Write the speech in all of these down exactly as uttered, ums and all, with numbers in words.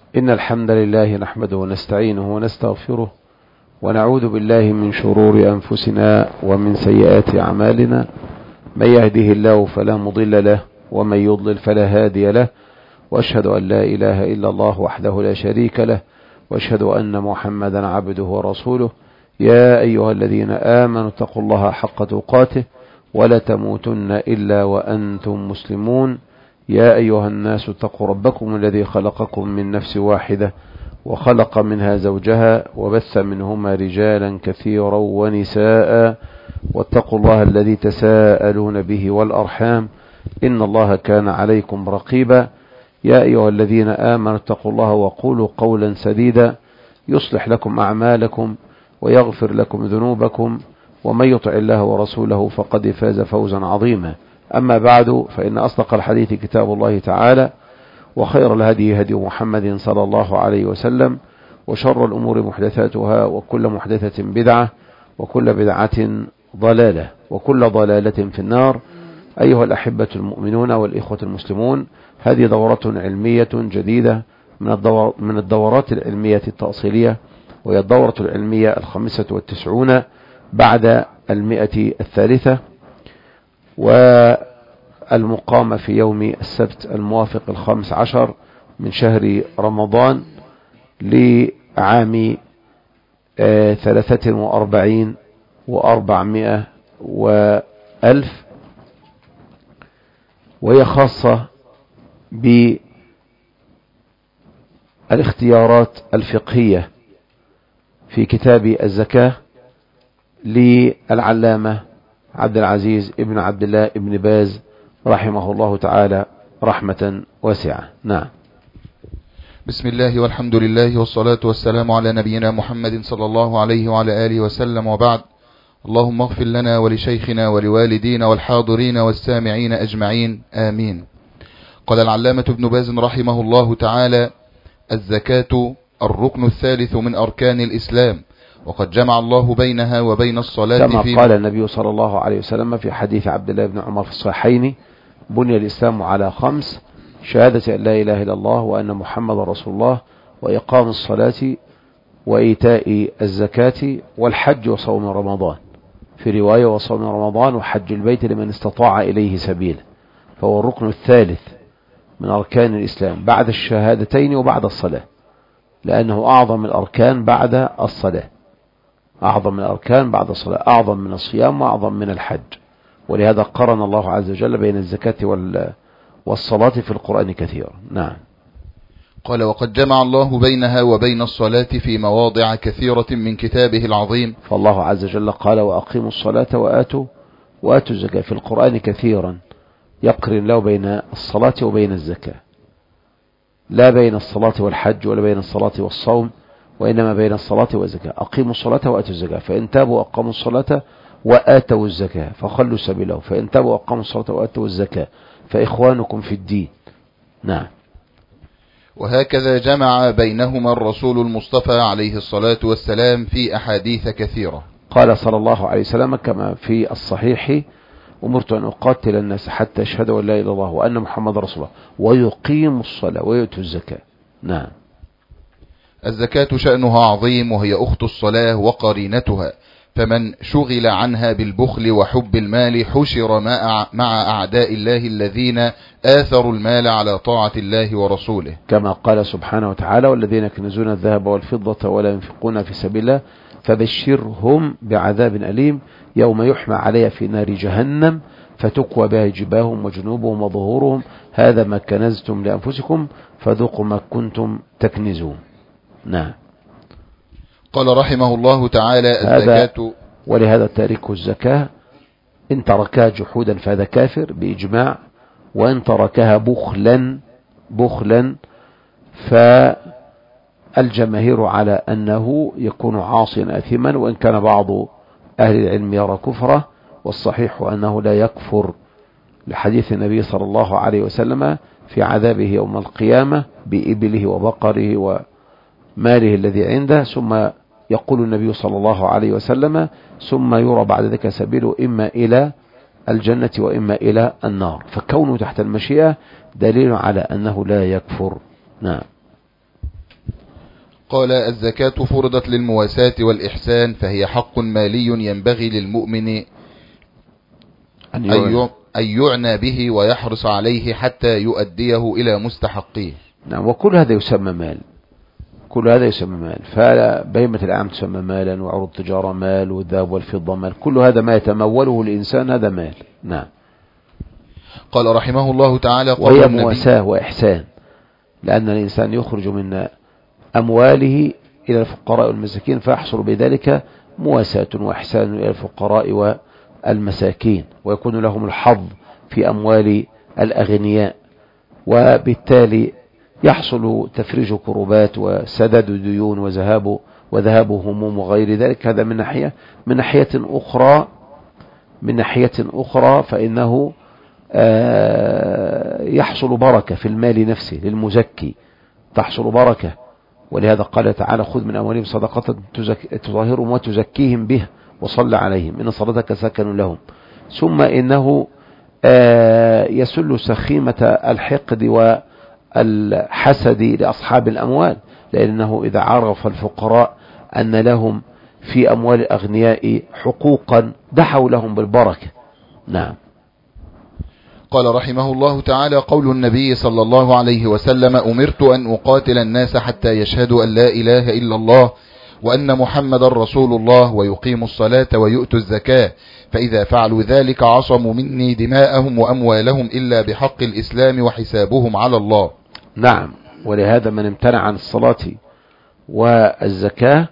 إن الحمد لله نحمده ونستعينه ونستغفره ونعوذ بالله من شرور أنفسنا ومن سيئات أعمالنا. من يهده الله فلا مضل له ومن يضلل فلا هادي له، وأشهد أن لا إله إلا الله وحده لا شريك له، وأشهد أن محمدا عبده ورسوله. يا أيها الذين آمنوا اتقوا الله حق تقاته ولا تموتن إلا وأنتم مسلمون. يا أيها الناس اتقوا ربكم الذي خلقكم من نفس واحدة وخلق منها زوجها وبث منهما رجالا كثيرا ونساء، واتقوا الله الذي تساءلون به والأرحام إن الله كان عليكم رقيبا. يا أيها الذين آمنوا اتقوا الله وقولوا قولا سديدا يصلح لكم أعمالكم ويغفر لكم ذنوبكم، ومن يطع الله ورسوله فقد فاز فوزا عظيما. أما بعد، فإن أصدق الحديث كتاب الله تعالى، وخير الهدي هدي محمد صلى الله عليه وسلم، وشر الأمور محدثاتها، وكل محدثة بدعة، وكل بدعة ضلالة، وكل ضلالة في النار. أيها الأحبة المؤمنون والإخوة المسلمون، هذه دورة علمية جديدة من الدور من الدورات العلمية التأصيلية، وهي الدورة العلمية الخامسة والتسعون بعد المئة الثالثة، والمقامة في يوم السبت الموافق الخامس عشر من شهر رمضان لعام ثلاثة وأربعين وأربعمائة وألف، وهي خاصة بالاختيارات الفقهية في كتاب الزكاة للعلامة عبد العزيز ابن عبد الله ابن باز رحمه الله تعالى رحمة واسعة. نعم. بسم الله والحمد لله والصلاة والسلام على نبينا محمد صلى الله عليه وعلى آله وسلم، وبعد. اللهم اغفر لنا ولشيخنا ولوالدينا والحاضرين والسامعين أجمعين، آمين. قال العلامة ابن باز رحمه الله تعالى: الزكاة الركن الثالث من أركان الإسلام، وقد جمع الله بينها وبين الصلاة كما في قال النبي صلى الله عليه وسلم في حديث عبد الله بن عمر في الصحيحين: بني الإسلام على خمس: شهادة أن لا إله إلا الله وأن محمد رسول الله، وإقام الصلاة، وإيتاء الزكاة، والحج وصوم رمضان. في رواية: وصوم رمضان وحج البيت لمن استطاع إليه سبيلا. فهو الركن الثالث من أركان الإسلام بعد الشهادتين وبعد الصلاة، لأنه أعظم الأركان بعد الصلاة، أعظم من الأركان بعد الصلاة، أعظم من الصيام وأعظم من الحج. ولهذا قرن الله عز وجل بين الزكاة والصلاة في القرآن كثيرا. نعم. قال: وقد جمع الله بينها وبين الصلاة في مواضع كثيرة من كتابه العظيم. فالله عز وجل قال: وأقيموا الصلاة وآتوا وآتوا الزكاة في القرآن كثيرا، يقرن له بين الصلاة وبين الزكاة، لا بين الصلاة والحج ولا بين الصلاة والصوم، وإنما بين الصلاة والزكاة. أقيموا الصلاة وآتوا الزكاة، فإن تابوا وأقاموا الصلاة وآتوا الزكاة فخلوا سبيله، فإن تابوا وأقاموا الصلاة وآتوا الزكاة فإخوانكم في الدين. نعم. وهكذا جمع بينهما الرسول المصطفى عليه الصلاة والسلام في أحاديث كثيرة. قال صلى الله عليه وسلم كما في الصحيح: أمرت أن أقاتل الناس حتى يشهدوا أن لا إله إلا الله وأن محمد رسول الله ويقيموا الصلاة ويؤتوا الزكاة. نعم. الزكاة شأنها عظيم، وهي أخت الصلاة وقرينتها، فمن شغل عنها بالبخل وحب المال حشر مع أعداء الله الذين آثروا المال على طاعة الله ورسوله، كما قال سبحانه وتعالى: والذين يكنزون الذهب والفضة ولا ينفقون في سبيل الله فبشرهم بعذاب أليم يوم يحمى عليها في نار جهنم فتكوى بها جباههم وجنوبهم وظهورهم هذا ما كنزتم لأنفسكم فذوقوا ما كنتم تكنزون. نعم. قال رحمه الله تعالى: الزكاة، ولهذا تارك الزكاة إن تركها جحودا فهذا كافر بإجماع، وإن تركها بخلا بخلا فالجماهير على أنه يكون عاصيا آثما، وإن كان بعض أهل العلم يرى كفره، والصحيح أنه لا يكفر لحديث النبي صلى الله عليه وسلم في عذابه يوم القيامة بإبله وبقره وماله الذي عنده. ثم يقول النبي صلى الله عليه وسلم: ثم يرى بعد ذلك سبيله إما إلى الجنة وإما إلى النار. فكونه تحت المشيئة دليل على أنه لا يكفر. نعم. قال: الزكاة فرضت للمواساة والإحسان، فهي حق مالي ينبغي للمؤمن أن يعنى به ويحرص عليه حتى يؤديه إلى مستحقيه. نعم. وكل هذا يسمى مال، كل هذا يسمى مال. فبهيمة الأنعام تسمى مالا، وعروض التجارة مال، والذهب والفضة مال، كل هذا ما يتموله الإنسان هذا مال. نعم. قال رحمه الله تعالى: وهي مواساة وإحسان، لأن الإنسان يخرج من أمواله إلى الفقراء والمساكين، فيحصل بذلك مواساة وإحسان إلى الفقراء والمساكين، ويكون لهم الحظ في أموال الأغنياء، وبالتالي يحصل تفريج كربات وسداد ديون وذهاب وذهاب هموم وغير ذلك. هذا من ناحية. من ناحية أخرى من ناحية أخرى فإنه يحصل بركة في المال نفسه للمزكي، تحصل بركة. ولهذا قال تعالى: خذ من أموالهم صدقة تطهرهم وتزكيهم به وصل عليهم إن صلاتك سكن لهم. ثم إنه يسل سخيمة الحقد والحسد لأصحاب الأموال، لأنه إذا عرف الفقراء أن لهم في أموال الأغنياء حقوقا دعوا لهم بالبركة. نعم. قال رحمه الله تعالى: قول النبي صلى الله عليه وسلم: أمرت أن أقاتل الناس حتى يشهدوا أن لا إله إلا الله وأن محمد رسول الله ويقيموا الصلاة ويؤتوا الزكاة، فإذا فعلوا ذلك عصموا مني دماءهم وأموالهم إلا بحق الإسلام وحسابهم على الله. نعم. ولهذا من امتنع عن الصلاة والزكاة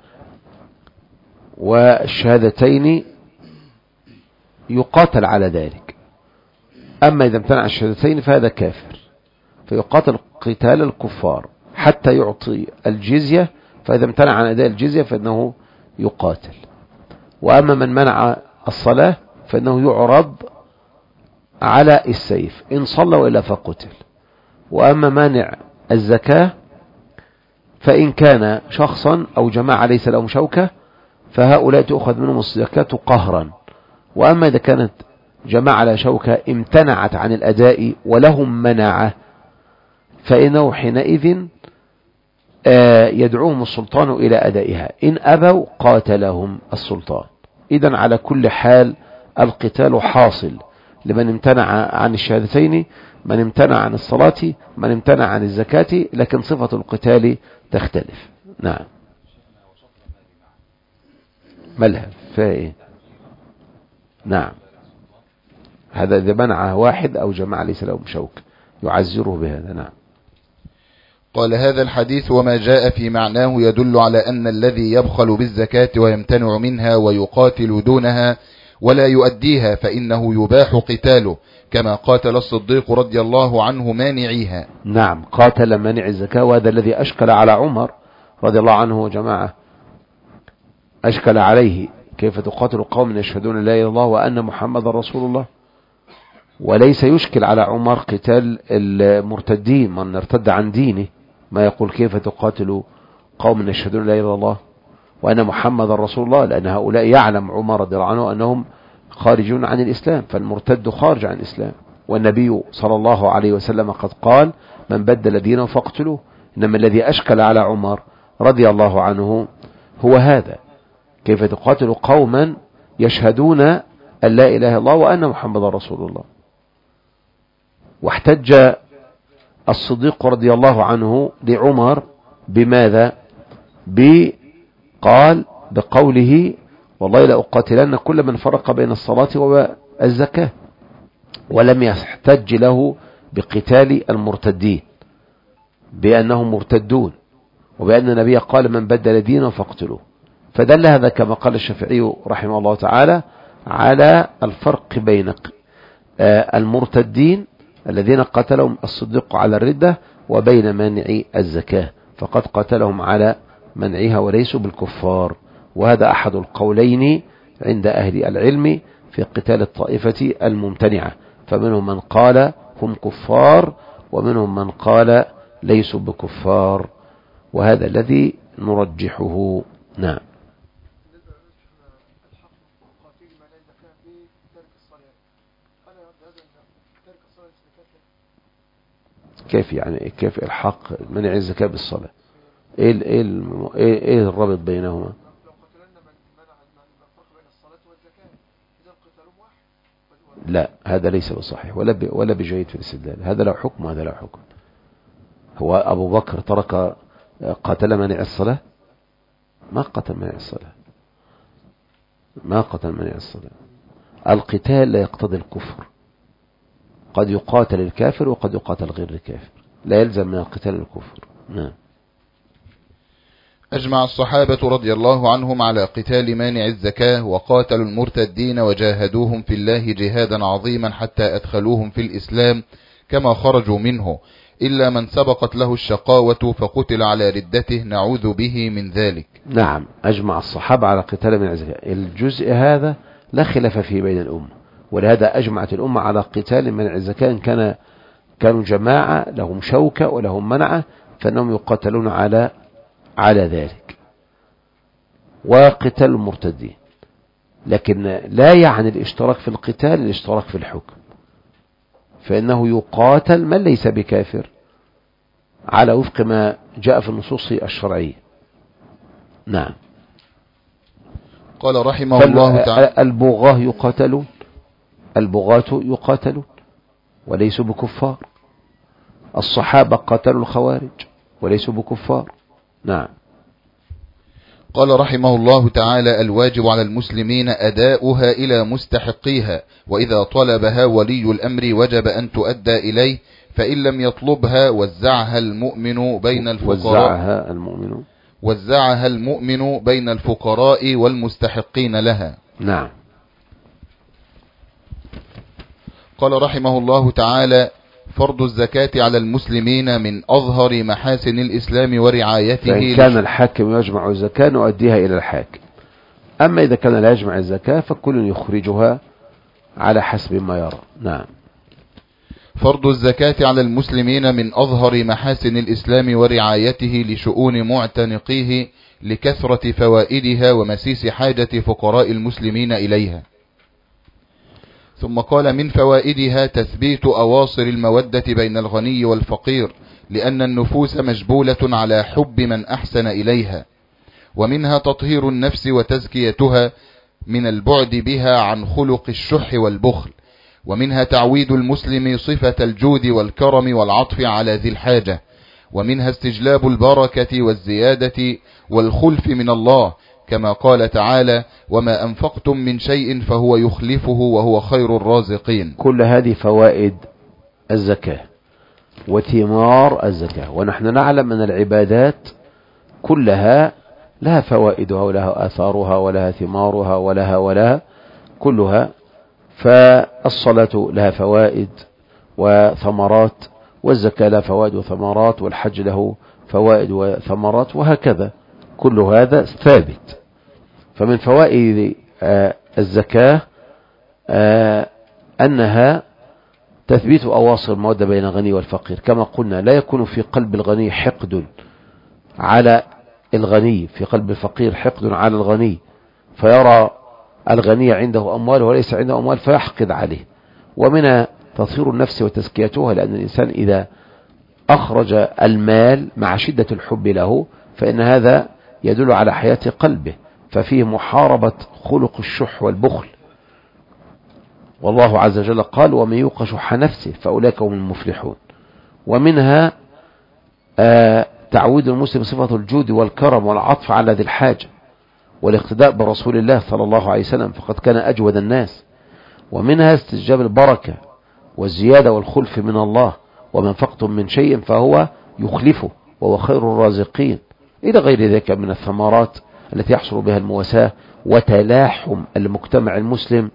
والشهادتين يقاتل على ذلك. أما إذا امتنع الشهادتين فهذا كافر، فيقاتل قتال الكفار حتى يعطي الجزية، فإذا امتنع عن أداء الجزية فإنه يقاتل. وأما من منع الصلاة فإنه يعرض على السيف إن صلى وإلا فقتل. وأما مانع الزكاة فإن كان شخصا أو جماعة ليس لهم شوكة فهؤلاء تأخذ منهم الزكاة قهرا. وأما إذا كانت جماعة لا شوكة امتنعت عن الأداء ولهم منعه فإنه حينئذ يدعوهم السلطان إلى أدائها، إن أبوا قاتلهم السلطان. إذن على كل حال القتال حاصل لمن امتنع عن الشهادتين، من امتنع عن الصلاة، من امتنع عن الزكاة، لكن صفة القتال تختلف. نعم. ملهى فايه. نعم. هذا إذا منع واحد أو جماعة ليس لهم شوك يعزره بهذا. نعم. قال: هذا الحديث وما جاء في معناه يدل على أن الذي يبخل بالزكاة ويمتنع منها ويقاتل دونها ولا يؤديها فإنه يباح قتاله، كما قاتل الصديق رضي الله عنه مانعيها. نعم. قاتل مانع الزكاة، وهذا الذي أشكل على عمر رضي الله عنه وجماعة، أشكل عليه: كيف تقاتل قوم يشهدون لا إله إلا الله وأن محمد رسول الله؟ وليس يشكل على عمر قتال المرتدين، من ارتد عن دينه، ما يقول كيف تقاتل قوم يشهدون لا إله إلا الله وأن محمد رسول الله، لأن هؤلاء يعلم عمر رضي الله عنه أنهم خارجون عن الإسلام، فالمرتد خارج عن الإسلام. والنبي صلى الله عليه وسلم قد قال: من بدل دينه فاقتلوه. إنما الذي أشكل على عمر رضي الله عنه هو هذا: كيف تقاتل قوما يشهدون أن لا إله إلا الله وأن محمد رسول الله. واحتج الصديق رضي الله عنه لعمر بماذا؟ قال بقوله: والله لأقاتلن كل من فرق بين الصلاة والزكاة. ولم يحتج له بقتال المرتدين بأنهم مرتدون، وبأن النبي قال: من بدل دينه فاقتلوه. فدل هذا كما قال الشافعي رحمه الله تعالى على الفرق بين المرتدين الذين قتلهم الصديق على الردة وبين مانعي الزكاة، فقد قتلهم على منعها وليسوا بالكفار. وهذا أحد القولين عند أهل العلم في قتال الطائفة الممتنعة، فمنهم من قال هم كفار ومنهم من قال ليسوا بكفار، وهذا الذي نرجحه. نعم. كيف يعني كيف الحق منع الزكاة بالصلاة؟ ايه ال- ايه الم- ايه إيه الرابط بينهما؟ لو قتلنا من منع الفرق بين الصلاة والزكاة إذا قتالهم واحد. لا، هذا ليس بصحيح ولا ب... ولا بجيد في الاستدلال. هذا له حكم وهذا له حكم. هو أبو بكر ترك قتل منع الصلاة؟ ما قتل منع الصلاة، ما قتل منع الصلاة. القتال لا يقتضي الكفر، قد يقاتل الكافر وقد يقاتل غير الكافر، لا يلزم من القتال الكفر. نعم. أجمع الصحابة رضي الله عنهم على قتال مانع الزكاة، وقاتلوا المرتدين وجاهدوهم في الله جهادا عظيما حتى أدخلوهم في الإسلام كما خرجوا منه، إلا من سبقت له الشقاوة فقتل على ردته، نعوذ به من ذلك. نعم، أجمع الصحابة على قتال منع الزكاة. الجزء هذا لا خلاف فيه بين الأمة، ولهذا أجمعت الأمة على قتال منع الزكاة. إن كان كانوا جماعة لهم شوكة ولهم منعة فإنهم يقاتلون على على ذلك، وقتال المرتدين. لكن لا يعني الاشتراك في القتال الاشتراك في الحكم، فإنه يقاتل من ليس بكافر على وفق ما جاء في النصوص الشرعية. نعم. قال رحمه الله تعالى: البغاة يقاتلون، البغاة يقاتلون وليسوا بكفار. الصحابة قاتلوا الخوارج وليسوا بكفار. نعم. قال رحمه الله تعالى: الواجب على المسلمين أداؤها إلى مستحقيها، وإذا طلبها ولي الأمر وجب أن تؤدى إليه، فإن لم يطلبها وزعها المؤمن بين الفقراء وزعها المؤمن وزعها المؤمن بين الفقراء والمستحقين لها. نعم. قال رحمه الله تعالى: فرض الزكاة على المسلمين من أظهر محاسن الإسلام ورعايته. فإن كان الحاكم يجمع الزكاة نؤديها إلى الحاكم، أما إذا كان لا يجمع الزكاة فكل يخرجها على حسب ما يرى. نعم. فرض الزكاة على المسلمين من أظهر محاسن الإسلام ورعايته لشؤون معتنقيه، لكثرة فوائدها ومسيس حاجة فقراء المسلمين إليها. ثم قال: من فوائدها تثبيت أواصر المودة بين الغني والفقير، لأن النفوس مجبولة على حب من أحسن إليها، ومنها تطهير النفس وتزكيتها من البعد بها عن خلق الشح والبخل، ومنها تعويد المسلم صفة الجود والكرم والعطف على ذي الحاجة، ومنها استجلاب البركة والزيادة والخلف من الله، كما قال تعالى: وما أنفقتم من شيء فهو يخلفه وهو خير الرازقين. كل هذه فوائد الزكاة وثمار الزكاة، ونحن نعلم أن العبادات كلها لها فوائدها ولها آثارها ولها ثمارها ولها ولها كلها. فالصلاة لها فوائد وثمرات، والزكاة لها فوائد وثمرات، والحج له فوائد وثمرات، وهكذا كل هذا ثابت. فمن فوائد الزكاة أنها تثبيت أواصر المودة بين الغني والفقير، كما قلنا لا يكون في قلب الغني حقد على الغني، في قلب الفقير حقد على الغني، فيرى الغني عنده أموال وليس عنده أموال فيحقد عليه. ومنها تطهير النفس وتزكيتها، لأن الإنسان إذا أخرج المال مع شدة الحب له فإن هذا يدل على حياة قلبه، ففيه محاربة خلق الشح والبخل. والله عز وجل قال: ومن يوق شح نفسه فأولئك هم المفلحون. ومنها آه تعويد المسلم صفة الجود والكرم والعطف على ذي الحاجة، والاقتداء برسول الله صلى الله عليه وسلم فقد كان أجود الناس. ومنها استجلاب البركة والزيادة والخلف من الله، ومن فقتم من شيء فهو يخلفه وهو خير الرازقين، إلى غير ذلك من الثمرات التي يحصل بها المواساة وتلاحم المجتمع المسلم،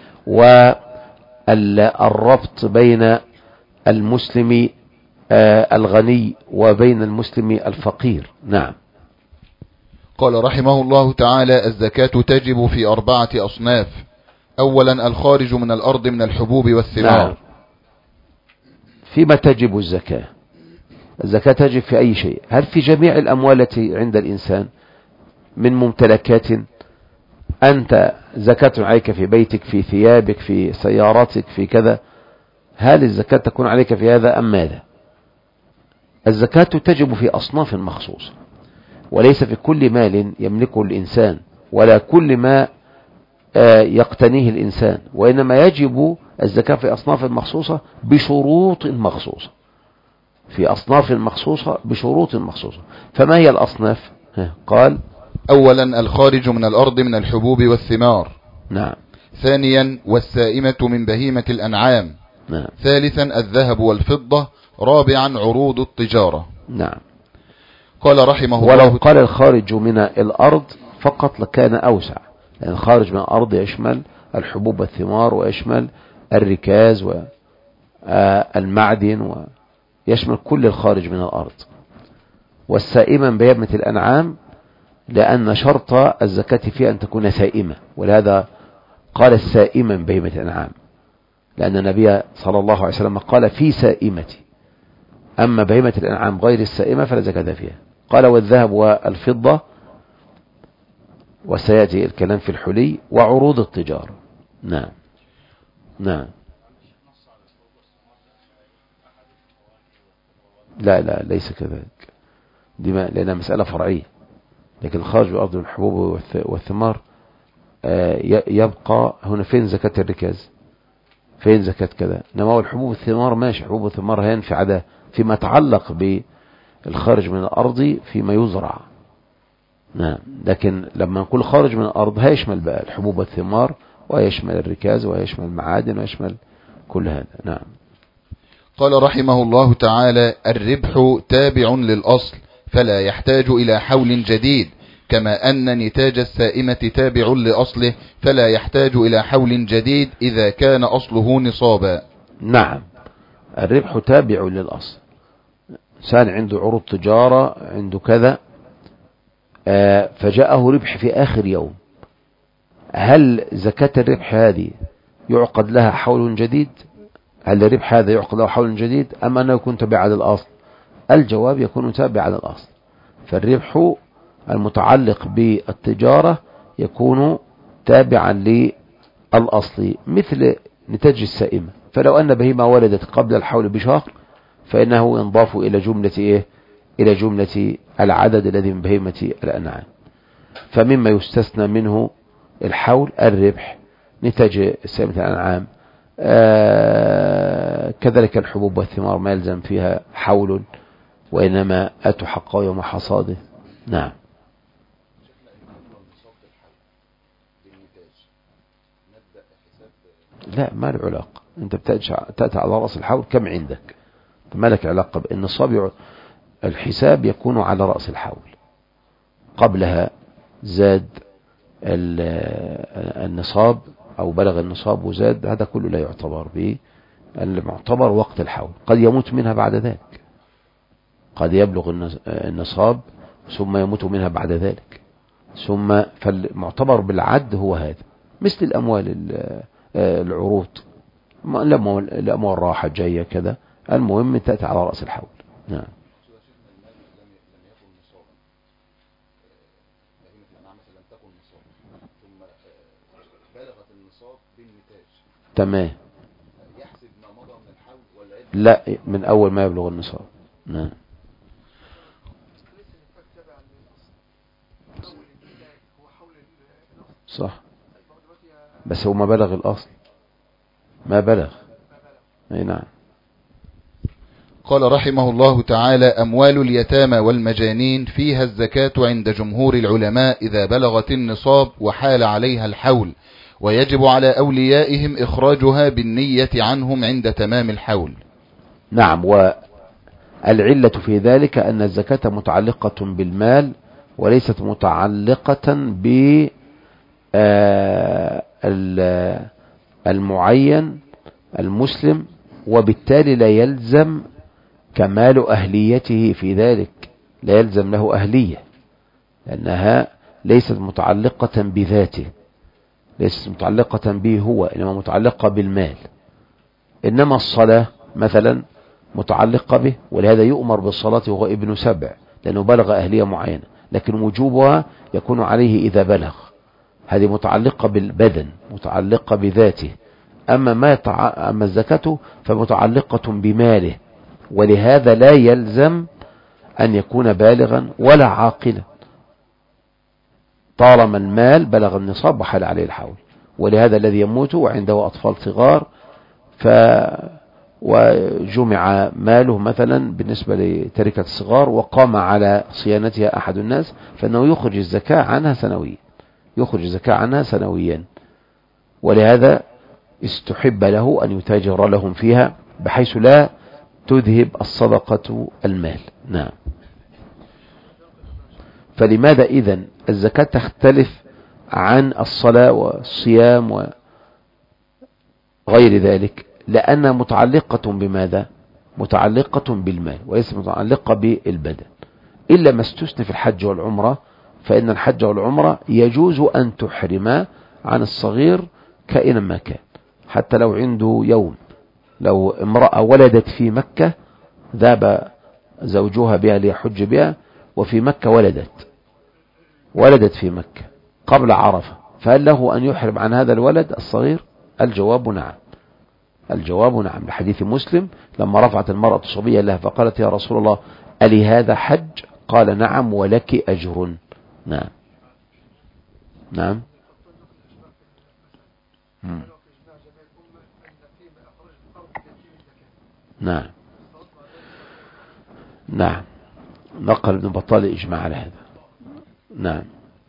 والربط بين المسلم الغني وبين المسلم الفقير. نعم. قال رحمه الله تعالى: الزكاة تجب في أربعة أصناف. أولا الخارج من الأرض من الحبوب والثمار. نعم. فيما تجب الزكاة؟ الزكاة تجب في أي شيء. هل في جميع الأموال التي عند الإنسان من ممتلكات؟ أنت زكاة عليك في بيتك، في ثيابك، في سياراتك، في كذا، هل الزكاة تكون عليك في هذا أم ماذا؟ الزكاة تجب في أصناف مخصوصة. وليس في كل مال يملكه الإنسان ولا كل ما يقتنيه الإنسان، وإنما يجب الزكاة في أصناف مخصوصة بشروط مخصوصة، في أصناف مخصوصة بشروط مخصوصة. فما هي الأصناف؟ قال: أولا الخارج من الأرض من الحبوب والثمار. نعم. ثانيا والسائمة من بهيمة الأنعام. نعم. ثالثا الذهب والفضة. رابعا عروض التجارة. نعم. قال رحمه الله: ولو قال الخارج من الأرض فقط لكان أوسع، لأن الخارج من الأرض يشمل الحبوب والثمار ويشمل الركاز والمعدن ويشمل كل الخارج من الأرض. والسائمة من بهيمة الأنعام لأن شرط الزكاة فيها أن تكون سائمة، ولهذا قال السائمة من بهيمة الأنعام، لأن النبي صلى الله عليه وسلم قال في سائمتي، أما بهيمة الأنعام غير السائمة فلا زكاة فيها. قال: والذهب والفضة، وسيأتي الكلام في الحلي وعروض التجارة. نعم. نعم. لا لا ليس كذلك، دي ما لأنها مسألة فرعية، لكن الخارج بالأرض من الحبوب والثمار يبقى هنا. فين زكاة الركاز؟ فين زكاة كذا؟ إنما الحبوب والثمار ماشي، حبوب والثمار هينفي عدا فيما يتعلق بالخارج من الأرض فيما يزرع. نعم. لكن لما نقول خارج من الأرض هيشمل بقى الحبوب والثمار ويشمل الركاز ويشمل المعادن ويشمل كل هذا. نعم. قال رحمه الله تعالى: الربح تابع للأصل فلا يحتاج إلى حول جديد، كما أن نتاج السائمة تابع لأصله فلا يحتاج إلى حول جديد إذا كان أصله نصابا. نعم. الربح تابع للأصل، إنسان عنده عروض تجارة، عنده كذا، آه فجاءه ربح في آخر يوم، هل زكاة الربح هذه يعقد لها حول جديد؟ هل الربح هذا يعقد له حول جديد أم أنه يكون تابع للأصل؟ الجواب يكون تابع للأصل. فالربح المتعلق بالتجارة يكون تابعا للأصل، مثل نتاج السائمة. فلو أن بهيمة ولدت قبل الحول بشهر فإنه ينضاف إلى جملة إيه؟ إلى جملة العدد الذي من بهيمة الأنعام. فمما يستثنى منه الحول الربح، نتاج سائمة الأنعام، آه كذلك الحبوب والثمار ما يلزم فيها حول، وإنما أتوا حقه يوم حصاده. نعم. لا، ما له علاقة، أنت بتأتي على رأس الحول كم عندك، ما لك علاقة بالنصاب. الحساب يكون على رأس الحول، قبلها زاد النصاب أو بلغ النصاب وزاد، هذا كله لا يعتبر به. المعتبر وقت الحول، قد يموت منها بعد ذلك، قد يبلغ النصاب ثم يموت منها بعد ذلك، ثم فالمعتبر بالعد هو هذا، مثل الأموال العروض، الأموال راحة جاية كذا، المهم تأتي على رأس الحول. نعم. تمام. لا، من أول ما يبلغ النصاب. نعم. صح، بس هو ما بلغ الأصل، ما بلغ. أي نعم. قال رحمه الله تعالى: أموال اليتامى والمجانين فيها الزكاة عند جمهور العلماء إذا بلغت النصاب وحال عليها الحول، ويجب على أوليائهم إخراجها بالنية عنهم عند تمام الحول. نعم. والعلة في ذلك أن الزكاة متعلقة بالمال وليست متعلقة بالمعين المسلم، وبالتالي لا يلزم كمال أهليته في ذلك، لا يلزم له أهلية، لأنها ليست متعلقة بذاته، ليست متعلقة به هو، إنما متعلقة بالمال. إنما الصلاة مثلا متعلقة به، ولهذا يؤمر بالصلاة وهو ابن سبع، لأنه بلغ أهلية معينة، لكن وجوبها يكون عليه إذا بلغ، هذه متعلقة بالبدن، متعلقة بذاته. أما ما يتع... أما الزكاة فمتعلقة بماله، ولهذا لا يلزم أن يكون بالغا ولا عاقلا، طالما المال بلغ النصاب وحال عليه الحول. ولهذا الذي يموت وعنده أطفال صغار ف وجمع ماله مثلا بالنسبة لتركة الصغار وقام على صيانتها أحد الناس، فإنه يخرج الزكاة عنها سنويا، يخرج الزكاة عنها سنويا. ولهذا استحب له أن يتاجر لهم فيها بحيث لا تذهب الصدقة المال. نعم. فلماذا إذن الزكاة تختلف عن الصلاة والصيام وغير ذلك؟ لأنها متعلقة بماذا؟ متعلقة بالمال وليس متعلقة بالبدن، إلا ما استثنى في الحج والعمرة، فإن الحج والعمرة يجوز أن تحرم عن الصغير كائنا ما كان، حتى لو عنده يوم. لو امرأة ولدت في مكة ذهب زوجها بها ليحج بها وفي مكة ولدت ولدت في مكة قبل عرفة، فهل له أن يحرم عن هذا الولد الصغير؟ الجواب نعم. الجواب نعم، لحديث مسلم لما رفعت المرأة صبيا لها فقالت يا رسول الله ألي هذا حج؟ قال نعم ولك أجر. نعم. نعم. مم. نعم. نعم. نقل ابن بطال إجماع على هذا. نعم.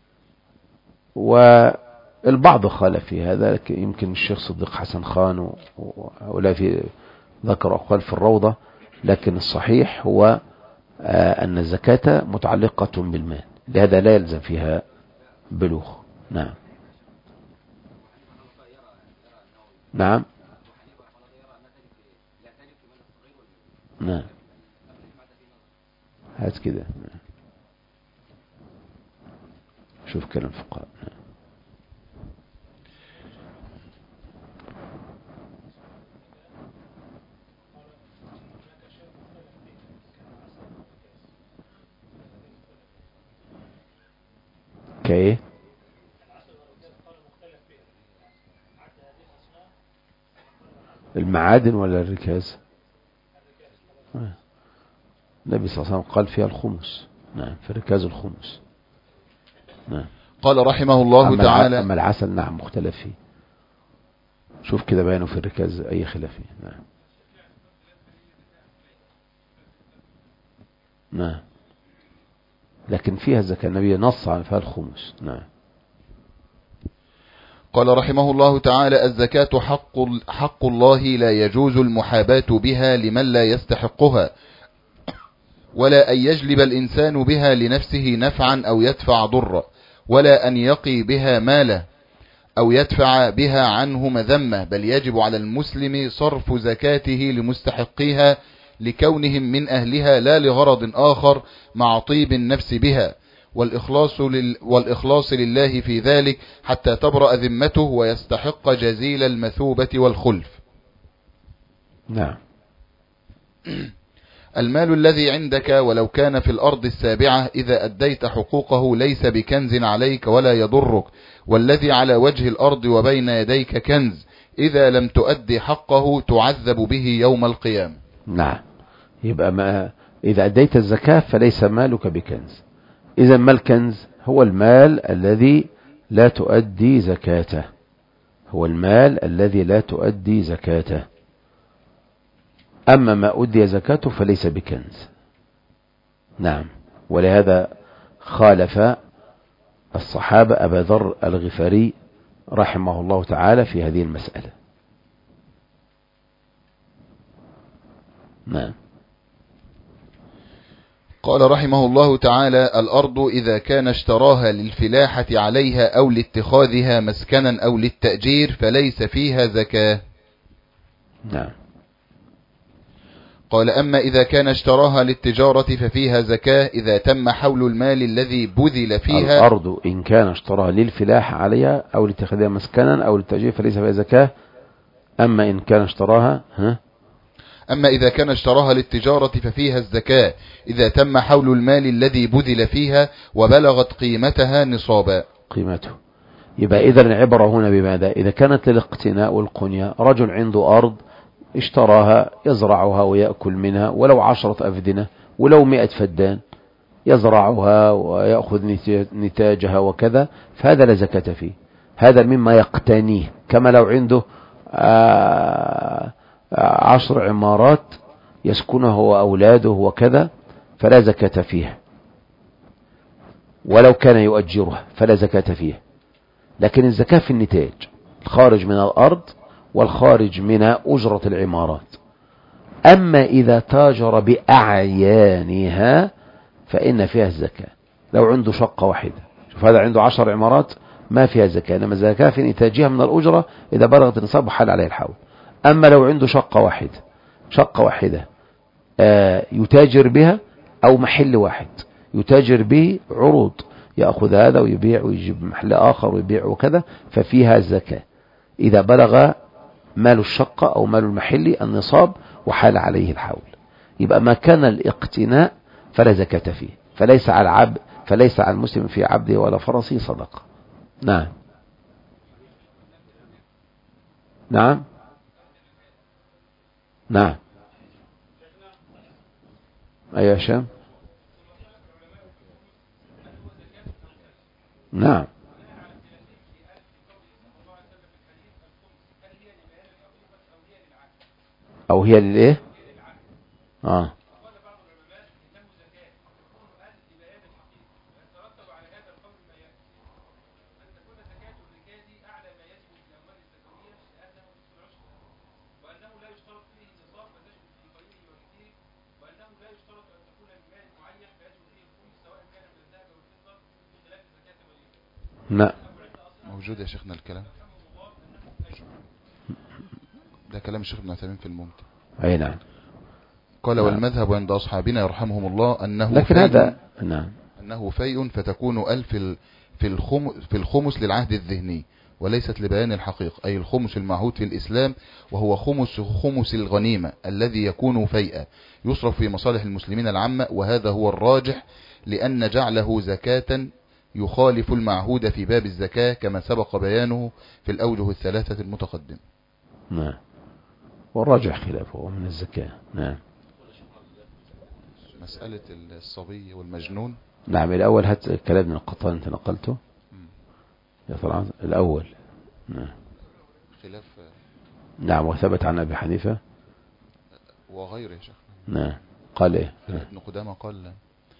والبعض خالف في هذا، لكن يمكن الشيخ صديق حسن خان ولا في ذكر أقوال في الروضة، لكن الصحيح هو أن الزكاة متعلقة بالمال، لهذا لا يلزم فيها بلوغ. نعم. نعم. نعم. هات كده شوف كلام فقهاء. كايه المعادن ولا الركاز؟ النبي صلى الله عليه وسلم قال فيها الخمس. نعم، في الركاز الخمس. نعم. قال رحمه الله أما تعالى أما العسل نعم مختلف فيه، شوف كده بيانه في الركاز أي خلاف فيه. نعم. نعم. لكن فيها الزكاة، النبي نص عن فيها الخمس. نعم. قال رحمه الله تعالى الزكاة حق, حق الله لا يجوز المحاباة بها لمن لا يستحقها، ولا أن يجلب الإنسان بها لنفسه نفعا أو يدفع ضرا، ولا أن يقي بها ماله أو يدفع بها عنه مذمة، بل يجب على المسلم صرف زكاته لمستحقيها لكونهم من أهلها لا لغرض آخر مع طيب النفس بها، والإخلاص, لل والإخلاص لله في ذلك حتى تبرأ ذمته ويستحق جزيل المثوبة والخلف. نعم. المال الذي عندك ولو كان في الأرض السابعة إذا أديت حقوقه ليس بكنز عليك ولا يضرك، والذي على وجه الأرض وبين يديك كنز إذا لم تؤدي حقه تعذب به يوم القيامة. نعم. يبقى ما إذا أديت الزكاة فليس مالك بكنز. إذا ما الكنز؟ هو المال الذي لا تؤدي زكاته، هو المال الذي لا تؤدي زكاته. أما ما أدي زكاته فليس بكنز. نعم. ولهذا خالف الصحابة أبا ذر الغفاري رحمه الله تعالى في هذه المسألة. نعم. قال رحمه الله تعالى الأرض إذا كان اشتراها للفلاحة عليها أو لاتخاذها مسكنا أو للتأجير فليس فيها زكاة. نعم. قال أما إذا كان اشتراها للتجارة ففيها زكاة إذا تم حول المال الذي بذل فيها. الأرض إن كان اشتراها للفلاحة عليها أو لاتخاذها مسكنا أو للتأجير فليس فيها زكاة. أما إن كان اشتراها ها أما إذا كان اشتراها للتجارة ففيها الزكاة إذا تم حول المال الذي بذل فيها وبلغت قيمتها نصابا. قيمته. يبقى إذا العبرة هنا بماذا؟ إذا كانت للاقتناء والقنية، رجل عنده أرض اشتراها يزرعها ويأكل منها ولو عشرة أفدنة ولو مئة فدان، يزرعها ويأخذ نتاجها وكذا، فهذا لا زكاة فيه. هذا مما يقتنيه، كما لو عنده عشر عمارات يسكنها هو أولاده وكذا، فلا زكاة فيها، ولو كان يؤجرها فلا زكاة فيها. لكن الزكاة في النتاج الخارج من الأرض والخارج من أجرة العمارات. أما إذا تاجر بأعيانها فإن فيها الزكاة. لو عنده شقة واحدة، شوف هذا عنده عشر عمارات ما فيها زكاة، إنما الزكاة في نتاجها من الأجرة إذا بلغت النصاب وحال عليه الحول. أما لو عنده شقة واحدة شقة واحدة آه يتاجر بها، أو محل واحد يتاجر به عروض، يأخذ هذا ويبيع ويجيب محل آخر ويبيع وكذا، ففيها الزكاة إذا بلغ مال الشقة أو مال المحل النصاب وحال عليه الحول. يبقى ما كان الاقتناء فلا زكاة فيه، فليس على العبد فليس على المسلم في عبده ولا فرسه صدقة. نعم نعم نعم أيها هشام. نعم أو هي للإيه؟ آه لا موجود يا شيخنا الكلام ده، كلام الشيخ ابن عثيمين في الممتع. أي نعم. قال نعم. والمذهب عند أصحابنا يرحمهم الله أنه لكن هذا نعم أنه فيء فتكون ألف في الخمس في الخمس للعهد الذهني وليست لبيان الحقيقة، أي الخمس المعهود في الإسلام وهو خمس خمس الغنيمة الذي يكون فيئا يصرف في مصالح المسلمين العامة، وهذا هو الراجح لأن جعله زكاة يخالف المعهود في باب الزكاة كما سبق بيانه في الأوجه الثلاثة المتقدم. نعم والراجح خلافه من الزكاة. نعم. مسألة الصبي والمجنون. نعم الأول هات الكلام من القطان أنت نقلته يا طلعت الأول. نعم خلاف. نعم وثبت عن أبي حنيفة وغيره يا شيخ. نعم قال إيه؟ ابن قدامة قال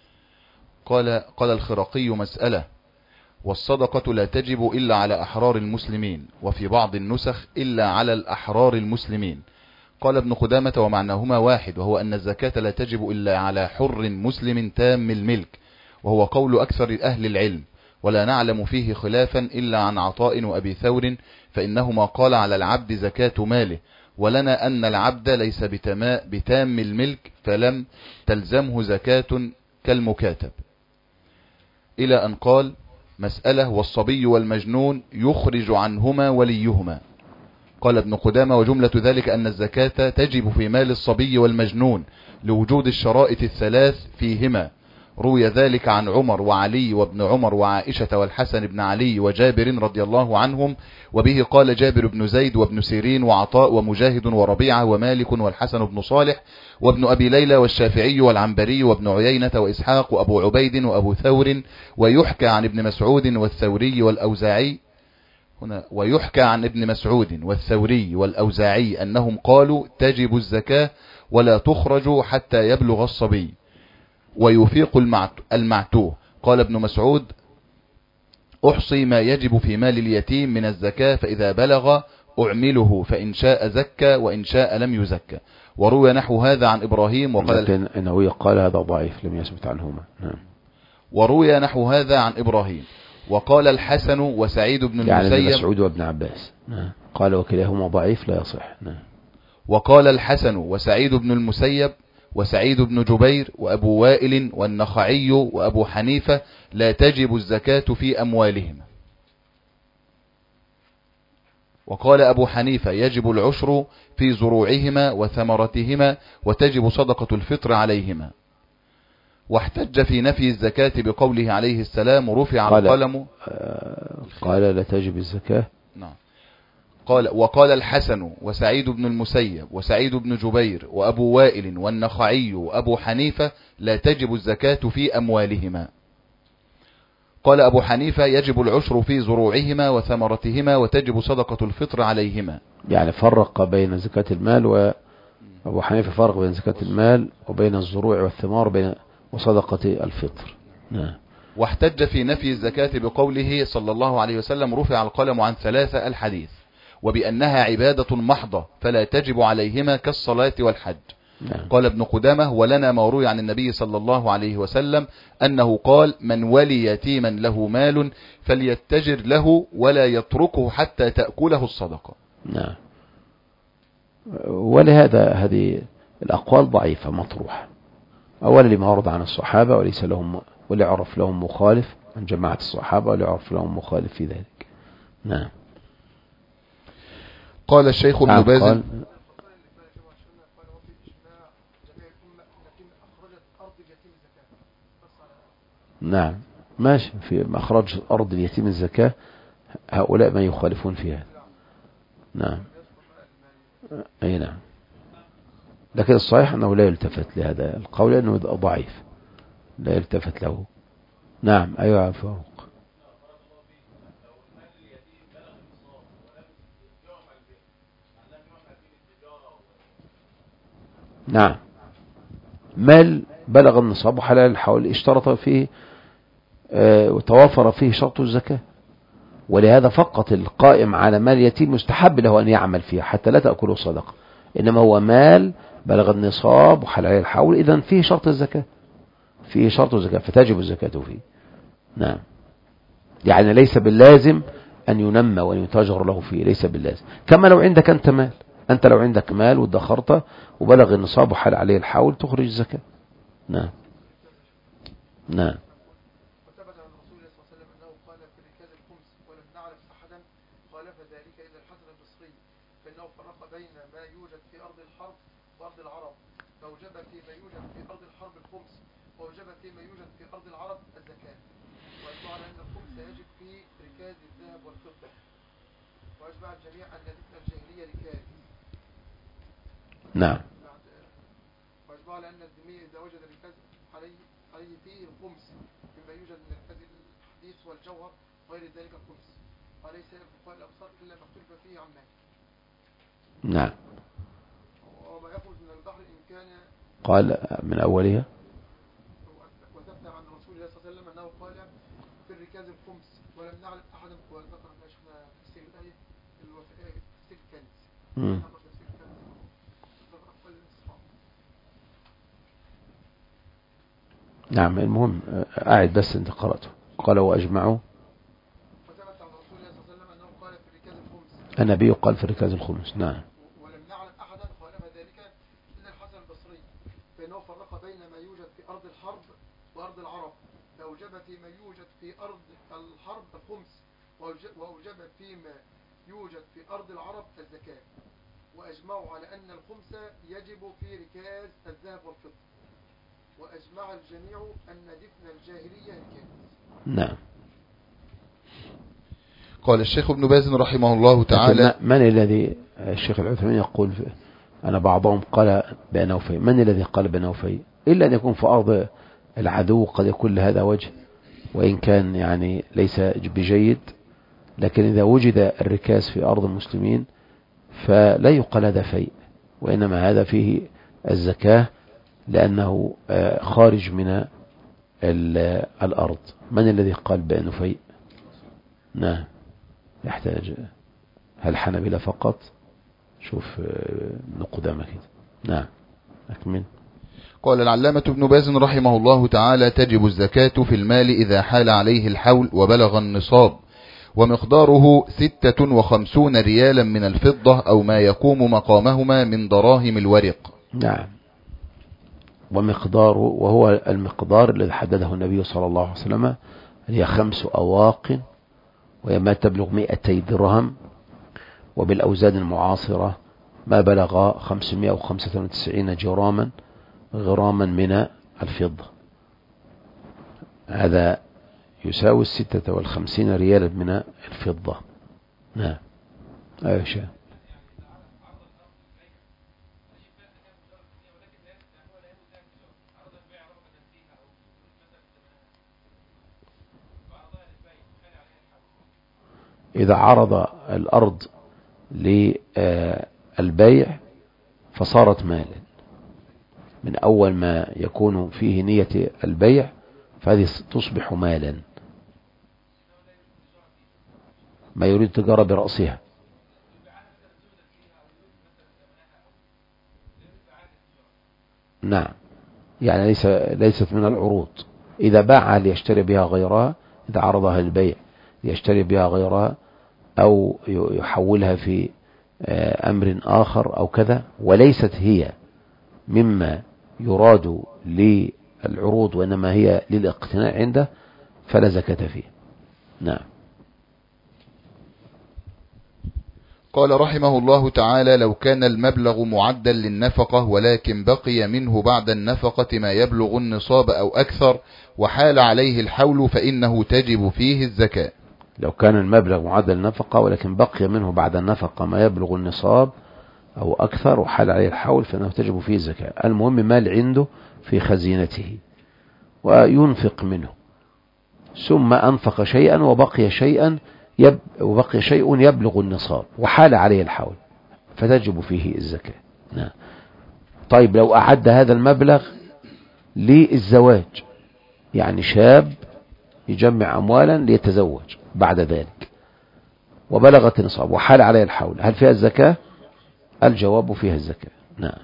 قال قال الخرقي مسألة والصدقة لا تجب إلا على أحرار المسلمين، وفي بعض النسخ إلا على الأحرار المسلمين. قال ابن قدامة ومعناهما واحد، وهو أن الزكاة لا تجب إلا على حر مسلم تام الملك، وهو قول أكثر أهل العلم، ولا نعلم فيه خلافا إلا عن عطاء وأبي ثور، فإنهما قال على العبد زكاة ماله، ولنا أن العبد ليس بتام الملك فلم تلزمه زكاة كالمكاتب، إلى أن قال مسألة والصبي والمجنون يخرج عنهما وليهما. قال ابن قدامة وجملة ذلك أن الزكاة تجب في مال الصبي والمجنون لوجود الشرائط الثلاث فيهما. روي ذلك عن عمر وعلي وابن عمر وعائشة والحسن بن علي وجابر رضي الله عنهم، وبه قال جابر بن زيد وابن سيرين وعطاء ومجاهد وربيعة ومالك والحسن بن صالح وابن أبي ليلى والشافعي والعنبري وابن عيينة وإسحاق وأبو عبيد وأبو ثور، ويحكى عن ابن مسعود والثوري والأوزاعي هنا ويحكى عن ابن مسعود والثوري والأوزاعي أنهم قالوا تجب الزكاة ولا تخرج حتى يبلغ الصبي ويفيق المعتوه. قال ابن مسعود أحصي ما يجب في مال اليتيم من الزكاة، فإذا بلغ أعمله، فإن شاء زكى وإن شاء لم يزكى. وروي نحو هذا عن إبراهيم وقال لكن إنه قال هذا ضعيف لم يثبت عنهما. نعم. وروي نحو هذا عن إبراهيم وقال الحسن وسعيد بن المسيب يعني مسعود وابن عباس. نعم. قال وكلاهما ضعيف لا يصح. نعم. وقال الحسن وسعيد بن المسيب وسعيد بن جبير وأبو وائل والنخعي وأبو حنيفة لا تجب الزكاة في أموالهم. وقال أبو حنيفة يجب العشر في زروعهما وثمرتهما وتجب صدقة الفطر عليهما. واحتج في نفي الزكاة بقوله عليه السلام رفع القلم. قال لا تجب الزكاة. نعم. قال وقال الحسن وسعيد بن المسيب وسعيد بن جبير وأبو وائل والنخعي وأبو حنيفة لا تجب الزكاة في أموالهما. قال أبو حنيفة يجب العشر في زروعهما وثمرتهما وتجب صدقة الفطر عليهما. يعني فرق بين زكاة المال، وأبو حنيفة فرق بين زكاة المال وبين الزروع والثمار بين وصدقة الفطر. نعم. واحتج في نفي الزكاة بقوله صلى الله عليه وسلم رفع القلم عن ثلاثة الحديث، وبأنها عبادة محضة فلا تجب عليهما كالصلاة والحج. نعم. قال ابن قدامة ولنا ما روي عن النبي صلى الله عليه وسلم أنه قال من ولي يتيما له مال فليتجر له ولا يتركه حتى تأكله الصدقة. نعم. ولهذا هذه الأقوال ضعيفة مطروحة، أولا لما ورد عن الصحابة وليس لهم ولا يعرف لهم مخالف عن جماعة الصحابة ولا يعرف لهم مخالف في ذلك. نعم. قال الشيخ ابن باز قال نعم ماشي في مخرج أرض اليتيم الزكاة، هؤلاء ما يخالفون في هذا. نعم. أي نعم. لكن الصحيح أنه لا يلتفت لهذا القول لأنه ضعيف لا يلتفت له. نعم. أيها أيوة فاروق. نعم. مال بلغ النصاب وحلال الحول اشترط فيه اه وتوافر فيه شرط الزكاة، ولهذا فقط القائم على مال يتيم مستحب له أن يعمل فيه حتى لا تأكله صدقة، إنما هو مال بلغ النصاب وحلال الحول إذن فيه شرط الزكاة، فيه شرط الزكاة فتجب الزكاة فيه. نعم. يعني ليس باللازم أن ينمى وأن يتاجر له فيه، ليس باللازم. كما لو عندك أنت مال، أنت لو عندك مال وادخرته وبلغ النصاب وحال عليه الحول تخرج الزكاة. نعم. نعم. وثبت عن رسول الله صلى الله عليه وسلم أنه قال في ركاز الخمس ولم نعرف أحدا خالف ذلك إلا الحسن البصري، فإنه فرق بين ما يوجد في أرض الحرب وأرض العرب، فأوجب فيما يوجد في أرض الحرب الخمس، وأوجب فيما يوجد في أرض العرب الزكاة، وأجمع على أن الخمس يجب في ركاز الذهب والفضة، وأجمع الجميع أن ذكر الجاهلية ركاز. نعم. وأجمع على أن الذمي إذا وجد ركاز عليه عليه فيه الخمس مما يوجد من ركاز الحديث والجوهر غير ذلك الخمس، وليس فقهاء الأمصار إلا ما اختلف فيه عن مالك. نعم. وما يخرج من البحر إن كان قال من أولها وثبت عن رسول الله صلى الله عليه وسلم أنه قال في الركاز الخمس ولم نعلم أحدا وذكر ما شفنا تفسير الآية تفسير الكنز. نعم. المهم أعد بس أنت قرأته. قال وأجمعوا وثبت عن رسول الله صلى الله عليه وسلم أنه قال في الركاز الخمس، النبي قال في ركاز الخمس. نعم. ولم نعلم أحدا خالف ذلك إلا الحسن البصري، فإنه فرق بين ما يوجد في أرض الحرب وأرض العرب، فأوجب فيما يوجد في أرض الحرب الخمس، وأوجب فيما يوجد في أرض العرب الزكاة، وأجمعوا على أن الخمس يجب في ركاز الذهب والفضة، وأجمع الجميع أن دفن الجاهلية ركاز. نعم. قال الشيخ ابن باز رحمه الله تعالى من الذي الشيخ العثيمين يقول أنا بعضهم قال بأنه في، من الذي قال بأنه في؟ إلا أن يكون في أرض العدو قد يكون لهذا وجه وإن كان يعني ليس بجيد، لكن إذا وجد الركاز في أرض المسلمين فلا يقال هذا في، وإنما هذا فيه الزكاة لأنه خارج من الأرض. من الذي قال بأنه في؟ نعم. يحتاج هل حنبلة فقط؟ شوف ابن قدامة كده. نعم. أكمل. قال العلامة ابن باز رحمه الله تعالى تجب الزكاة في المال إذا حال عليه الحول وبلغ النصاب، ومقداره ستة وخمسون ريالا من الفضة أو ما يقوم مقامهما من دراهم الورق. نعم. ومقداره وهو المقدار الذي حدده النبي صلى الله عليه وسلم هي خمس أواق وهي ما تبلغ مئتي درهم، وبالأوزان المعاصرة ما بلغ خمسمائة وخمسة وتسعين جراما غراما من الفضة، هذا يساوي الستة والخمسين ريالا من الفضة. نعم. أيوة شيء. إذا عرض الأرض للبيع فصارت مالا من أول ما يكون فيه نية البيع فهذه تصبح مالا، ما يريد تجارة برأسها. نعم، يعني ليس ليست من العروض. إذا باعها ليشتري بها غيرها، إذا عرضها للبيع ليشتري بها غيرها أو يحولها في أمر آخر أو كذا، وليست هي مما يراد للعروض وإنما هي للاقتناء عنده، فلا زكاة فيه. نعم. قال رحمه الله تعالى: لو كان المبلغ معدا للنفقة ولكن بقي منه بعد النفقة ما يبلغ النصاب أو أكثر وحال عليه الحول فإنه تجب فيه الزكاة. لو كان المبلغ معدا للنفقة ولكن بقي منه بعد النفقة ما يبلغ النصاب أو أكثر وحال عليه الحول فإنه تجب فيه الزكاة. المهم مال عنده في خزينته وينفق منه، ثم أنفق شيئا وبقي شيئا يب وبقي شيء يبلغ النصاب وحال عليه الحول فتجب فيه الزكاة. نعم. طيب لو أعد هذا المبلغ للزواج، يعني شاب يجمع أموالا ليتزوج بعد ذلك وبلغت النصاب وحال عليه الحول، هل فيها الزكاة؟ الجواب فيها الزكاة. نعم.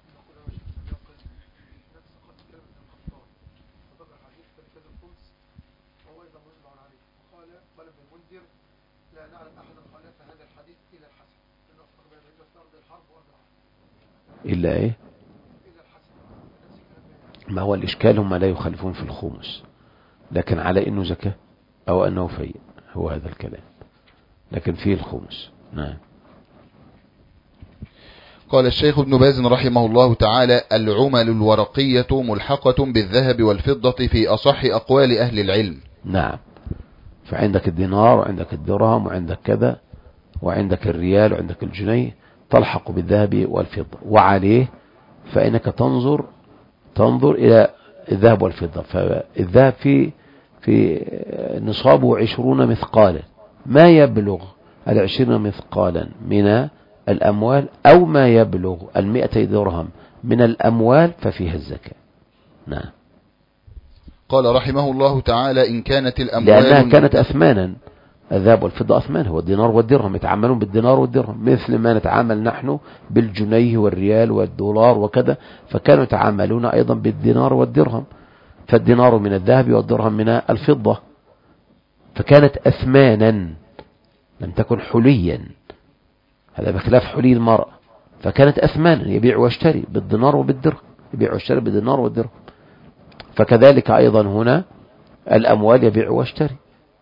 إلا إيه؟ ما هو الإشكال هم لا يخالفون في الخمس، لكن على إنه زكاة أو أنه فيء، هو هذا الكلام، لكن فيه الخمس. نعم. قال الشيخ ابن باز رحمه الله تعالى: العمل الورقية ملحقة بالذهب والفضة في أصح أقوال أهل العلم. نعم. فعندك الدينار وعندك الدرهم وعندك كذا وعندك الريال وعندك الجنيه تلحق بالذهب والفضة، وعليه فإنك تنظر تنظر إلى الذهب والفضة. فالذهب في في نصابه عشرون مثقالا، ما يبلغ العشرين مثقالا من الأموال أو ما يبلغ المئتي درهم من الأموال ففيها الزكاة. نعم. قال رحمه الله تعالى: إن كانت الأموال لأنها كانت أثمانا، الذهب والفضة أثمان، هو الدينار والدرهم، يتعاملون بالدينار والدرهم مثل ما نتعامل نحن بالجنيه والريال والدولار وكذا، فكانوا يتعاملون أيضا بالدينار والدرهم، فالدينار من الذهب والدرهم من الفضة، فكانت أثمانا لم تكن حليا، هذا بخلاف حلي المرأة، فكانت أثمانا يبيع واشتري بالدينار وبالدرهم، يبيع واشتري بالدينار والدرهم. فكذلك أيضا هنا الأموال يبيع واشتري،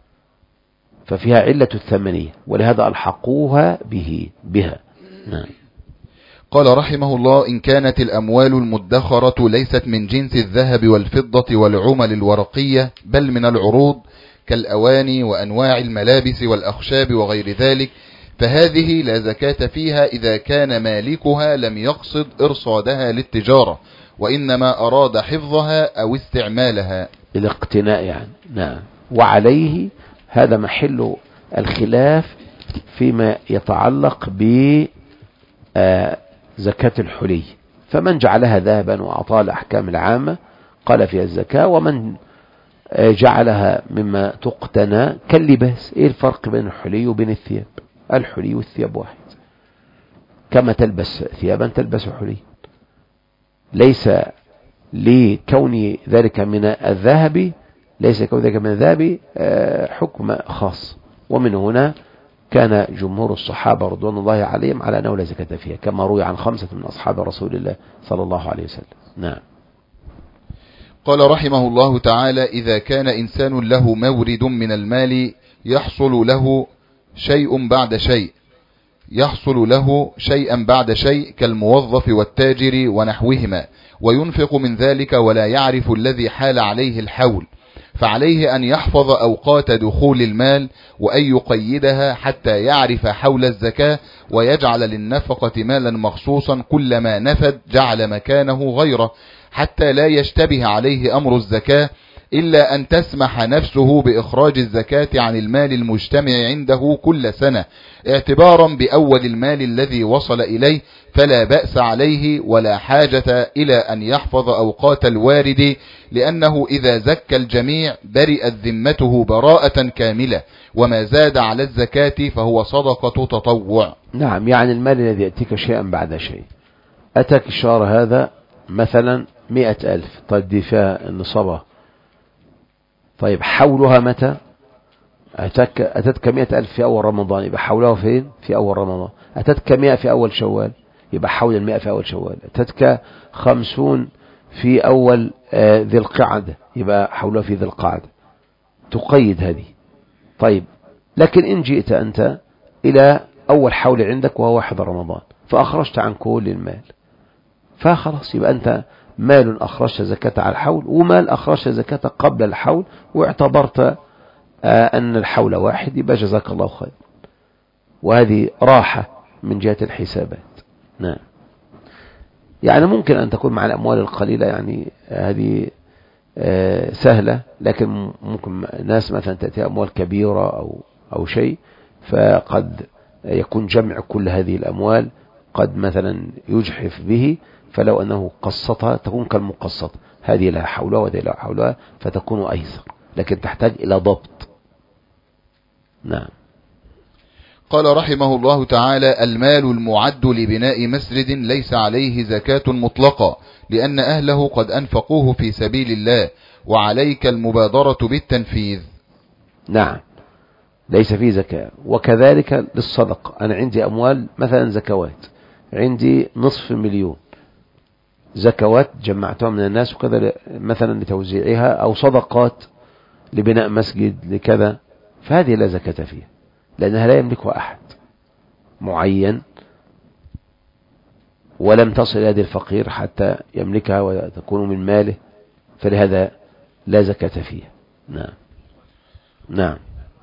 ففيها علة الثمنية، ولهذا ألحقوها به بها. نعم. قال رحمه الله: إن كانت الأموال المدخرة ليست من جنس الذهب والفضة والعمل الورقية بل من العروض كالأواني وأنواع الملابس والأخشاب وغير ذلك، فهذه لا زكاة فيها إذا كان مالكها لم يقصد إرصادها للتجارة وإنما أراد حفظها أو استعمالها، الاقتناء يعني. نعم. وعليه هذا محل الخلاف فيما يتعلق بزكاة الحلي، فمن جعلها ذهبا وأعطاها الأحكام العامة قال فيها الزكاة، ومن جعلها مما تقتنى كاللباس. إيه الفرق بين الحلي وبين الثياب؟ الحلي والثياب واحد، كما تلبس ثيابا تلبس حلي، ليس لكون ذلك من الذهب ليس كون ذلك من الذهب حكم خاص. ومن هنا كان جمهور الصحابة رضوان الله عليهم على أنه لا زكاة فيها، كما روي عن خمسة من أصحاب رسول الله صلى الله عليه وسلم. نعم. قال رحمه الله تعالى: إذا كان إنسان له مورد من المال يحصل له شيء بعد شيء يحصل له شيئا بعد شيء كالموظف والتاجر ونحوهما، وينفق من ذلك ولا يعرف الذي حال عليه الحول، فعليه أن يحفظ أوقات دخول المال وأن يقيدها حتى يعرف حول الزكاة، ويجعل للنفقة مالا مخصوصا، كلما نفد جعل مكانه غيره، حتى لا يشتبه عليه أمر الزكاة، إلا أن تسمح نفسه بإخراج الزكاة عن المال المجتمع عنده كل سنة اعتبارا بأول المال الذي وصل إليه، فلا بأس عليه ولا حاجة إلى أن يحفظ أوقات الوارد، لأنه إذا زكى الجميع برئت ذمته براءة كاملة، وما زاد على الزكاة فهو صدقة تطوع. نعم، يعني المال الذي يأتيك شيئا بعد شيء، أتاك الشهر هذا مثلا مئة ألف، طيب دي فيها النصابة، طيب حولها متى؟ أتتك, أتتك مئة ألف في أول رمضان، يبقى حولها فين؟ في أول رمضان. أتتك مئة في أول شوال، يبقى حول المئة في أول شوال. أتتك خمسون في أول آه ذي القعدة، يبقى حولها في ذي القعدة. تقيد هذه. طيب لكن إن جئت أنت إلى أول حول عندك وهو واحد رمضان، فأخرجت عن كل المال، فخلاص يبقى أنت مال أخرجت زكاة على الحول، ومال أخرجت زكاة قبل الحول، واعتبرت آه أن الحول واحد، يبقى جزاك الله خير. وهذه راحة من جهة الحسابات. نعم، يعني ممكن أن تكون مع الأموال القليلة، يعني هذه آه سهلة، لكن ممكن ناس مثلا تأتي أموال كبيرة أو, أو شيء، فقد يكون جمع كل هذه الأموال قد مثلا يجحف به، فلو أنه قسطها تكون كالمقسطة، هذه لها حولها وهذه لها حولها، فتكون أيسر، لكن تحتاج إلى ضبط. نعم. قال رحمه الله تعالى: المال المعد لبناء مسجد ليس عليه زكاة مطلقة، لأن أهله قد أنفقوه في سبيل الله، وعليك المبادرة بالتنفيذ. نعم، ليس فيه زكاة. وكذلك للصدق، أنا عندي أموال مثلا زكوات، عندي نصف مليون زكوات جمعتها من الناس وكذا مثلا لتوزيعها، أو صدقات لبناء مسجد لكذا، فهذه لا زكاة فيها، لأنها لا يملكها أحد معين، ولم تصل إلى يد الفقير حتى يملكها وتكون من ماله، فلهذا لا زكاة فيها. نعم. نعم.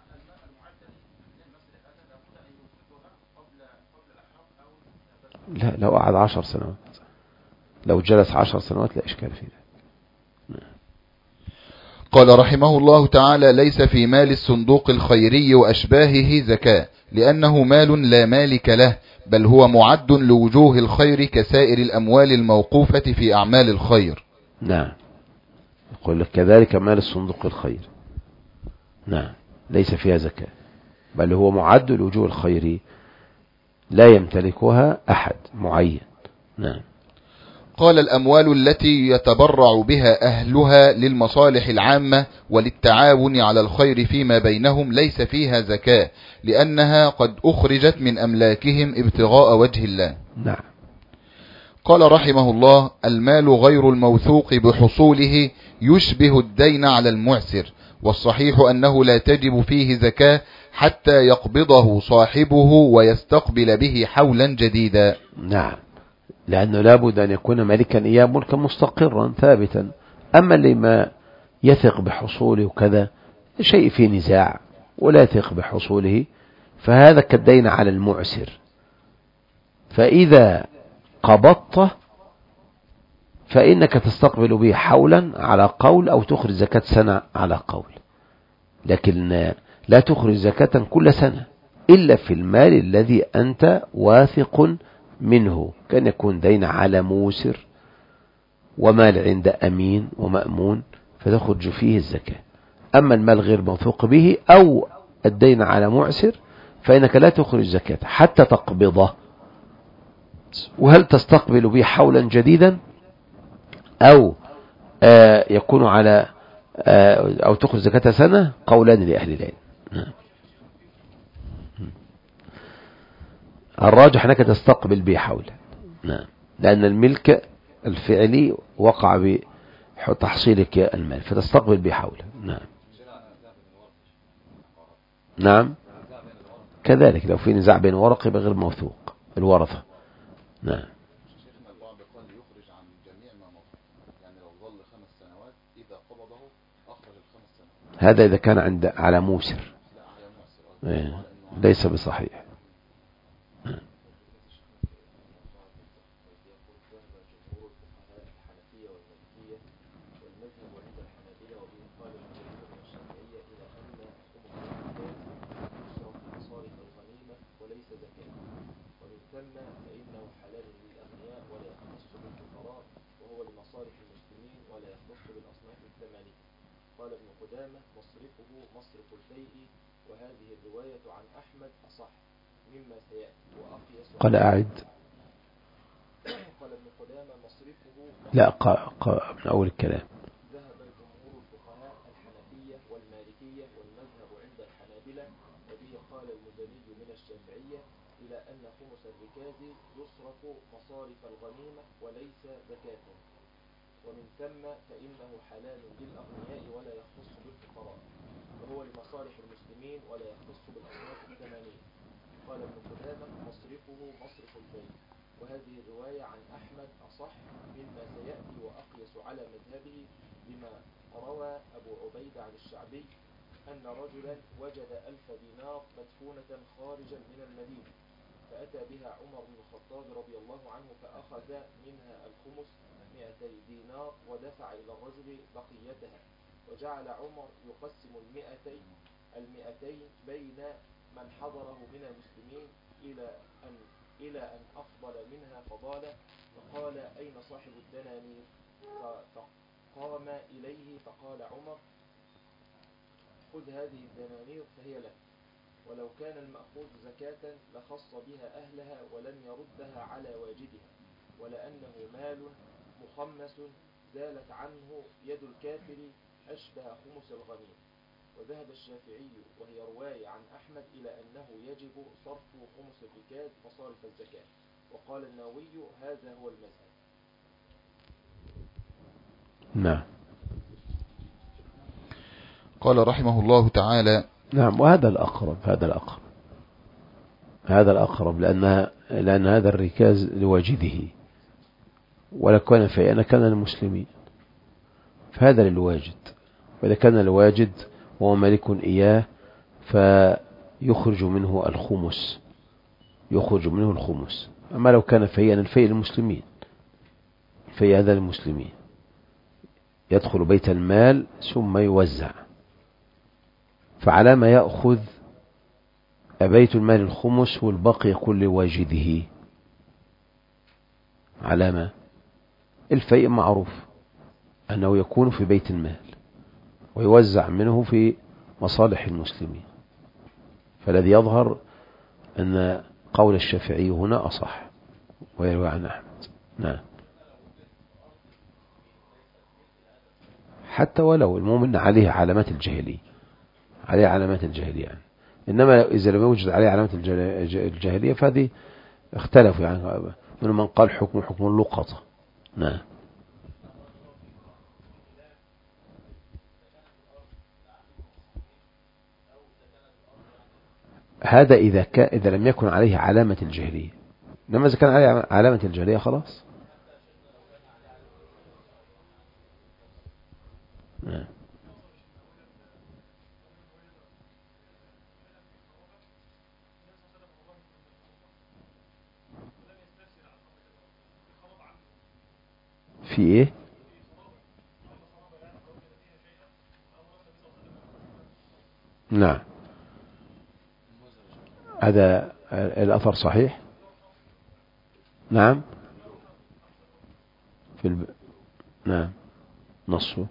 لا، لو قعد عشر سنوات، لو جلس عشر سنوات لا إشكال فيه. نعم. قال رحمه الله تعالى: ليس في مال الصندوق الخيري وأشباهه زكاة، لأنه مال لا مالك له، بل هو معد لوجوه الخير كسائر الأموال الموقوفة في أعمال الخير. نعم، يقول لك كذلك مال الصندوق الخير. نعم، ليس فيها زكاة، بل هو معد لوجوه الخير لا يمتلكها أحد معين. نعم. قال: الأموال التي يتبرع بها أهلها للمصالح العامة وللتعاون على الخير فيما بينهم ليس فيها زكاة، لأنها قد أخرجت من أملاكهم ابتغاء وجه الله. نعم. قال رحمه الله: المال غير الموثوق بحصوله يشبه الدين على المعسر، والصحيح أنه لا تجب فيه زكاة حتى يقبضه صاحبه ويستقبل به حولا جديدا. نعم، لأنه لابد أن يكون مالكا إياه ملكا مستقرا ثابتا. أما لما يثق بحصوله وكذا شيء فيه نزاع ولا يثق بحصوله، فهذا كالدين على المعسر، فإذا قبضته فإنك تستقبل به حولا على قول، أو تخرج زكاة سنة على قول، لكن لا تخرج زكاة كل سنة إلا في المال الذي أنت واثق منه، كان يكون دين على موسر ومال عند أمين ومأمون، فتخرج فيه الزكاة. أما المال غير موثوق به أو الدين على معسر فإنك لا تخرج زكاة حتى تقبضه. وهل تستقبل به حولا جديدا أو آه يكون على آه أو تخرج زكاة سنة؟ قولان لأهل العلم. الراجح أنك تستقبل به حولا، نعم، لأن الملك الفعلي وقع بتحصيلك المال، فتستقبل به حولا. نعم. نعم، كذلك لو في نزاع بين ورقة بغير موثوق الورثة. نعم. هذا إذا كان عند على موسر ليس بصحيح. قال ابن قدامة مصرفه مصرف الفيء، وهذه الرواية عن أحمد أصح مما سيأتي وأقيس. قال أعد. قال ابن قدامة مصرفه لا قا قا من أول الكلام. ذهب جمهور الفقهاء الحنفية والمالكية والمذهب عند الحنابلة، وبه قال المزني من الشافعية إلى أن خمس الركاز يصرف مصارف الغنيمة وليس زكاة، ومن ثم فإنه حلال للأغنياء ولا يختص بالفقراء، وهو لمصالح المسلمين ولا يختص بالأصناف الثمانية. قال ابن قدامة مصرفه مصرف الفيء، وهذه الرواية عن أحمد أصح مما سيأتي وأقيس على مذهبه بما روى أبو عبيد عن الشعبي أن رجلا وجد ألف دينار مدفونة خارجا من المدينة، فأتى بها عمر بن الخطاب رضي الله عنه فأخذ منها الخمس مئتي دينار ودفع إلى الرجل بقيتها، وجعل عمر يقسم المئتين المئتين بين من حضره من المسلمين إلى أن إلى أن أفضل منها فضالة، فقال أين صاحب الدنانير؟ فقام إليه فقال عمر خذ هذه الدنانير فهي لك، ولو كان المأخوذ زكاة لخص بها أهلها ولم يردها على واجدها، ولأنه مال مخمس زالت عنه يد الكافر أشبه خمس الغنيم. وذهب الشافعي وهي رواية عن أحمد إلى أنه يجب صرف خمس الركاز مصارف الزكاة، وقال النووي هذا هو المذهب. نعم. قال رحمه الله تعالى نعم، وهذا الأقرب هذا الأقرب هذا الأقرب لأنها لأن هذا الركاز لواجده، ولا كان فيئنا كان المسلمين، فهذا للواجد، وإذا كان الواجد وهو مالك إياه فيخرج منه الخمس يخرج منه الخمس. أما لو كان فيئا الفيء المسلمين، الفيء هذا المسلمين يدخل بيت المال ثم يوزع، فعلى ما يأخذ بيت المال الخمس والبقي كل واجده؟ علامة الفيء معروف أنه يكون في بيت المال ويوزع منه في مصالح المسلمين، فالذي يظهر أن قول الشافعي هنا أصح ويروى عن أحمد. نعم، حتى ولو المؤمن عليه علامات الجاهلية عليه علامات الجاهلية يعني. إنما إذا لم يوجد عليه علامات الجاهلية فهذه اختلفوا يعني، من من قال حكم حكم اللقطة. نعم. هذا إذا كان إذا لم يكن عليه علامة الجاهلية، إنما إذا كان عليه علامة الجاهلية خلاص. نعم. في إيه؟ نعم، هذا الأثر صحيح. نعم في الب... نعم نصه.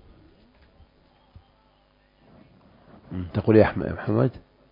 تقول يا محمد؟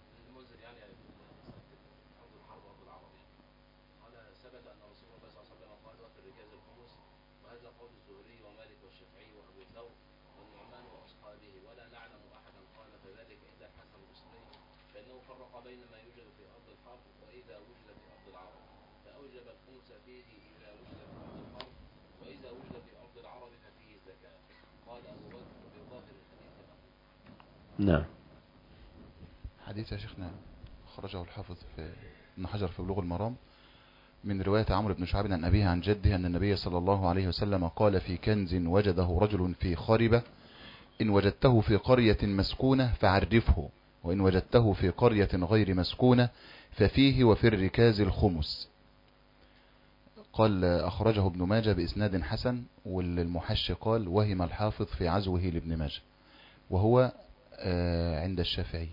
نعم. حديث يا شيخنا خرجه الحافظ في ابن حجر في بلوغ المرام من رواية عمرو بن شعيب عن أبيه عن جده أن النبي صلى الله عليه وسلم قال في كنز وجده رجل في خربة إن وجدته في قرية مسكونة فعرفه، وإن وجدته في قرية غير مسكونة ففيه وفي الركاز الخمس. قال أخرجه ابن ماجه بإسناد حسن، والمحشي قال وهم الحافظ في عزوه لابن ماجه، وهو عند الشافعي.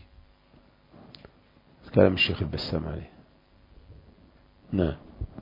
كلام الشيخ البسام عليه. نعم.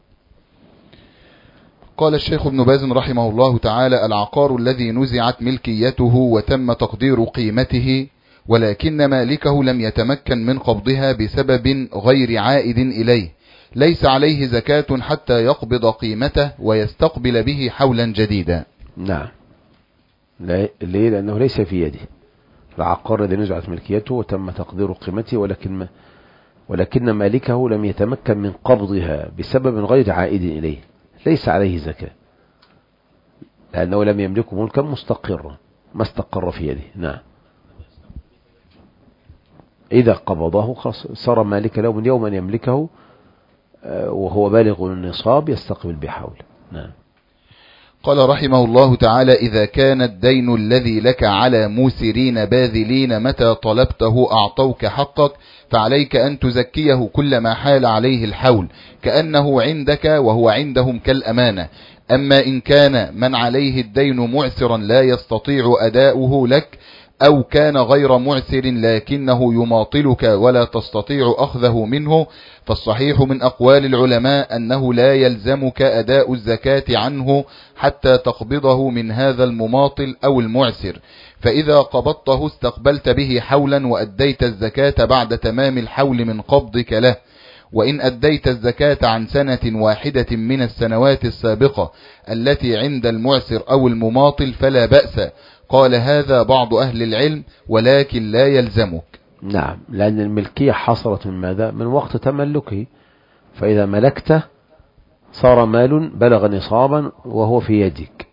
قال الشيخ ابن باز رحمه الله تعالى: العقار الذي نزعت ملكيته وتم تقدير قيمته ولكن مالكه لم يتمكن من قبضها بسبب غير عائد إليه ليس عليه زكاة حتى يقبض قيمته ويستقبل به حولا جديدا. نعم. ليه؟ لأنه ليس في يده. العقار الذي نزعت ملكيته وتم تقدير قيمته ولكن ما ولكن مالكه لم يتمكن من قبضها بسبب غير عائد إليه ليس عليه زكاة، لأنه لم يملكه ملكا مستقرا ما استقر في يده. نعم. إذا قبضه صار مالك له من يوم أن يملكه وهو بالغ النصاب يستقبل بحول. نعم. قال رحمه الله تعالى: إذا كان الدين الذي لك على موسرين باذلين متى طلبته أعطوك حقك فعليك أن تزكيه كلما حال عليه الحول كأنه عندك وهو عندهم كالأمانة. أما إن كان من عليه الدين معسرا لا يستطيع أداؤه لك أو كان غير معسر لكنه يماطلك ولا تستطيع أخذه منه فالصحيح من أقوال العلماء أنه لا يلزمك أداء الزكاة عنه حتى تقبضه من هذا المماطل أو المعسر، فإذا قبضته استقبلت به حولا وأديت الزكاة بعد تمام الحول من قبضك له. وإن أديت الزكاة عن سنة واحدة من السنوات السابقة التي عند المعسر أو المماطل فلا بأس. قال هذا بعض أهل العلم ولكن لا يلزمك. نعم، لأن الملكية حصلت من ماذا؟ من وقت تملكه، فإذا ملكته صار مال بلغ نصابا وهو في يدك،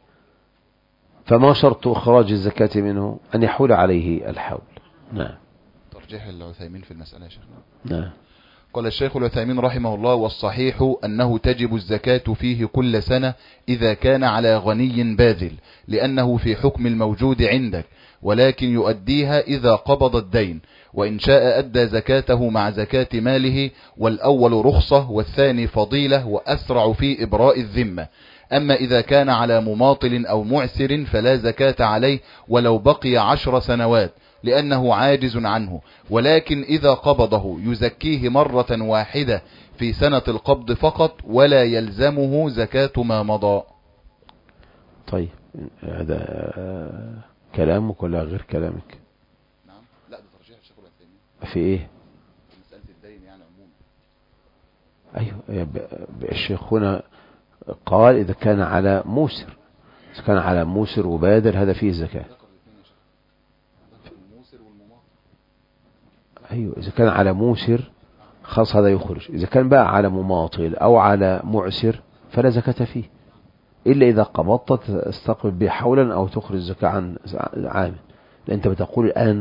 فما شرط إخراج الزكاة منه؟ أن يحول عليه الحول. نعم. ترجيح العثيمين في المسألة يا شيخنا. نعم. قال الشيخ العثيمين رحمه الله: والصحيح أنه تجب الزكاة فيه كل سنة إذا كان على غني باذل لأنه في حكم الموجود عندك، ولكن يؤديها إذا قبض الدين، وإن شاء أدى زكاته مع زكاة ماله، والأول رخصة والثاني فضيلة وأسرع في إبراء الذمة. أما إذا كان على مماطل أو معسر فلا زكاة عليه ولو بقي عشر سنوات لأنه عاجز عنه، ولكن إذا قبضه يزكيه مرة واحدة في سنة القبض فقط ولا يلزمه زكاة ما مضى. طيب، هذا كلامك ولا غير كلامك؟ نعم، لا ده ترجيح الشيخ العثيمين. في إيه؟ مسألة الدين يعني عموما. أيوه، الشيخ هنا قال إذا كان على موسر، إذا كان على موسر وبادر هذا فيه زكاة. أيوه، إذا كان على موسر خاص هذا يخرج، إذا كان بقى على مماطل أو على معسر فلا زكاة فيه إلا إذا قبضت تستقبل به حولا أو تخرج زكاة عن عام. لأن أنت بتقول الآن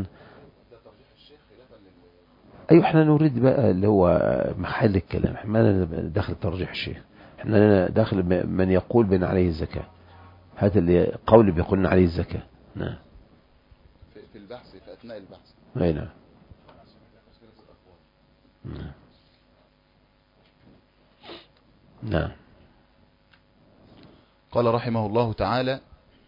أيوه إحنا نريد بقى اللي هو محل الكلام، إحنا داخل ترجيح الشيخ، إحنا داخل من يقول بأن عليه الزكاة، هذا اللي قول بيقولن عليه الزكاة. نعم. في البحث في أثناء البحث. أي نعم. نعم. قال رحمه الله تعالى: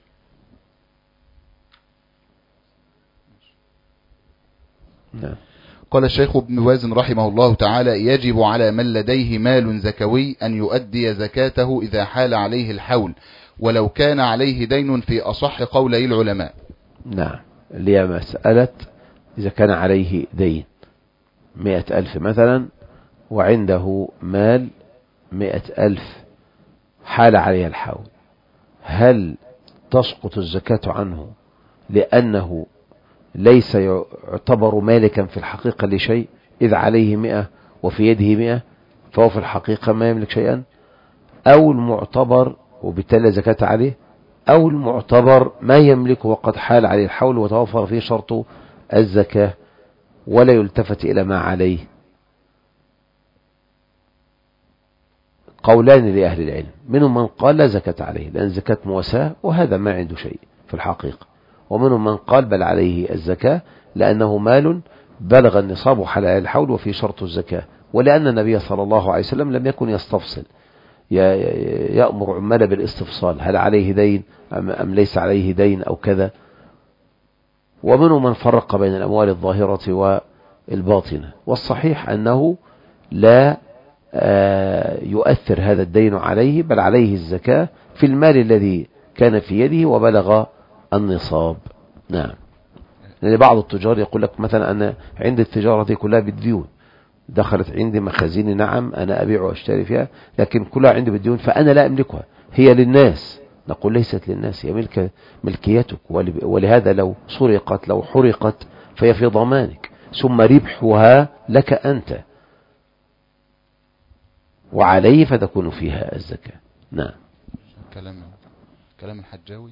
نعم. قال الشيخ ابن باز رحمه الله تعالى: يجب على من لديه مال زكوي أن يؤدي زكاته إذا حال عليه الحول ولو كان عليه دين في أصح قولي العلماء. نعم، اللي هي مسألة إذا كان عليه دين مئة ألف مثلا وعنده مال مئة ألف حال عليه الحول، هل تسقط الزكاة عنه لأنه ليس يعتبر مالكا في الحقيقة لشيء، إذ عليه مئة وفي يده مئة فهو في الحقيقة ما يملك شيئا، أو المعتبر وبالتالي زكاة عليه، أو المعتبر ما يملكه وقد حال عليه الحول وتوفر فيه شرط الزكاة ولا يلتفت إلى ما عليه؟ قولان لأهل العلم، منهم من قال لا زكاة عليه لأن زكاة مواساة وهذا ما عنده شيء في الحقيقة، ومنهم من قال بل عليه الزكاة لأنه مال بلغ النصاب حلال الحول وفي شرط الزكاة، ولأن النبي صلى الله عليه وسلم لم يكن يستفصل يأمر عمال بالاستفصال هل عليه دين أم ليس عليه دين أو كذا. ومنهم من فرق بين الأموال الظاهرة والباطنة، والصحيح أنه لا يؤثر هذا الدين عليه، بل عليه الزكاة في المال الذي كان في يده وبلغ النصاب. نعم. لأن بعض التجار يقول لك مثلا أنا عند التجارة كلها بالديون، دخلت عندي مخازين، نعم أنا أبيع وأشتري فيها، لكن كلها عندي بالديون فأنا لا أملكها، هي للناس. نقول ليست للناس، هي ملك ملكيتك، ولهذا لو سرقت لو حرقت فهي في ضمانك، ثم ربحها لك أنت وعليه فتكون فيها الزكاة. نعم. كلام كلام الحجاوي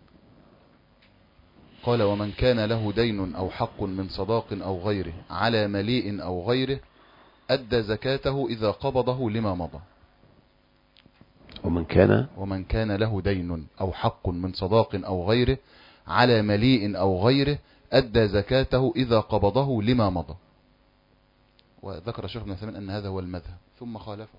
قال ومن كان له دين أو حق من صداق أو غيره على مليء أو غيره أدى زكاته إذا قبضه لما مضى. ومن كان ومن كان له دين أو حق من صداق أو غيره على مليء أو غيره أدى زكاته إذا قبضه لما مضى. وذكر الشيخ ابن عثيمين أن هذا هو المذهب ثم خالفه.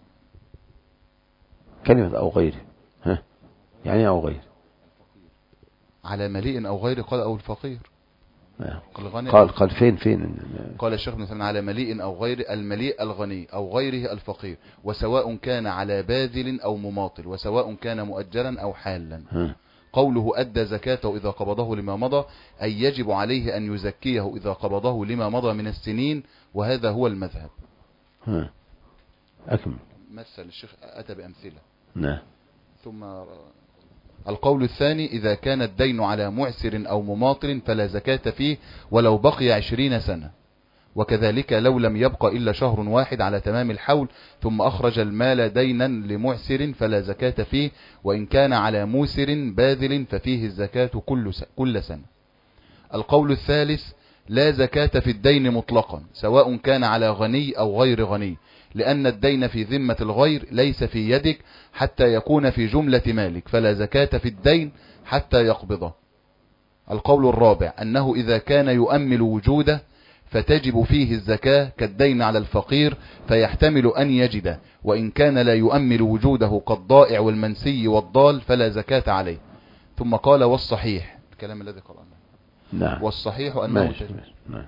كلمة أو غيره، ها يعني أو غيره على مليء أو غيره قال أو الفقير. قال قال فين فين قال الشيخ مثلا على مليء أو غير المليء الغني أو غيره الفقير، وسواء كان على باذل أو مماطل، وسواء كان مؤجلا أو حالا. ها. قوله أدى زكاته إذا قبضه لما مضى أي يجب عليه أن يزكيه إذا قبضه لما مضى من السنين، وهذا هو المذهب. ها. أكمل. مثل الشيخ أتى بأمثلة. نعم. ثم القول الثاني إذا كان الدين على معسر أو مماطل فلا زكاة فيه ولو بقي عشرين سنة، وكذلك لو لم يبق إلا شهر واحد على تمام الحول ثم أخرج المال دينا لمعسر فلا زكاة فيه، وإن كان على موسر باذل ففيه الزكاة كل سنة. القول الثالث لا زكاة في الدين مطلقا سواء كان على غني أو غير غني، لأن الدين في ذمة الغير ليس في يدك حتى يكون في جملة مالك، فلا زكاة في الدين حتى يقبضه. القول الرابع أنه إذا كان يؤمل وجوده فتجب فيه الزكاة كالدين على الفقير فيحتمل أن يجده، وإن كان لا يؤمل وجوده كالضائع والمنسي والضال فلا زكاة عليه. ثم قال والصحيح الكلام الذي قرأناه. نعم. والصحيح أنه ماشي. ماشي. نعم.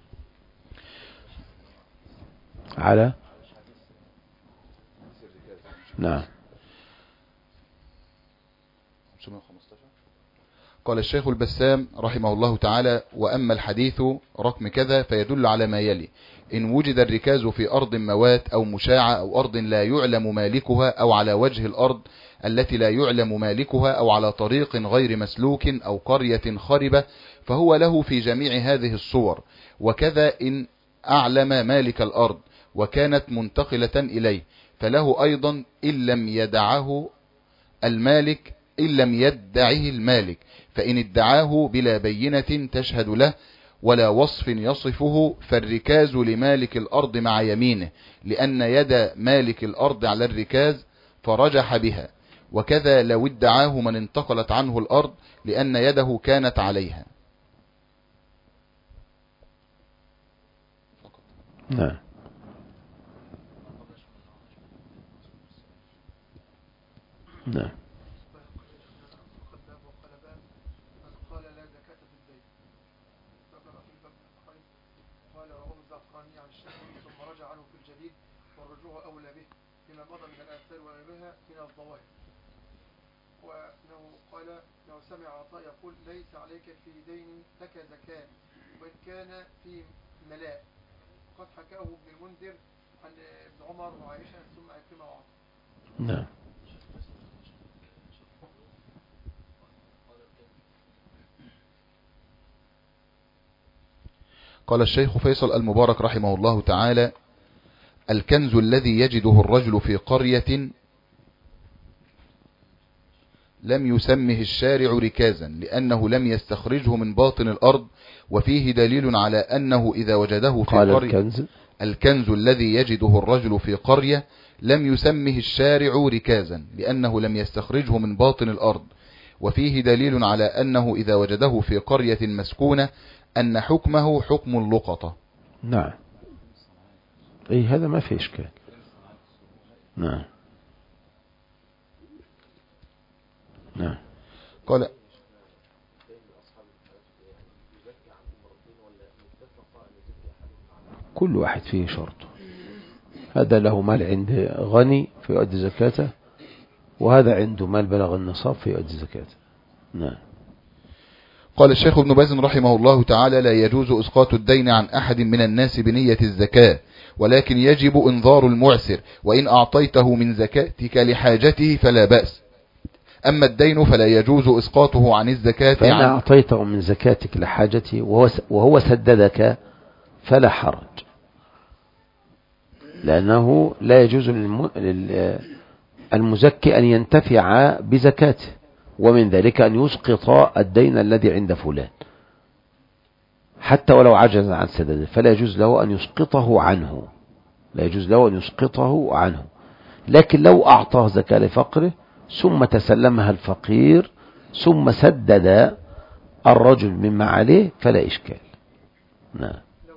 على نعم. قال الشيخ البسام رحمه الله تعالى وأما الحديث رقم كذا فيدل على ما يلي: إن وجد الركاز في أرض موات أو مشاعة أو أرض لا يعلم مالكها أو على وجه الأرض التي لا يعلم مالكها أو على طريق غير مسلوك أو قرية خربة فهو له في جميع هذه الصور. وكذا إن أعلم مالك الأرض وكانت منتقلة إليه فله أيضا إن لم يدعه المالك إن لم يدعه المالك، فإن ادعاه بلا بينة تشهد له ولا وصف يصفه فالركاز لمالك الأرض مع يمينه، لأن يد مالك الأرض على الركاز فرجح بها. وكذا لو ادعاه من انتقلت عنه الأرض لأن يده كانت عليها. نعم. نعم. قال لا زكاة في الدين، ذكر في الباب النحوي قال رواه الزعفراني عن الشافعي ثم رجع عنه في الجديد، والرجوع أولى به فيما مضى من الآثار وغيرها من الظواهر. وأنه قال لو سمع عطاء يقول ليس عليك في دين لك زكاة وإن كان في ملاء، قد حكاه ابن المنذر عن ابن عمر وعائشة ثم أكرمه وعطاء. نعم. قال الشيخ فيصل المبارك رحمه الله تعالى: الكنز الذي يجده الرجل في قرية لم يسمه الشارع ركازا لأنه لم يستخرجه من باطن الأرض، وفيه دليل على أنه إذا وجده في قرية الكنز. الكنز الذي يجده الرجل في قرية لم يسمه الشارع ركازا لأنه لم يستخرجه من باطن الأرض، وفيه دليل على أنه إذا وجده في قرية مسكونة أن حكمه حكم اللقطة. نعم، أي هذا ما في إشكال. نعم نعم. قال كل واحد فيه شرطه، هذا له مال عند غني فيؤدي زكاته، وهذا عنده مال بلغ النصاب فيؤدي زكاته. نعم. قال الشيخ ابن باز رحمه الله تعالى: لا يجوز إسقاط الدين عن أحد من الناس بنية الزكاة، ولكن يجب إنظار المعسر، وإن أعطيته من زكاتك لحاجته فلا بأس. أما الدين فلا يجوز إسقاطه عن الزكاة. فإن عن أعطيته من زكاتك لحاجته وهو سددك فلا حرج، لأنه لا يجوز للمزكي أن ينتفع بزكاته، ومن ذلك أن يسقط الدين الذي عند فلان حتى ولو عجز عن سدده، فلا يجوز له أن يسقطه عنه، لا يجوز له أن يسقطه عنه. لكن لو أعطاه زكاة لفقره ثم تسلمها الفقير ثم سدد الرجل مما عليه فلا إشكال. نعم،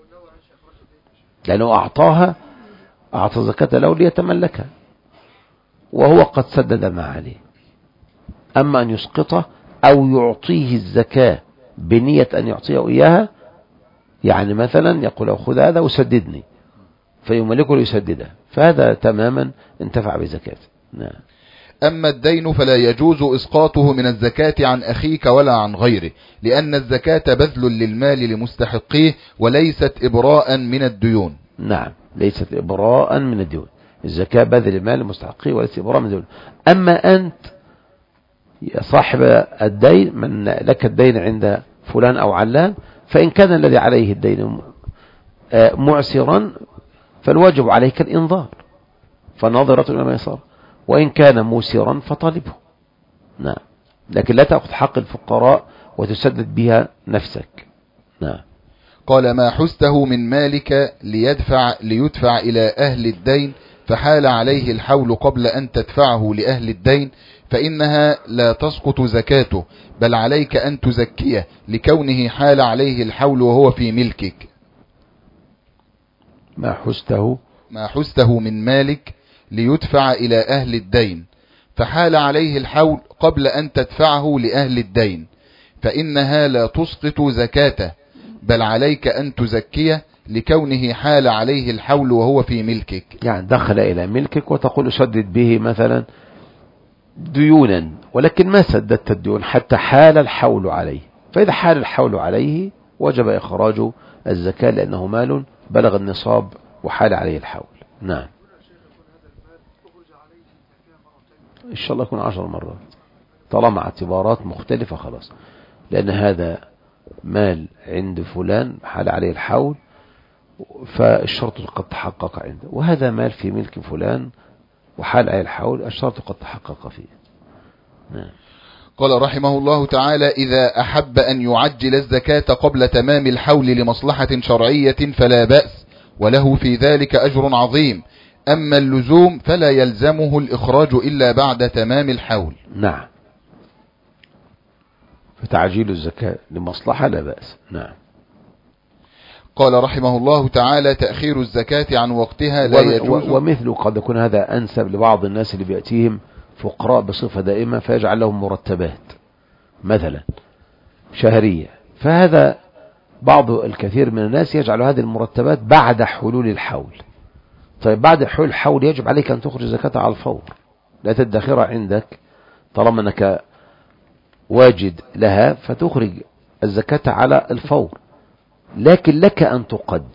لأنه أعطاها أعطى زكاة له ليتملكها وهو قد سدد ما عليه. أما أن يسقطه أو يعطيه الزكاة بنية أن يعطيه إياها، يعني مثلا يقول خذ هذا وسددني فيملكه ليسدده، فهذا تماما انتفع بزكاته. نعم. أما الدين فلا يجوز إسقاطه من الزكاة عن أخيك ولا عن غيره، لأن الزكاة بذل للمال لمستحقيه وليست إبراء من الديون. نعم، ليست إبراء من الديون، الزكاة بذل المال لمستحقيه وليست إبراء من الديون. أما أنت صاحب الدين، من لك الدين عند فلان أو علان، فإن كان الذي عليه الدين معسرا فالواجب عليك الإنظار، فناظرة إلى ما يسار، وإن كان موسرا فطالبه. نعم، لكن لا تأخذ حق الفقراء وتسدد بها نفسك. نعم. قال: ما حسته من مالك ليدفع ليدفع إلى أهل الدين فحال عليه الحول قبل أن تدفعه لأهل الدين، فإنها لا تسقط زكاته، بل عليك أن تزكيه لكونه حال عليه الحول وهو في ملكك. ما حسته ما حسته من مالك ليدفع إلى أهل الدين فحال عليه الحول قبل أن تدفعه لأهل الدين، فإنها لا تسقط زكاته، بل عليك أن تزكيه لكونه حال عليه الحول وهو في ملكك. يعني دخل إلى ملكك وتقول سدد به مثلا ديونا، ولكن ما سددت الديون حتى حال الحول عليه، فإذا حال الحول عليه وجب إخراج الزكاة لأنه مال بلغ النصاب وحال عليه الحول. نعم. إن شاء الله يكون عشر مرات طالما اعتبارات مختلفة خلاص، لأن هذا مال عند فلان حال عليه الحول فالشرط قد تحقق عنده، وهذا مال في ملك فلان وحال عليه الحول الشرط قد تحقق فيه. نعم. قال رحمه الله تعالى: إذا أحب أن يعجل الزكاة قبل تمام الحول لمصلحة شرعية فلا بأس، وله في ذلك أجر عظيم. أما اللزوم فلا يلزمه الإخراج إلا بعد تمام الحول. نعم، فتعجيل الزكاة لمصلحة لا بأس. نعم. قال رحمه الله تعالى: تأخير الزكاة عن وقتها لا يجوز. ومثل قد يكون هذا أنسب لبعض الناس اللي بيأتيهم فقراء بصفة دائمة فيجعل لهم مرتبات مثلا شهرية، فهذا بعض الكثير من الناس يجعل هذه المرتبات بعد حلول الحول. طيب بعد حلول الحول يجب عليك أن تخرج زكاة على الفور، لا تدخرها عندك طالما أنك واجد لها، فتخرج الزكاة على الفور، لكن لك أن تقدم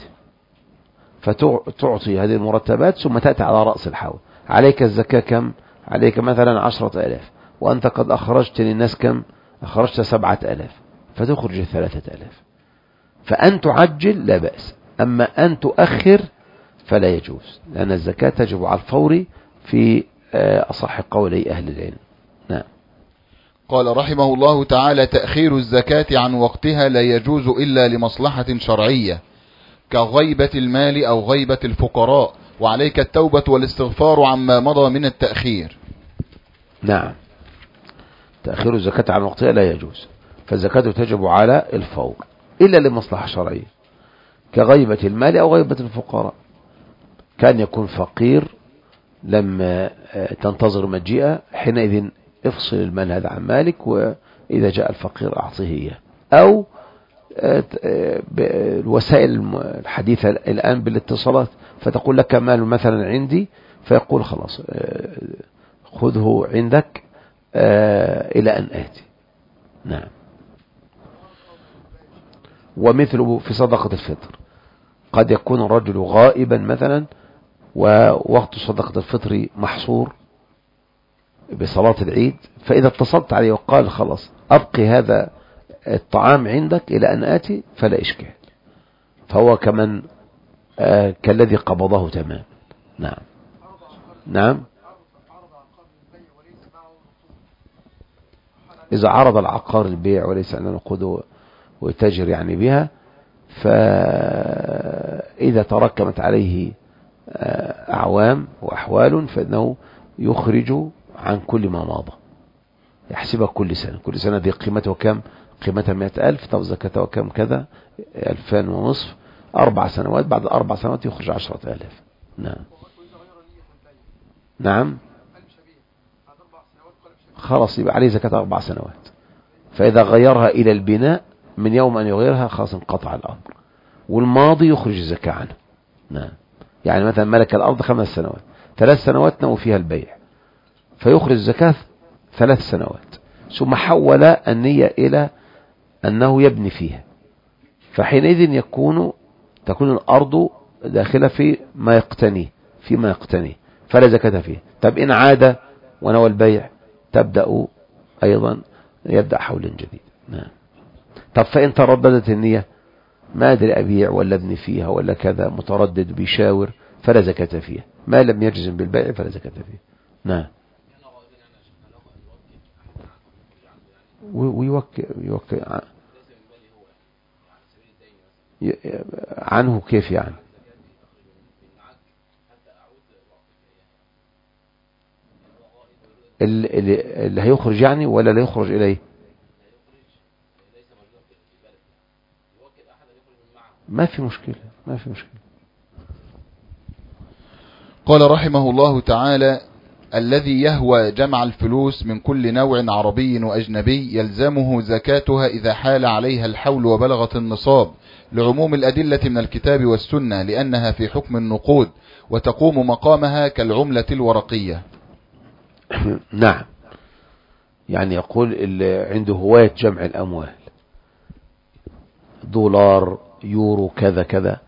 فتعطي هذه المرتبات ثم تأتي على رأس الحول. عليك الزكاة كم؟ عليك مثلا عشرة آلاف، وأنت قد أخرجت للناس كم؟ أخرجت سبعة آلاف، فتخرج ثلاثة آلاف. فأن تعجل لا بأس، أما أن تؤخر فلا يجوز، لأن الزكاة تجب على الفور في أصح قولي أهل العلم. نعم. قال رحمه الله تعالى: تأخير الزكاة عن وقتها لا يجوز إلا لمصلحة شرعية كغيبة المال أو غيبة الفقراء، وعليك التوبة والاستغفار عما مضى من التأخير. نعم. تأخير الزكاة عن وقتها لا يجوز، فالزكاة تجب على الفور إلا لمصلحة شرعية كغيبة المال أو غيبة الفقراء. كان يكون فقير لما تنتظر مجيئة، حينئذ افصل المال هذا عن مالك، وإذا جاء الفقير أعطيه إياه. أو الوسائل الحديثة الآن بالاتصالات، فتقول لك مال مثلا عندي، فيقول خلاص خذه عندك إلى أن آتي. نعم. ومثله في صدقة الفطر، قد يكون الرجل غائبا مثلا ووقت صدقة الفطر محصور بصلاة العيد، فإذا اتصلت عليه وقال خلاص أبقي هذا الطعام عندك إلى أن آتي فلا إشكال، فهو كمن آه كالذي قبضه تمام. نعم. نعم. إذا عرض العقار البيع وليس عنده نقود ويتاجر يعني بها، فإذا تركمت عليه أعوام وأحوال فإنه يخرج عن كل ما مضى، يحسبها كل سنة، كل سنة دي قيمته كم؟ قيمتها مئة ألف، طب زكاتها كم؟ كذا ألفان ونصف، أربع سنوات، بعد أربع سنوات يخرج عشرة آلاف. نعم. نعم. خلاص يبقى عليه زكاة أربع سنوات، فإذا غيرها إلى البناء من يوم أن يغيرها خلاص انقطع الأمر، والماضي يخرج الزكاة عنه. نعم. يعني مثلا ملك الأرض خمس سنوات، ثلاث سنوات نوى فيها البيع، فيخرج الزكاة ثلاث سنوات، ثم حول النية إلى أنه يبني فيها، فحينئذ يكون تكون الأرض داخلة في ما يقتنيه فيما يقتنيه فلا زكاة فيه. طب إن عاد ونوى البيع تبدأ أيضا يبدأ حول جديد. نعم. طب فإن ترددت النية، ما أدري أبيع ولا ابني فيها ولا كذا، متردد بيشاور، فلا زكاة فيها، ما لم يجزم بالبيع فلا زكاة فيه. نعم. ويوكل يوكل عنه كيف يعني؟ اللي, اللي هيخرج يعني ولا لا يخرج إليه؟ ما في مشكلة، ما في مشكلة. قال رحمه الله تعالى: الذي يهوى جمع الفلوس من كل نوع عربي وأجنبي يلزمه زكاتها إذا حال عليها الحول وبلغت النصاب، لعموم الأدلة من الكتاب والسنة، لأنها في حكم النقود وتقوم مقامها كالعملة الورقية. نعم. يعني يقول اللي عنده هواية جمع الأموال، دولار، يورو، كذا كذا،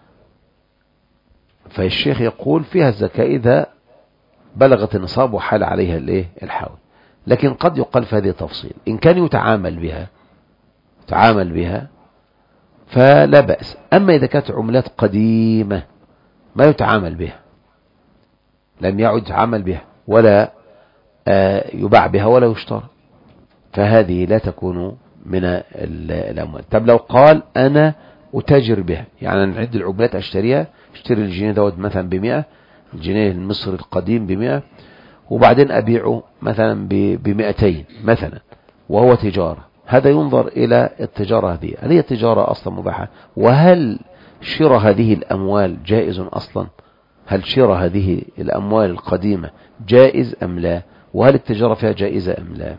فالشيخ يقول فيها الزكاة إذا بلغت النصاب وحال عليها الايه الحول. لكن قد يقال في هذه تفصيل، إن كان يتعامل بها تعامل بها فلا بأس، أما إذا كانت عملات قديمة ما يتعامل بها، لم يعد يتعامل بها ولا آه يباع بها ولا يشترى، فهذه لا تكون من الأموال. طب لو قال أنا أتاجر بها، يعني نعد العملات أشتريها، اشتري الجنيه دوت مثلا بمئة، الجنيه المصري القديم بمئة، وبعدين أبيعه مثلا بمئتين مثلا، وهو تجارة، هذا ينظر إلى التجارة هذه، هل هي تجارة أصلا مباحة؟ وهل شراء هذه الأموال جائز أصلا؟ هل شراء هذه الأموال القديمة جائز أم لا؟ وهل التجارة فيها جائزة أم لا؟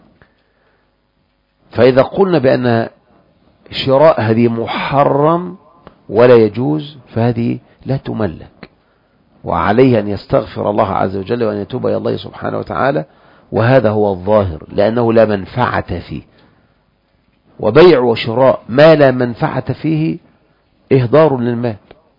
فإذا قلنا بأن شراء هذه محرم ولا يجوز، فهذه لا تملك، وعليه أن يستغفر الله عز وجل وأن يتوب إلى الله سبحانه وتعالى، وهذا هو الظاهر، لأنه لا منفعة فيه. وبيع وشراء ما لا منفعة فيه إهدار للمال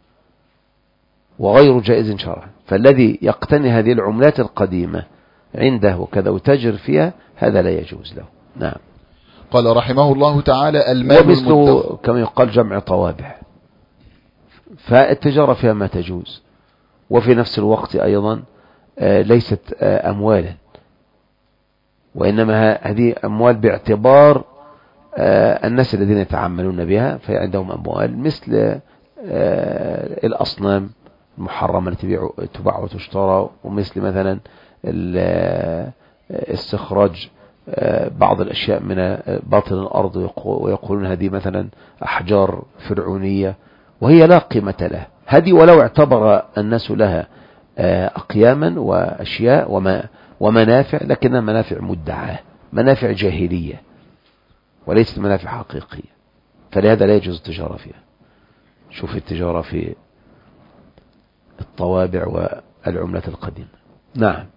وغير جائز شرعا، فالذي يقتني هذه العملات القديمة عنده وكذا وتجر فيها هذا لا يجوز له. نعم. قال رحمه الله تعالى: المال ومثله كما يقال جمع طوابع، فالتجارة فيها ما تجوز، وفي نفس الوقت أيضا ليست أموالا، وإنما هذه أموال باعتبار الناس الذين يتعاملون بها، فعندهم أموال مثل الأصنام المحرمة التي تباع وتشترى، ومثل مثلا استخراج بعض الأشياء من باطن الأرض ويقولون هذه مثلا أحجار فرعونية وهي لا قيمة لها. هذه ولو اعتبر الناس لها أقياما وأشياء ومنافع، لكنها منافع مدعاة، منافع جاهلية وليست منافع حقيقية، فلهذا لا يجوز التجارة فيها. شوف التجارة في الطوابع والعملات القديمة. نعم.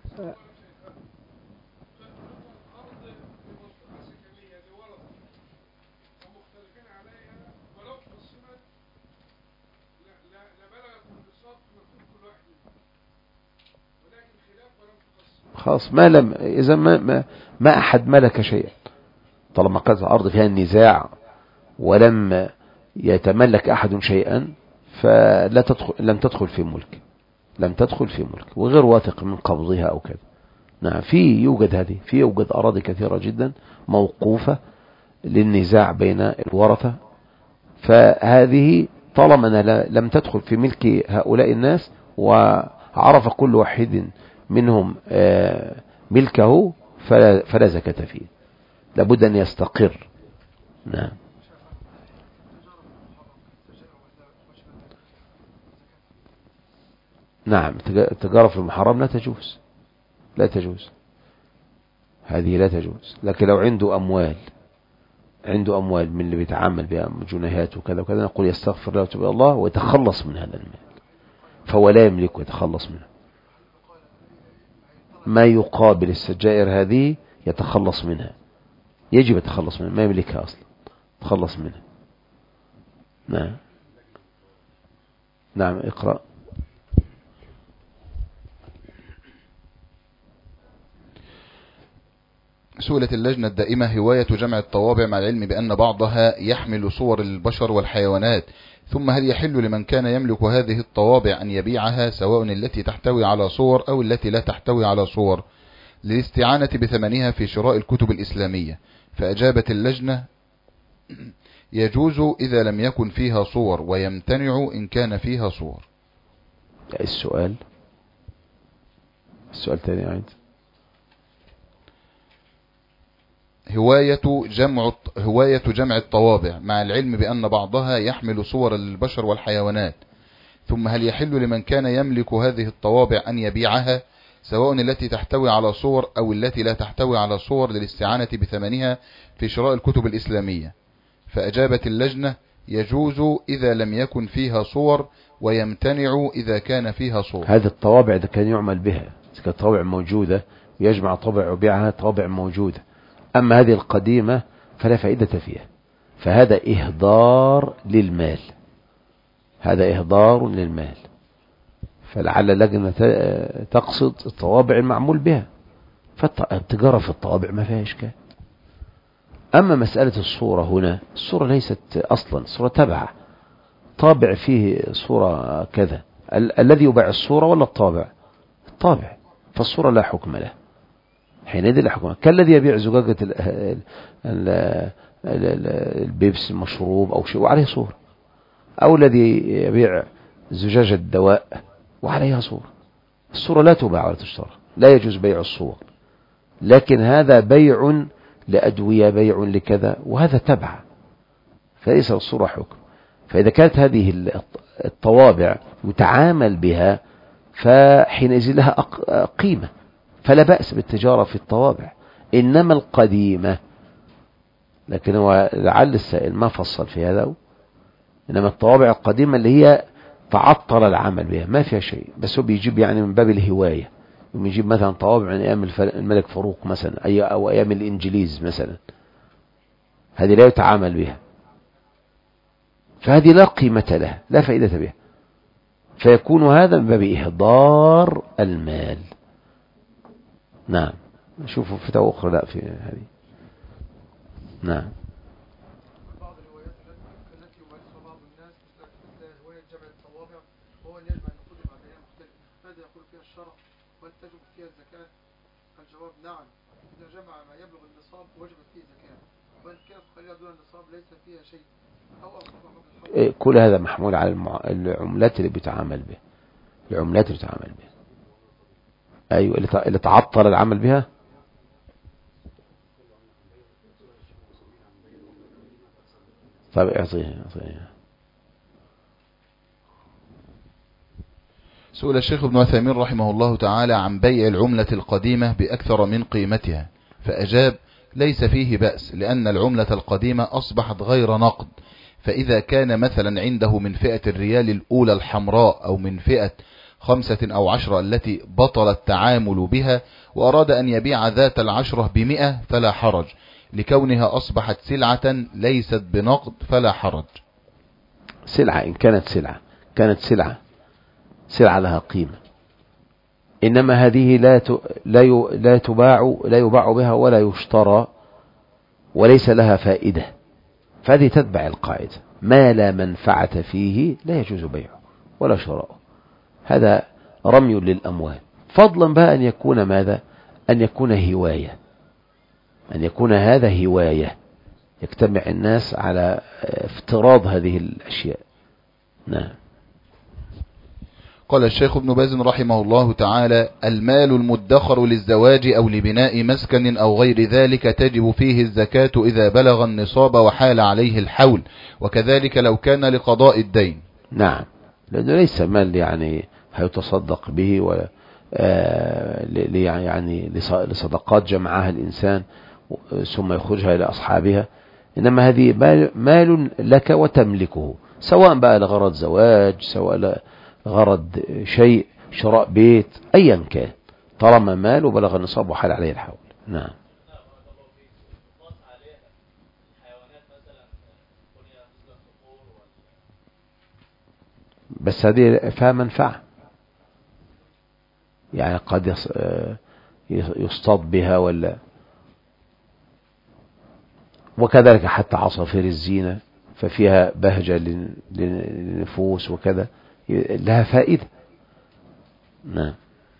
خلاص، ما لم إذا ما ما, ما أحد ملك شيئا، طالما كانت الأرض فيها النزاع ولم يتملك أحد شيئا فلا تدخل، لم تدخل في ملك، لم تدخل في ملك وغير واثق من قبضها أو كذا. نعم، في يوجد هذه في يوجد أراضي كثيرة جدا موقوفة للنزاع بين الورثة، فهذه طالما لم تدخل في ملك هؤلاء الناس وعرف كل واحد منهم ملكه فلا, فلا زكاة فيه، لابد أن يستقر. نعم. نعم، التجارة في المحرم لا تجوز، لا تجوز، هذه لا تجوز. لكن لو عنده أموال، عنده أموال من اللي بيتعامل بها جنيهات وكذا وكذا، نقول يستغفر له ويتوب إلى الله ويتخلص من هذا المال، فهو لا يملكه، يتخلص منه. ما يقابل السجائر هذه يتخلص منها، يجب يتخلص منها، ما يملكها أصلا، يتخلص منها. نعم. نعم، اقرأ. سئلت اللجنة الدائمة هواية جمع الطوابع مع العلم بأن بعضها يحمل صور البشر والحيوانات، ثم هل يحل لمن كان يملك هذه الطوابع أن يبيعها سواء التي تحتوي على صور أو التي لا تحتوي على صور للاستعانة بثمنها في شراء الكتب الإسلامية؟ فأجابت اللجنة يجوز إذا لم يكن فيها صور ويمتنع إن كان فيها صور. السؤال السؤال تاني عيد. هواية جمع هواية جمع الطوابع مع العلم بأن بعضها يحمل صور البشر والحيوانات، ثم هل يحل لمن كان يملك هذه الطوابع أن يبيعها سواء التي تحتوي على صور أو التي لا تحتوي على صور للاستعانة بثمنها في شراء الكتب الإسلامية؟ فأجابت اللجنة يجوز إذا لم يكن فيها صور ويمتنع إذا كان فيها صور. هذه الطوابع إذا كان يعمل بها، إذا كانت طوابع موجودة ويجمع طوابع ويبيعها، طوابع موجودة. أما هذه القديمة فلا فائدة فيها، فهذا إهدار للمال، هذا إهدار للمال. فلعل اللجنة تقصد الطوابع المعمول بها، فالتجارة في الطوابع ما فيها إشكال. أما مسألة الصورة هنا، الصورة ليست أصلا، الصورة تبع طابع فيه صورة كذا، ال الذي يباع الصورة ولا الطابع؟ الطابع، فالصورة لا حكم له حينئذ، لا حكم له. كالذي يبيع زجاجة البيبس المشروب أو شيء وعليه صورة، أو الذي يبيع زجاجة دواء وعليها صورة. الصورة لا تباع ولا تشترى، لا يجوز بيع الصور، لكن هذا بيع لأدوية، بيع لكذا، وهذا تبع، فليس الصورة حكم. فإذا كانت هذه الطوابع يتعامل بها فحينئذ لها قيمة، فلا بأس بالتجارة في الطوابع. إنما القديمة، لكن هو لعل السائل ما فصل في هذا، إنما الطوابع القديمة اللي هي تعطل العمل بها ما فيها شيء، بس هو بيجيب يعني من باب الهواية، يجيب مثلا طوابع من أيام الملك فاروق مثلا، أي أو أيام الإنجليز مثلا، هذه لا يتعامل بها، فهذه لا قيمة لها، لا فائدة بها، فيكون هذا من باب إهدار المال. نعم. شوفوا فتاوى أخرى لا في هذه. نعم. بعض الهوايات التي يمارسها بعض الناس مثل هواية جمع الطوابع، وهو أن يجمع النقود مع بيان مختلفة، ماذا يقول فيها الشرع؟ وهل تجب فيها الزكاة؟ الجواب نعم، إذا جمع ما يبلغ النصاب وجبت فيه زكاة، وإن كانت قليلة دون النصاب ليس فيها شيء. كل هذا محمول على العملات اللي بيتعامل بها، العملات اللي بيتعامل بها، أيوة، اللي تعطل العمل بها. طيب اعطيه اعطيه. سئل الشيخ ابن عثيمين رحمه الله تعالى عن بيع العملة القديمة بأكثر من قيمتها، فأجاب: ليس فيه بأس، لأن العملة القديمة أصبحت غير نقد، فإذا كان مثلا عنده من فئة الريال الأولى الحمراء أو من فئة خمسة أو عشرة التي بطل التعامل بها وأراد أن يبيع ذات العشرة بمئة فلا حرج، لكونها أصبحت سلعة ليست بنقد فلا حرج. سلعة إن كانت سلعة كانت سلعة سلعة لها قيمة، إنما هذه لا لا لا تباع لا يباع بها ولا يشترى وليس لها فائدة، فهذه تتبع القاعدة: ما لا منفعة فيه لا يجوز بيعه ولا شراؤه. هذا رمي للأموال، فضلا بقى أن يكون ماذا؟ أن يكون هواية، أن يكون هذا هواية يجتمع الناس على افتراض هذه الأشياء. نعم. قال الشيخ ابن باز رحمه الله تعالى: المال المدخر للزواج أو لبناء مسكن أو غير ذلك تجب فيه الزكاة إذا بلغ النصاب وحال عليه الحول، وكذلك لو كان لقضاء الدين. نعم، لأنه ليس مال يعني هيتصدق به ولا آه يعني لصدقات جمعها الإنسان ثم يخرجها إلى أصحابها، إنما هذه مال لك وتملكه، سواء بقى لغرض زواج، سواء لغرض شيء شراء بيت، أيا كان، طالما مال وبلغ النصاب وحال عليه الحول. نعم. بس هذه فيها منفعة، يعني قد يصطاد بها ولا، وكذلك حتى عصافير الزينة ففيها بهجة للنفوس وكذا، لها فائدة. نعم.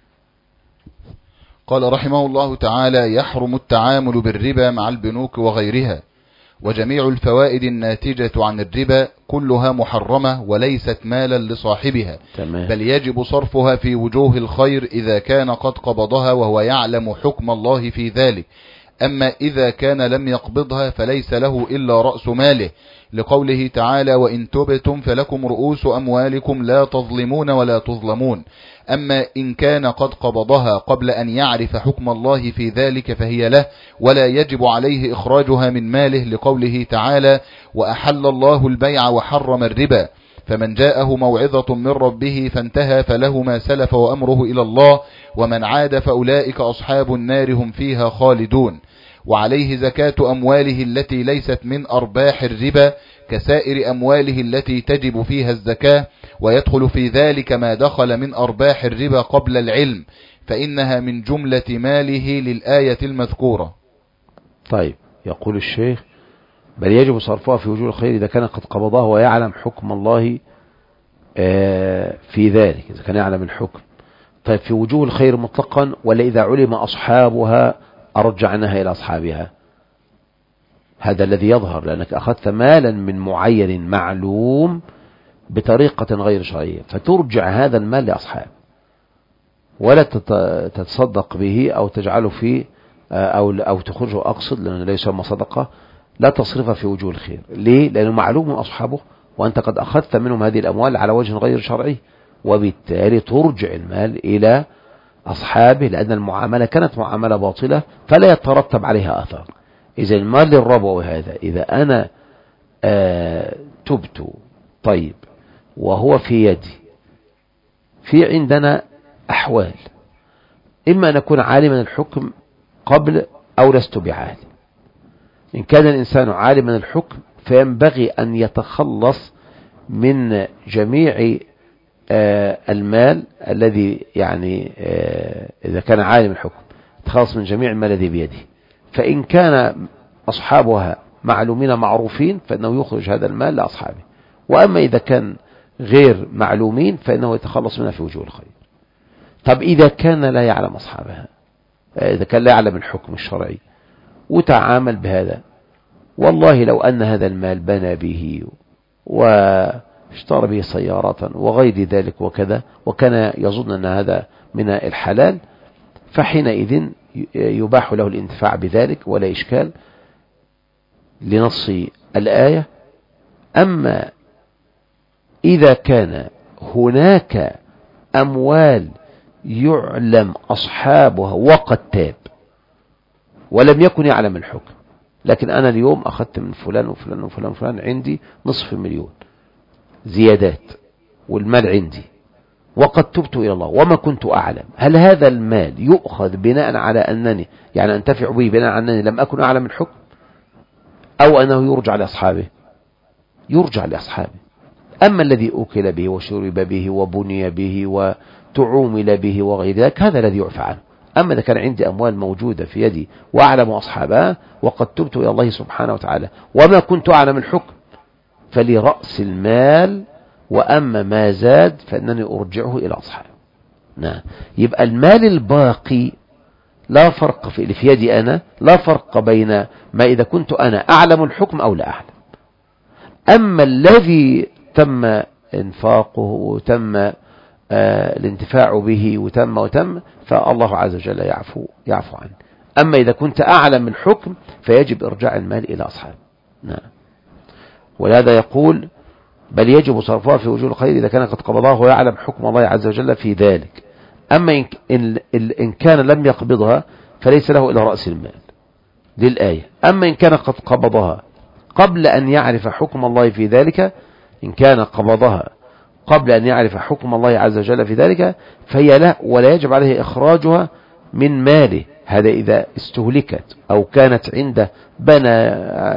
قال رحمه الله تعالى: يحرم التعامل بالربا مع البنوك وغيرها، وجميع الفوائد الناتجة عن الربا كلها محرمة وليست مالا لصاحبها، تمام. بل يجب صرفها في وجوه الخير إذا كان قد قبضها وهو يعلم حكم الله في ذلك، أما إذا كان لم يقبضها فليس له إلا رأس ماله، لقوله تعالى: وإن تبتم فلكم رؤوس أموالكم لا تظلمون ولا تظلمون. أما إن كان قد قبضها قبل أن يعرف حكم الله في ذلك فهي له، ولا يجب عليه إخراجها من ماله، لقوله تعالى: وأحل الله البيع وحرم الربا، فمن جاءه موعظة من ربه فانتهى فله ما سلف وأمره إلى الله، ومن عاد فأولئك أصحاب النار هم فيها خالدون. وعليه زكاة أمواله التي ليست من أرباح الربا كسائر أمواله التي تجب فيها الزكاة، ويدخل في ذلك ما دخل من أرباح الربا قبل العلم، فإنها من جملة ماله للآية المذكورة. طيب، يقول الشيخ: بل يجب صرفها في وجوه الخير إذا كان قد قبضها ويعلم حكم الله في ذلك، إذا كان يعلم الحكم. طيب، في وجوه الخير مطلقا، ولا إذا علم أصحابها أرجعناها إلى أصحابها؟ هذا الذي يظهر، لأنك أخذت مالا من معين معلوم بطريقة غير شرعية، فترجع هذا المال لأصحابه، ولا تتصدق به أو تجعله فيه أو أو تخرجه، أقصد، لأنه لا يسمى صدقة، لا تصرفها في وجوه الخير. ليه؟ لأنه معلوم من أصحابه، وأنت قد أخذت منهم هذه الأموال على وجه غير شرعي، وبالتالي ترجع المال إلى أصحابه، لأن المعاملة كانت معاملة باطلة فلا يترتب عليها أثر. إذا المال للربو هذا، إذا أنا آه تبت طيب وهو في يدي، في عندنا أحوال: إما أن أكون عالما الحكم قبل أو لست بعالم. إن كان الإنسان عالما الحكم فينبغي أن يتخلص من جميع آه المال الذي يعني آه إذا كان عالم الحكم يتخلص من جميع المال الذي بيده، فإن كان أصحابها معلومين معروفين فإنه يخرج هذا المال لأصحابه، وأما إذا كان غير معلومين فإنه يتخلص منها في وجوه الخير. طب إذا كان لا يعلم أصحابها، إذا كان لا يعلم الحكم الشرعي وتعامل بهذا، والله لو أن هذا المال بنى به واشترى به سيارة وغير ذلك وكذا، وكان يظن أن هذا من الحلال، فحينئذ يباح له الانتفاع بذلك ولا إشكال، لنص الآية: أما إذا كان هناك أموال يعلم أصحابها وقد تاب ولم يكن يعلم الحكم، لكن أنا اليوم أخذت من فلان وفلان وفلان وفلان عندي نصف مليون زيادات والمال عندي وقد تبت إلى الله وما كنت أعلم، هل هذا المال يؤخذ بناء على أنني يعني أنتفع به بناء على أنني لم أكن أعلم الحكم، أو أنه يرجع لأصحابه؟ يرجع لأصحابه. أما الذي أكل به وشرب به وبني به وتعومل به وغير ذلك هذا الذي يعفى عنه. أما إذا كان عندي أموال موجودة في يدي وأعلم أصحابها وقد تبت إلى الله سبحانه وتعالى وما كنت أعلم الحكم فلرأس المال، وأما ما زاد فإنني أرجعه إلى أصحابه. نعم. يبقى المال الباقي لا فرق في اللي في يدي أنا، لا فرق بين ما إذا كنت أنا أعلم الحكم أو لا أعلم. أما الذي تم إنفاقه وتم آه الانتفاع به وتم وتم فالله عز وجل يعفو يعفو عنه. أما إذا كنت أعلم الحكم فيجب إرجاع المال إلى أصحابه. نعم. ولهذا يقول بل يجب صرفها في وجوه الخير إذا كان قد قبضاه ويعلم حكم الله عز وجل في ذلك. أما إن, إن كان لم يقبضها فليس له إلا رأس المال للآية. أما إن كان قد قبضها قبل أن يعرف حكم الله في ذلك، إن كان قبضها قبل أن يعرف حكم الله عز وجل في ذلك فهي له ولا يجب عليه إخراجها من ماله. هذا إذا استهلكت أو كانت عنده بنى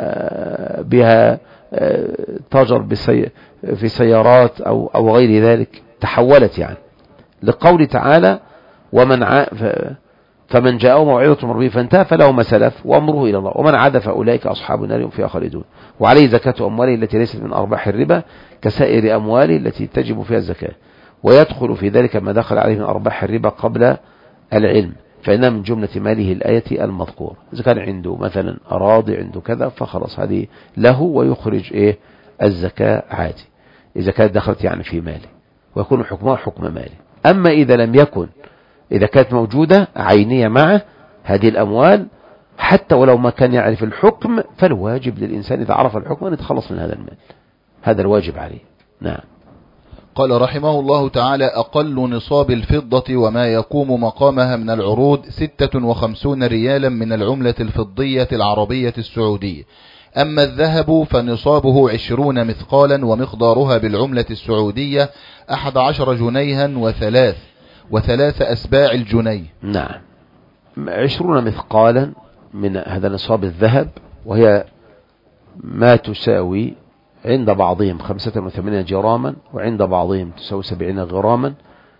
بها تاجر بسي في سيارات أو, أو غير ذلك تحولت يعني، لقول تعالى ومن ع... فمن جاءه موعظة من ربه فانتهى فله ما سلف وأمره إلى الله ومن عاد فأولئك أصحاب النار هم فيها خالدون. وعليه زكاة أمواله التي ليست من أرباح الربا كسائر أمواله التي تجب فيها الزكاة، ويدخل في ذلك ما دخل عليه من أرباح الربا قبل العلم، فإنها من جملة ماله الآية المذكور. إذا كان عنده مثلا أراضي عنده كذا فخلاص هذه له ويخرج إيه الزكاة عادي إذا كانت دخلت يعني في ماله ويكون حكمها حكم ماله. أما إذا لم يكن، إذا كانت موجودة عينية معه هذه الأموال حتى ولو ما كان يعرف الحكم فالواجب للإنسان إذا عرف الحكم أن يتخلص من هذا المال، هذا الواجب عليه. نعم. قال رحمه الله تعالى أقل نصاب الفضة وما يقوم مقامها من العروض ستة وخمسون ريالا من العملة الفضية العربية السعودية. أما الذهب فنصابه عشرون مثقالا ومقدارها بالعملة السعودية أحد عشر جنيها وثلاث وثلاث أسباع الجنيه. نعم. عشرون مثقالا من هذا نصاب الذهب، وهي ما تساوي عند بعضهم خمسة وثمانين جراما وعند بعضهم تساوي سبعين غراما.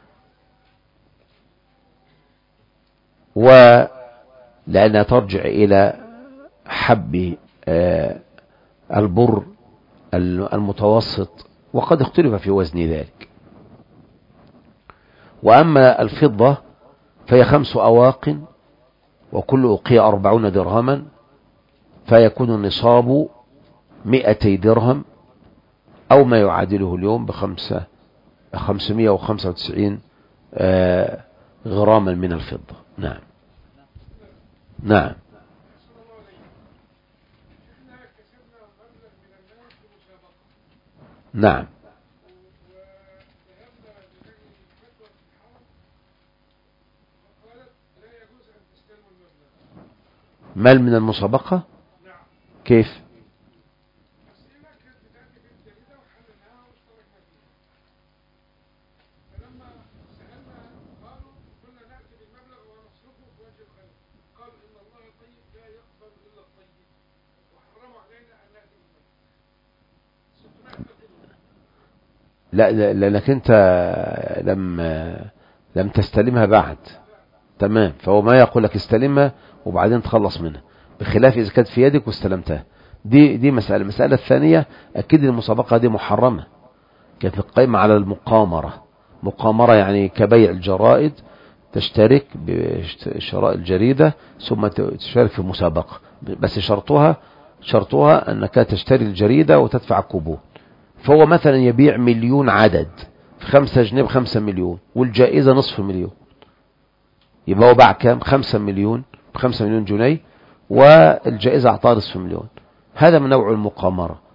ولأنها ترجع إلى حب البر المتوسط وقد اختلف في وزن ذلك. وأما الفضة فهي خمس أواق وكل أوقية أربعون درهما، فيكون النصاب مئتي درهم أو ما يعادله اليوم بخمسة خمسمائة وخمسة وتسعين غراما من الفضة. نعم. نعم. نعم. مال من المسابقة كيف؟ لا لأنك أنت لم لم تستلمها بعد. تمام. فهو ما يقول لك استلمها وبعدين تخلص منها، بخلاف إذا كانت في يدك واستلمتها. دي دي مسألة. المسألة الثانية أكيد المسابقة دي محرمة، كانت قائمة على المقامرة. مقامرة يعني كبيع الجرائد، تشترك بشراء الجريدة ثم تشارك في مسابقة، بس شرطها شرطها أنك تشتري الجريدة وتدفع كوبون. فهو مثلا يبيع مليون عدد في خمسة جنيه بخمسة مليون والجائزة نصف مليون، يبقى هو باع كام؟ خمسة مليون بخمسة مليون جنيه والجائزة أعطاه نصف مليون. هذا من نوع المقامرة.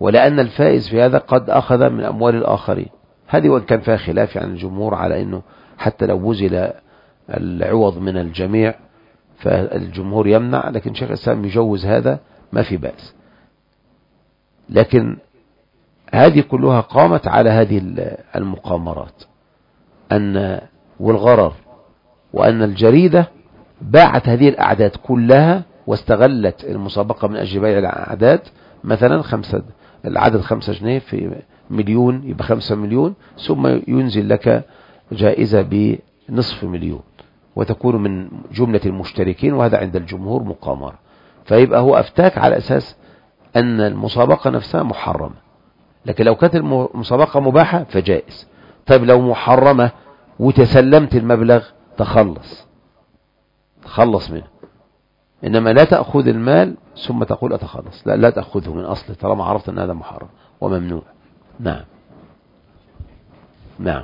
ولأن الفائز في هذا قد أخذ من أموال الآخرين. هذه وإن كان فيها خلاف عن الجمهور على أنه حتى لو بذل العوض من الجميع فالجمهور يمنع، لكن شيخ الإسلام يجوز هذا ما في بأس. لكن هذه كلها قامت على هذه المقامرات أن والغرر، وأن الجريدة باعت هذه الأعداد كلها واستغلت المسابقة من أجل بيع الأعداد. مثلا خمسة العدد خمسة جنيه في مليون يبقى خمسة مليون، ثم ينزل لك جائزة بنصف مليون وتكون من جملة المشتركين، وهذا عند الجمهور مقامرة. فيبقى هو أفتاك على أساس أن المسابقة نفسها محرمة، لكن لو كانت المسابقة مباحة فجائز. طيب لو محرمة وتسلمت المبلغ تخلص تخلص منه، إنما لا تأخذ المال ثم تقول أتخلص، لا لا تأخذه من أصله طالما عرفت أن هذا محرم وممنوع. نعم نعم.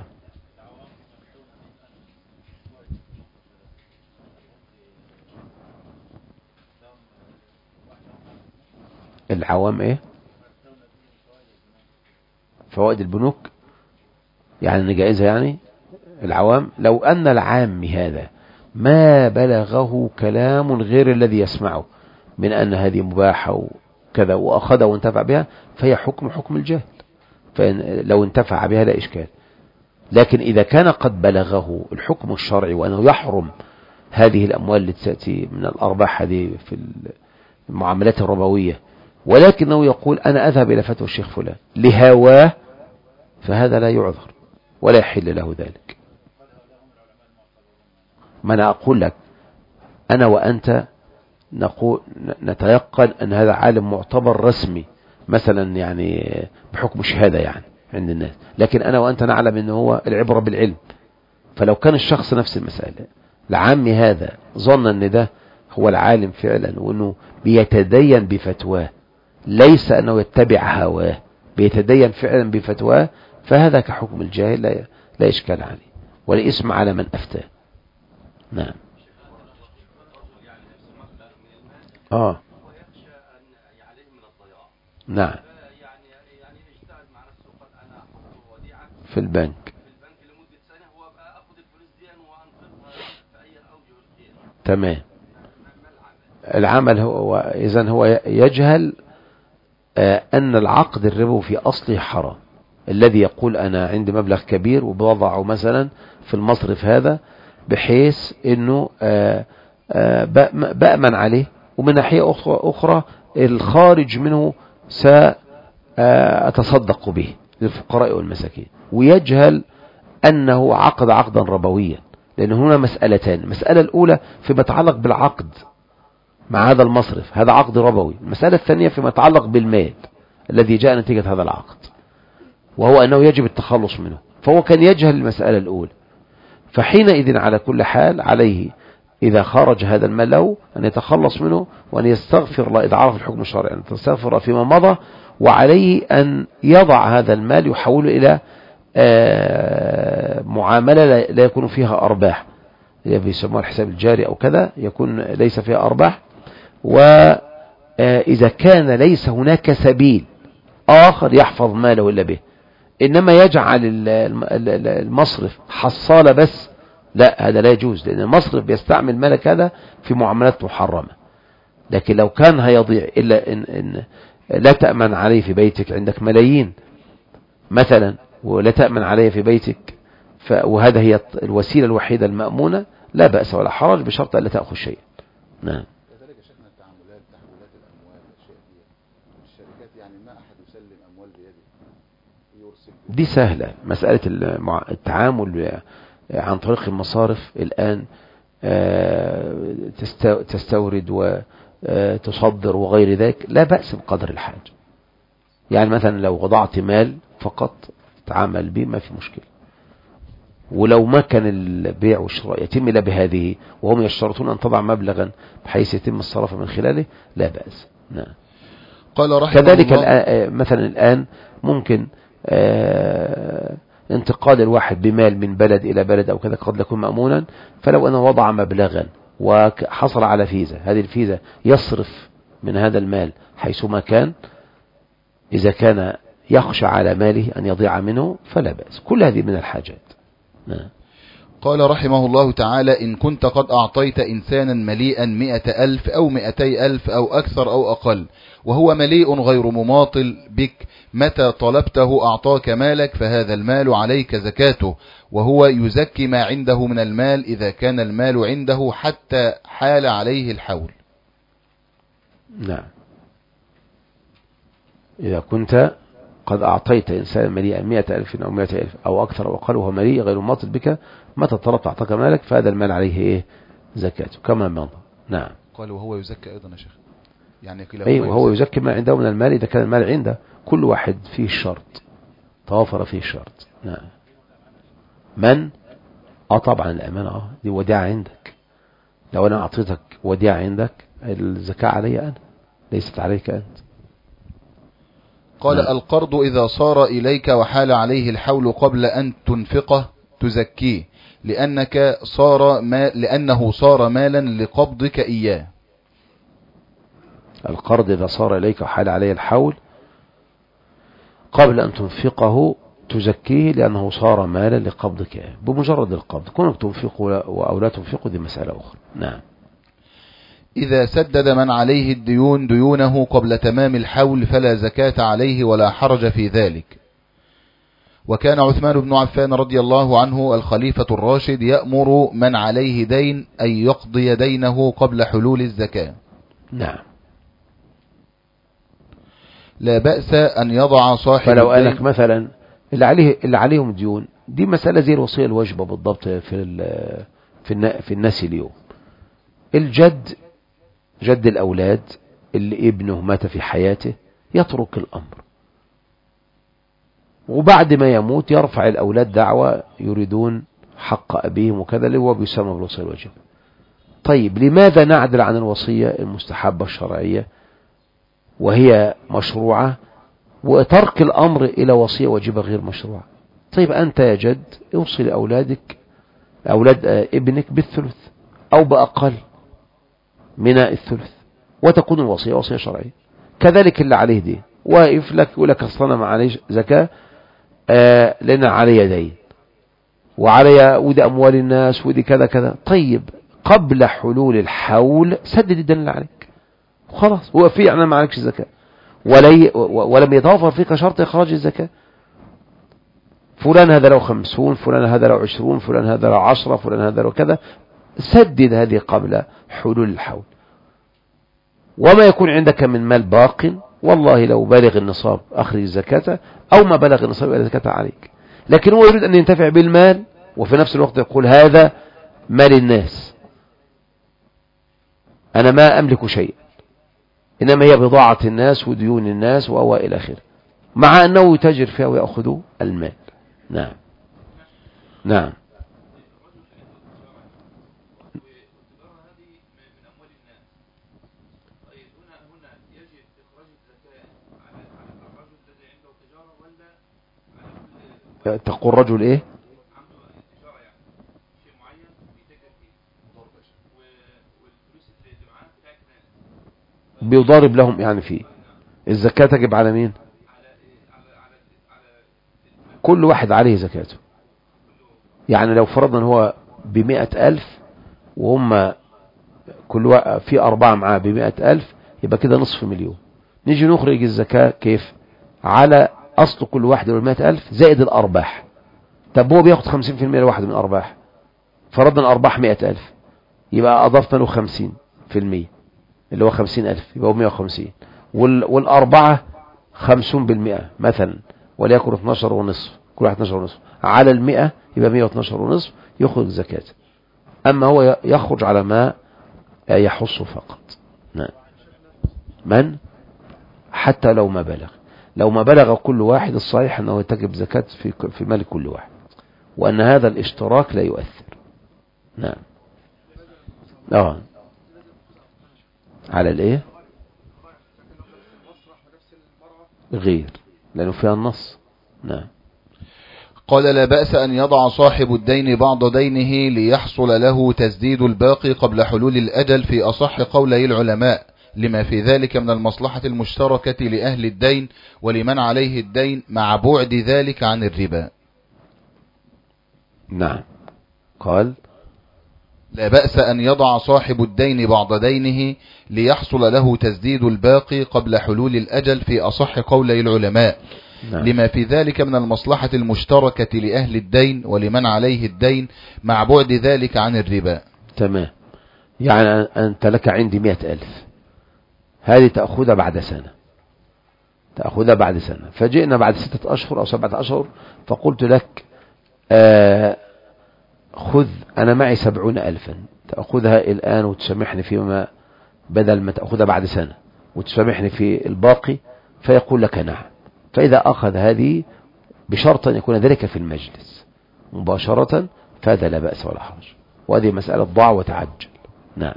العوام ايه؟ فوائد البنوك يعني جائزة. يعني العوام لو أن العام هذا ما بلغه كلام غير الذي يسمعه من أن هذه مباحة وكذا وأخذ وانتفع بها، فهي حكم حكم الجاهل، فلو انتفع بها لا إشكال. لكن إذا كان قد بلغه الحكم الشرعي وأنه يحرم هذه الأموال التي تأتي من الأرباح هذه في المعاملات الربوية، ولكنه يقول أنا أذهب إلى فتوى الشيخ فلان لهواه، فهذا لا يعذر ولا يحل له ذلك. ما أنا أقول لك أنا وأنت نقول نتيقن أن هذا عالم معتبر رسمي مثلا، يعني بحكم الشهادة يعني عند الناس، لكن أنا وأنت نعلم أنه هو العبرة بالعلم. فلو كان الشخص نفس المسألة العام هذا ظن أن ده هو العالم فعلا وأنه بيتدين بفتواه، ليس أنه يتبع هواه، بيتدين فعلا بفتواه، فهذا كحكم الجاهل لا, لا إشكال عليه ولا إسم على من أفتاه. نعم. آه نعم. في البنك تمام. العمل هو إذن هو يجهل آه أن العقد الربوي في أصله حرام. الذي يقول أنا عندي مبلغ كبير وبوضعه مثلا في المصرف هذا بحيث أنه آه آه بأمن عليه، ومن ناحية أخرى الخارج منه سأتصدق به للفقراء والمساكين، ويجهل أنه عقد عقدا ربويا. لأن هنا مسألتان: المسألة الأولى فيما يتعلق بالعقد مع هذا المصرف، هذا عقد ربوي. المسألة الثانية فيما يتعلق بالمال الذي جاء نتيجة هذا العقد، وهو أنه يجب التخلص منه. فهو كان يجهل المسألة الأولى، فحينئذ على كل حال عليه إذا خرج هذا المال له أن يتخلص منه وأن يستغفر الله إذا عرف الحكم الشرعي، أن يستغفر فيما مضى، وعليه أن يضع هذا المال يحوله إلى معاملة لا يكون فيها أرباح، بيسموها الحساب الجاري أو كذا، يكون ليس فيها أرباح. وإذا كان ليس هناك سبيل آخر يحفظ ماله إلا به، إنما يجعل المصرف حصالة بس، لا، هذا لا يجوز، لأن المصرف بيستعمل مالك هذا في معاملات محرمة. لكن لو كان هيضيع إلا إن, إن لا تأمن عليه في بيتك، عندك ملايين مثلا ولا تأمن عليه في بيتك، وهذا هي الوسيلة الوحيدة المأمونة، لا بأس ولا حرج بشرط أن لا تأخذ شيئا. نعم. كذلك شأن التعاملات تحويلات الأموال الأشياء دي الشركات، يعني ما أحد يسلم أموال بيده يرسل دي سهلة. مسألة التعامل عن طريق المصارف الآن تستورد وتصدر وغير ذلك لا بأس بقدر الحاجة. يعني مثلا لو وضعت مال فقط تعامل به ما في مشكلة، ولو ما كان البيع والشراء يتم إلا بهذه وهم يشترطون أن تضع مبلغا بحيث يتم الصرف من خلاله لا بأس. نعم. قال رحمه كذلك الله مثلا الآن ممكن آه انتقال الواحد بمال من بلد إلى بلد أو كذا قد يكون مأمونا، فلو أنه وضع مبلغا وحصل على فيزا، هذه الفيزا يصرف من هذا المال حيثما كان، إذا كان يخشى على ماله أن يضيع منه فلا بأس. كل هذه من الحاجات. نعم. قال رحمه الله تعالى: إن كنت قد أعطيت إنسانا مليئا مئة ألف أو مئتي ألف أو أكثر أو أقل، وهو مليء غير مماطل بك، متى طلبته أعطاك مالك، فهذا المال عليك زكاته، وهو يزكي ما عنده من المال إذا كان المال عنده حتى حال عليه الحول. نعم. إذا كنت قد أعطيت إنسانا مليئا مئة ألف أو مئتي ألف أو أكثر أو أقل وهو مليء غير مماطل بك، متى طلبت أعطاك مالك، فهذا المال عليه إيه؟ زكاته كما مضى. نعم. قال وهو يزكى أيضا يا شيخ، يعني أي وهو يزكي ما عنده من المال إذا كان المال عنده. كل واحد فيه الشرط، توافر فيه الشرط. نعم. من اه طبعا الأمانة اه دي وديعة عندك. لو أنا أعطيتك وديعة عندك، الزكاة علي أنا ليست عليك أنت. قال نعم. القرض إذا صار إليك وحال عليه الحول قبل أن تنفقه تزكيه، لأنك صار ما لأنه صار مالا لقبضك إياه. القرض إذا صار إليك وحال عليه الحول قبل أن تنفقه تزكيه، لأنه صار مالا لقبضك إياه بمجرد القبض. كونك تنفقه أو لا تنفقه دي مسألة أخرى. نعم. إذا سدد من عليه الديون ديونه قبل تمام الحول فلا زكاة عليه ولا حرج في ذلك. وكان عثمان بن عفان رضي الله عنه الخليفة الراشد يأمر من عليه دين أن يقضي دينه قبل حلول الزكاة. نعم. لا بأس أن يضع صاحب فلو الدين. أنك مثلا اللي عليه اللي عليهم ديون، دي مسألة زي الوصية الواجبة بالضبط في في في الناس اليوم. الجد جد الأولاد اللي ابنه مات في حياته يترك الأمر، وبعد ما يموت يرفع الأولاد دعوة يريدون حق أبيهم وكذا، اللي هو بيسمى بالوصية الواجبة. طيب لماذا نعدل عن الوصية المستحبة الشرعية وهي مشروعة، وترك الأمر إلى وصية واجبة غير مشروعة؟ طيب أنت يا جد اوصي لأولادك أولاد ابنك بالثلث أو بأقل من الثلث، وتكون الوصية وصية شرعية. كذلك اللي عليه دين واقف لك يقول لك أصلا ما عليه زكاة آه لأن علي دين وعلي ودي أموال الناس ودي كذا كذا. طيب قبل حلول الحول سدد الدين اللي عليك وخلاص، هو في يعني ما عليكش زكاة ولي ولم يتوفر فيك شرط إخراج الزكاة. فلان هذا لو خمسون، فلان هذا لو عشرون، فلان هذا لو عشرة، فلان هذا لو كذا، سدد هذه قبل حلول الحول. وما يكون عندك من مال باق والله لو بالغ النصاب أخرج الزكاة، أو ما بلغ النصاب يبقى الزكاة عليك. لكن هو يريد أن ينتفع بالمال وفي نفس الوقت يقول هذا مال الناس، أنا ما أملك شيء، إنما هي بضاعة الناس وديون الناس وإلى آخره، مع أنه يتاجر فيها ويأخذ المال. نعم. نعم. تقول رجل ايه بيضارب لهم يعني فيه الزكاة تجب على مين؟ كل واحد عليه زكاته. يعني لو فرضنا هو بمئة ألف وهم كل واحد في أربعة معاه بمئة ألف، يبقى كده نصف مليون. نيجي نخرج الزكاة كيف؟ على أصل كل واحد والمئة ألف زائد الأرباح. طب هو بياخد خمسين في المئة لواحد من الأرباح، فرضنا الأرباح مئة ألف، يبقى أضفنا له خمسين في المئة اللي هو خمسين ألف، يبقى هو مئة وخمسين، والأربعة خمسون بالمئة مثلا، وليكن اثناشر ونصف، كل واحد اثناشر ونصف على المئة، يبقى مئة واثناشر ونصف يخرج زكاة. أما هو يخرج على ما يحص فقط. نعم. من حتى لو ما بلغ لو ما بلغ كل واحد، الصحيح أنه تجب زكاة في في مال كل واحد، وأن هذا الاشتراك لا يؤثر. نعم. آه. على الايه غير لأنه فيها النص. نعم. قال لا بأس أن يضع صاحب الدين بعض دينه ليحصل له تسديد الباقي قبل حلول الأجل في أصح قولي العلماء، لما في ذلك من المصلحة المشتركة لأهل الدين ولمن عليه الدين مع بعد ذلك عن الربا. نعم. قال لا بأس أن يضع صاحب الدين بعض دينه ليحصل له تسديد الباقي قبل حلول الأجل في أصح قولي العلماء. نعم. لما في ذلك من المصلحة المشتركة لأهل الدين ولمن عليه الدين مع بعد ذلك عن الربا. تمام. يعني أنت لك عندي مئة ألف، هذه تأخذها بعد سنة، تأخذها بعد سنة، فجئنا بعد ستة أشهر أو سبعة أشهر فقلت لك آه خذ أنا معي سبعون ألفا، تأخذها الآن وتسامحني فيما بدل ما تأخذها بعد سنة وتسامحني في الباقي، فيقول لك نعم. فإذا أخذ هذه بشرط أن يكون ذلك في المجلس مباشرة فهذا لا بأس ولا حرج، وهذه مسألة ضع وتعجل. نعم.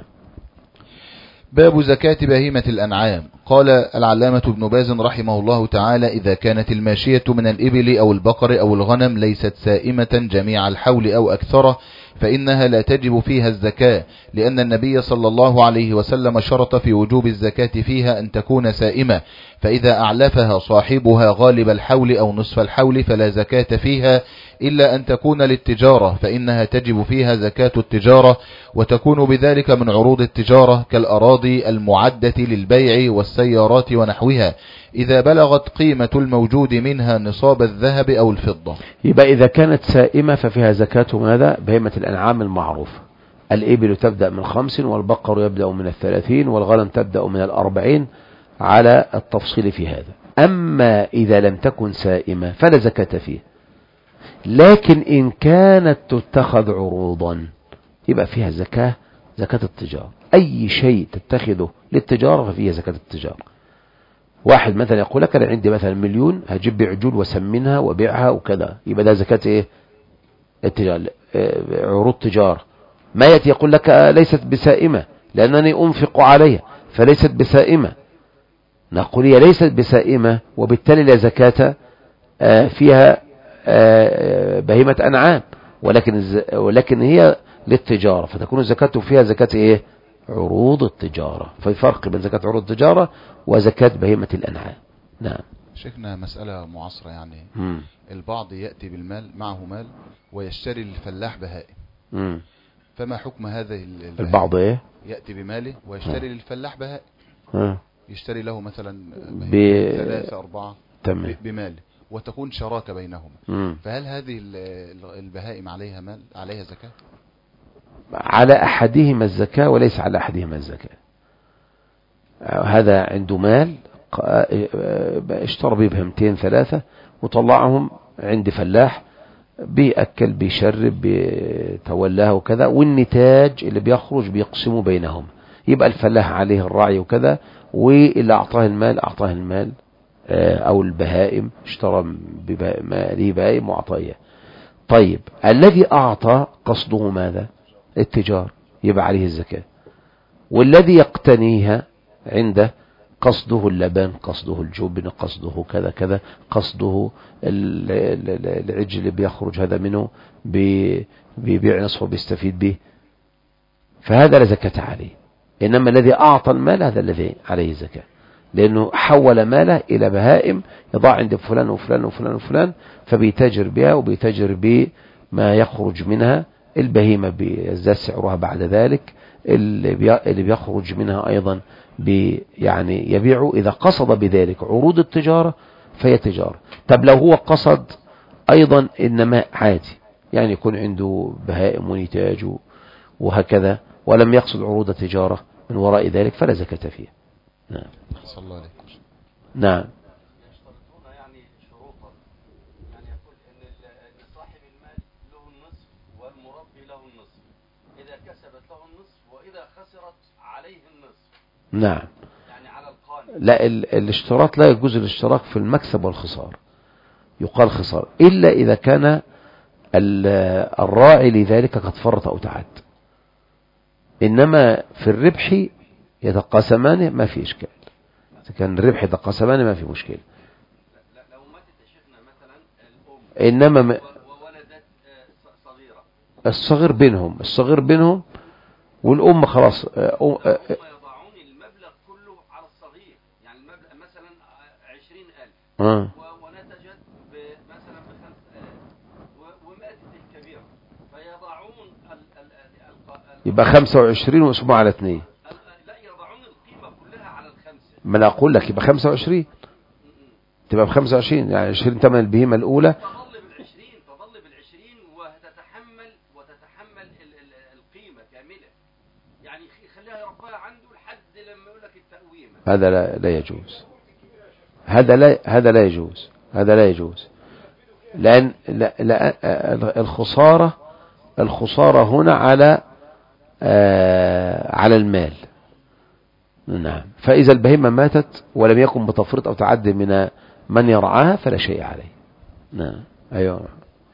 باب زكاة بهيمة الأنعام. قال العلامة ابن باز رحمه الله تعالى: إذا كانت الماشية من الإبل أو البقر أو الغنم ليست سائمة جميع الحول أو أكثره فإنها لا تجب فيها الزكاة، لأن النبي صلى الله عليه وسلم شرط في وجوب الزكاة فيها أن تكون سائمة، فإذا أعلفها صاحبها غالب الحول أو نصف الحول فلا زكاة فيها إلا أن تكون للتجارة، فإنها تجب فيها زكاة التجارة، وتكون بذلك من عروض التجارة كالأراضي المعدة للبيع والسيارات ونحوها، إذا بلغت قيمة الموجود منها نصاب الذهب أو الفضة. يبقى إذا كانت سائمة ففيها زكاة ماذا؟ بهيمة الأنعام المعروفة. الإبل تبدأ من خمس، والبقر يبدأ من الثلاثين، والغنم تبدأ من الأربعين على التفصيل في هذا. أما إذا لم تكن سائمة فلا زكاة فيه، لكن إن كانت تتخذ عروضا يبقى فيها زكاة، زكاة التجارة. أي شيء تتخذه للتجارة ففيها زكاة التجارة. واحد مثلا يقول لك أنا عندي مثلا مليون هجيب عجول وسمنها وبيعها وكذا، يبقى ده زكاة إيه؟ التجارة، عروض تجارة. ما يأتي يقول لك ليست بسائمة لأنني أنفق عليها فليست بسائمة، نقول هي ليست بسائمة وبالتالي لا زكاة فيها بهيمة أنعام، ولكن ولكن هي للتجارة فتكون الزكاة فيها زكاة إيه؟ عروض التجارة. في فرق بين زكاة عروض التجارة وزكاة بهيمة الأنعام. نعم. شيخنا مسألة معاصرة يعني مم. البعض يأتي بالمال، معه مال ويشتري للفلاح بهائم، مم. فما حكم هذا البهائم؟ البعض إيه؟ يأتي بماله ويشتري ها. للفلاح بهائم، ها. يشتري له مثلا ب... ثلاثة أربعة تمام. بماله وتكون شراكة بينهما. مم. فهل هذه البهائم عليها مال، عليها زكاة؟ على أحدهما الزكاة وليس على أحدهما الزكاة. هذا عنده مال اشترى به بهمتين ثلاثة وطلعهم عند فلاح بيأكل بيشرب بيتولاها وكذا، والنتاج اللي بيخرج بيقسموا بينهم، يبقى الفلاح عليه الراعي وكذا، واللي أعطاه المال أعطاه المال أو البهائم اشترى ليه بهائم وأعطاه. طيب الذي أعطى قصده ماذا؟ التجار، يبقى عليه الزكاة. والذي يقتنيها عنده قصده اللبن، قصده الجبن، قصده كذا كذا، قصده العجل اللي بيخرج هذا منه بيبيع نصفه بيستفيد به، فهذا لا زكاة عليه. إنما الذي أعطى المال هذا الذي عليه زكاة، لأنه حول ماله إلى بهائم يضع عند فلان وفلان وفلان وفلان، فبيتاجر بها وبيتاجر بما يخرج منها. البهيمة بيزداد سعرها بعد ذلك، اللي بيخرج منها أيضا بي يعني يبيع. إذا قصد بذلك عروض التجارة فهي تجارة. طب لو هو قصد أيضا إنما عادي، يعني يكون عنده بهائم ونتاج وهكذا ولم يقصد عروض التجارة من وراء ذلك فلا زكاة فيها. نعم. صلى الله عليه. نعم. يشترطون يعني شروطا، يعني يقول ان صاحب المال له النصف والمربي له النصف، اذا كسبت له النصف واذا خسرت عليه النصف. نعم. يعني على القانون. لا، الاشتراط لا يجوز الاشتراك في المكسب والخسارة، يقال خسارة إلا إذا كان الراعي لذلك قد فرط أو تعد. إنما في الربح يتقاسمان ما في إشكال، إذا كان الربح يتقاسمان ما في مشكلة. لو ماتت شيخنا مثلا الأم إنما م... وولدت صغيرة، الصغير بينهم الصغير بينهم والأم خلاص. هم يضعون المبلغ كله آه. ونتجت مثلا بخمس آلاف وماتت الكبيرة فيضعون ال ال ال يبقى خمسة وعشرين واسمه على اثنين. لا يضعون القيمة كلها على الخمسة. ما انا اقول لك يبقى خمسة وعشرين تبقى بخمسة وعشرين يعني عشرين ثمن البهيمة الأولى تظل بالعشرين تظل بالعشرين وتتحمل وتتحمل ال ال القيمة كاملة يعني خليها يربها عنده لحد لما يقول لك التقويمة. هذا لا, لا يجوز. هذا لا هذا لا يجوز. هذا لا يجوز لأن لا لا الخسارة الخسارة هنا على آه على المال. نعم. فإذا البهيمة ماتت ولم يكن بتفريط أو تعدي من من يرعاها فلا شيء عليه. نعم. أيوة.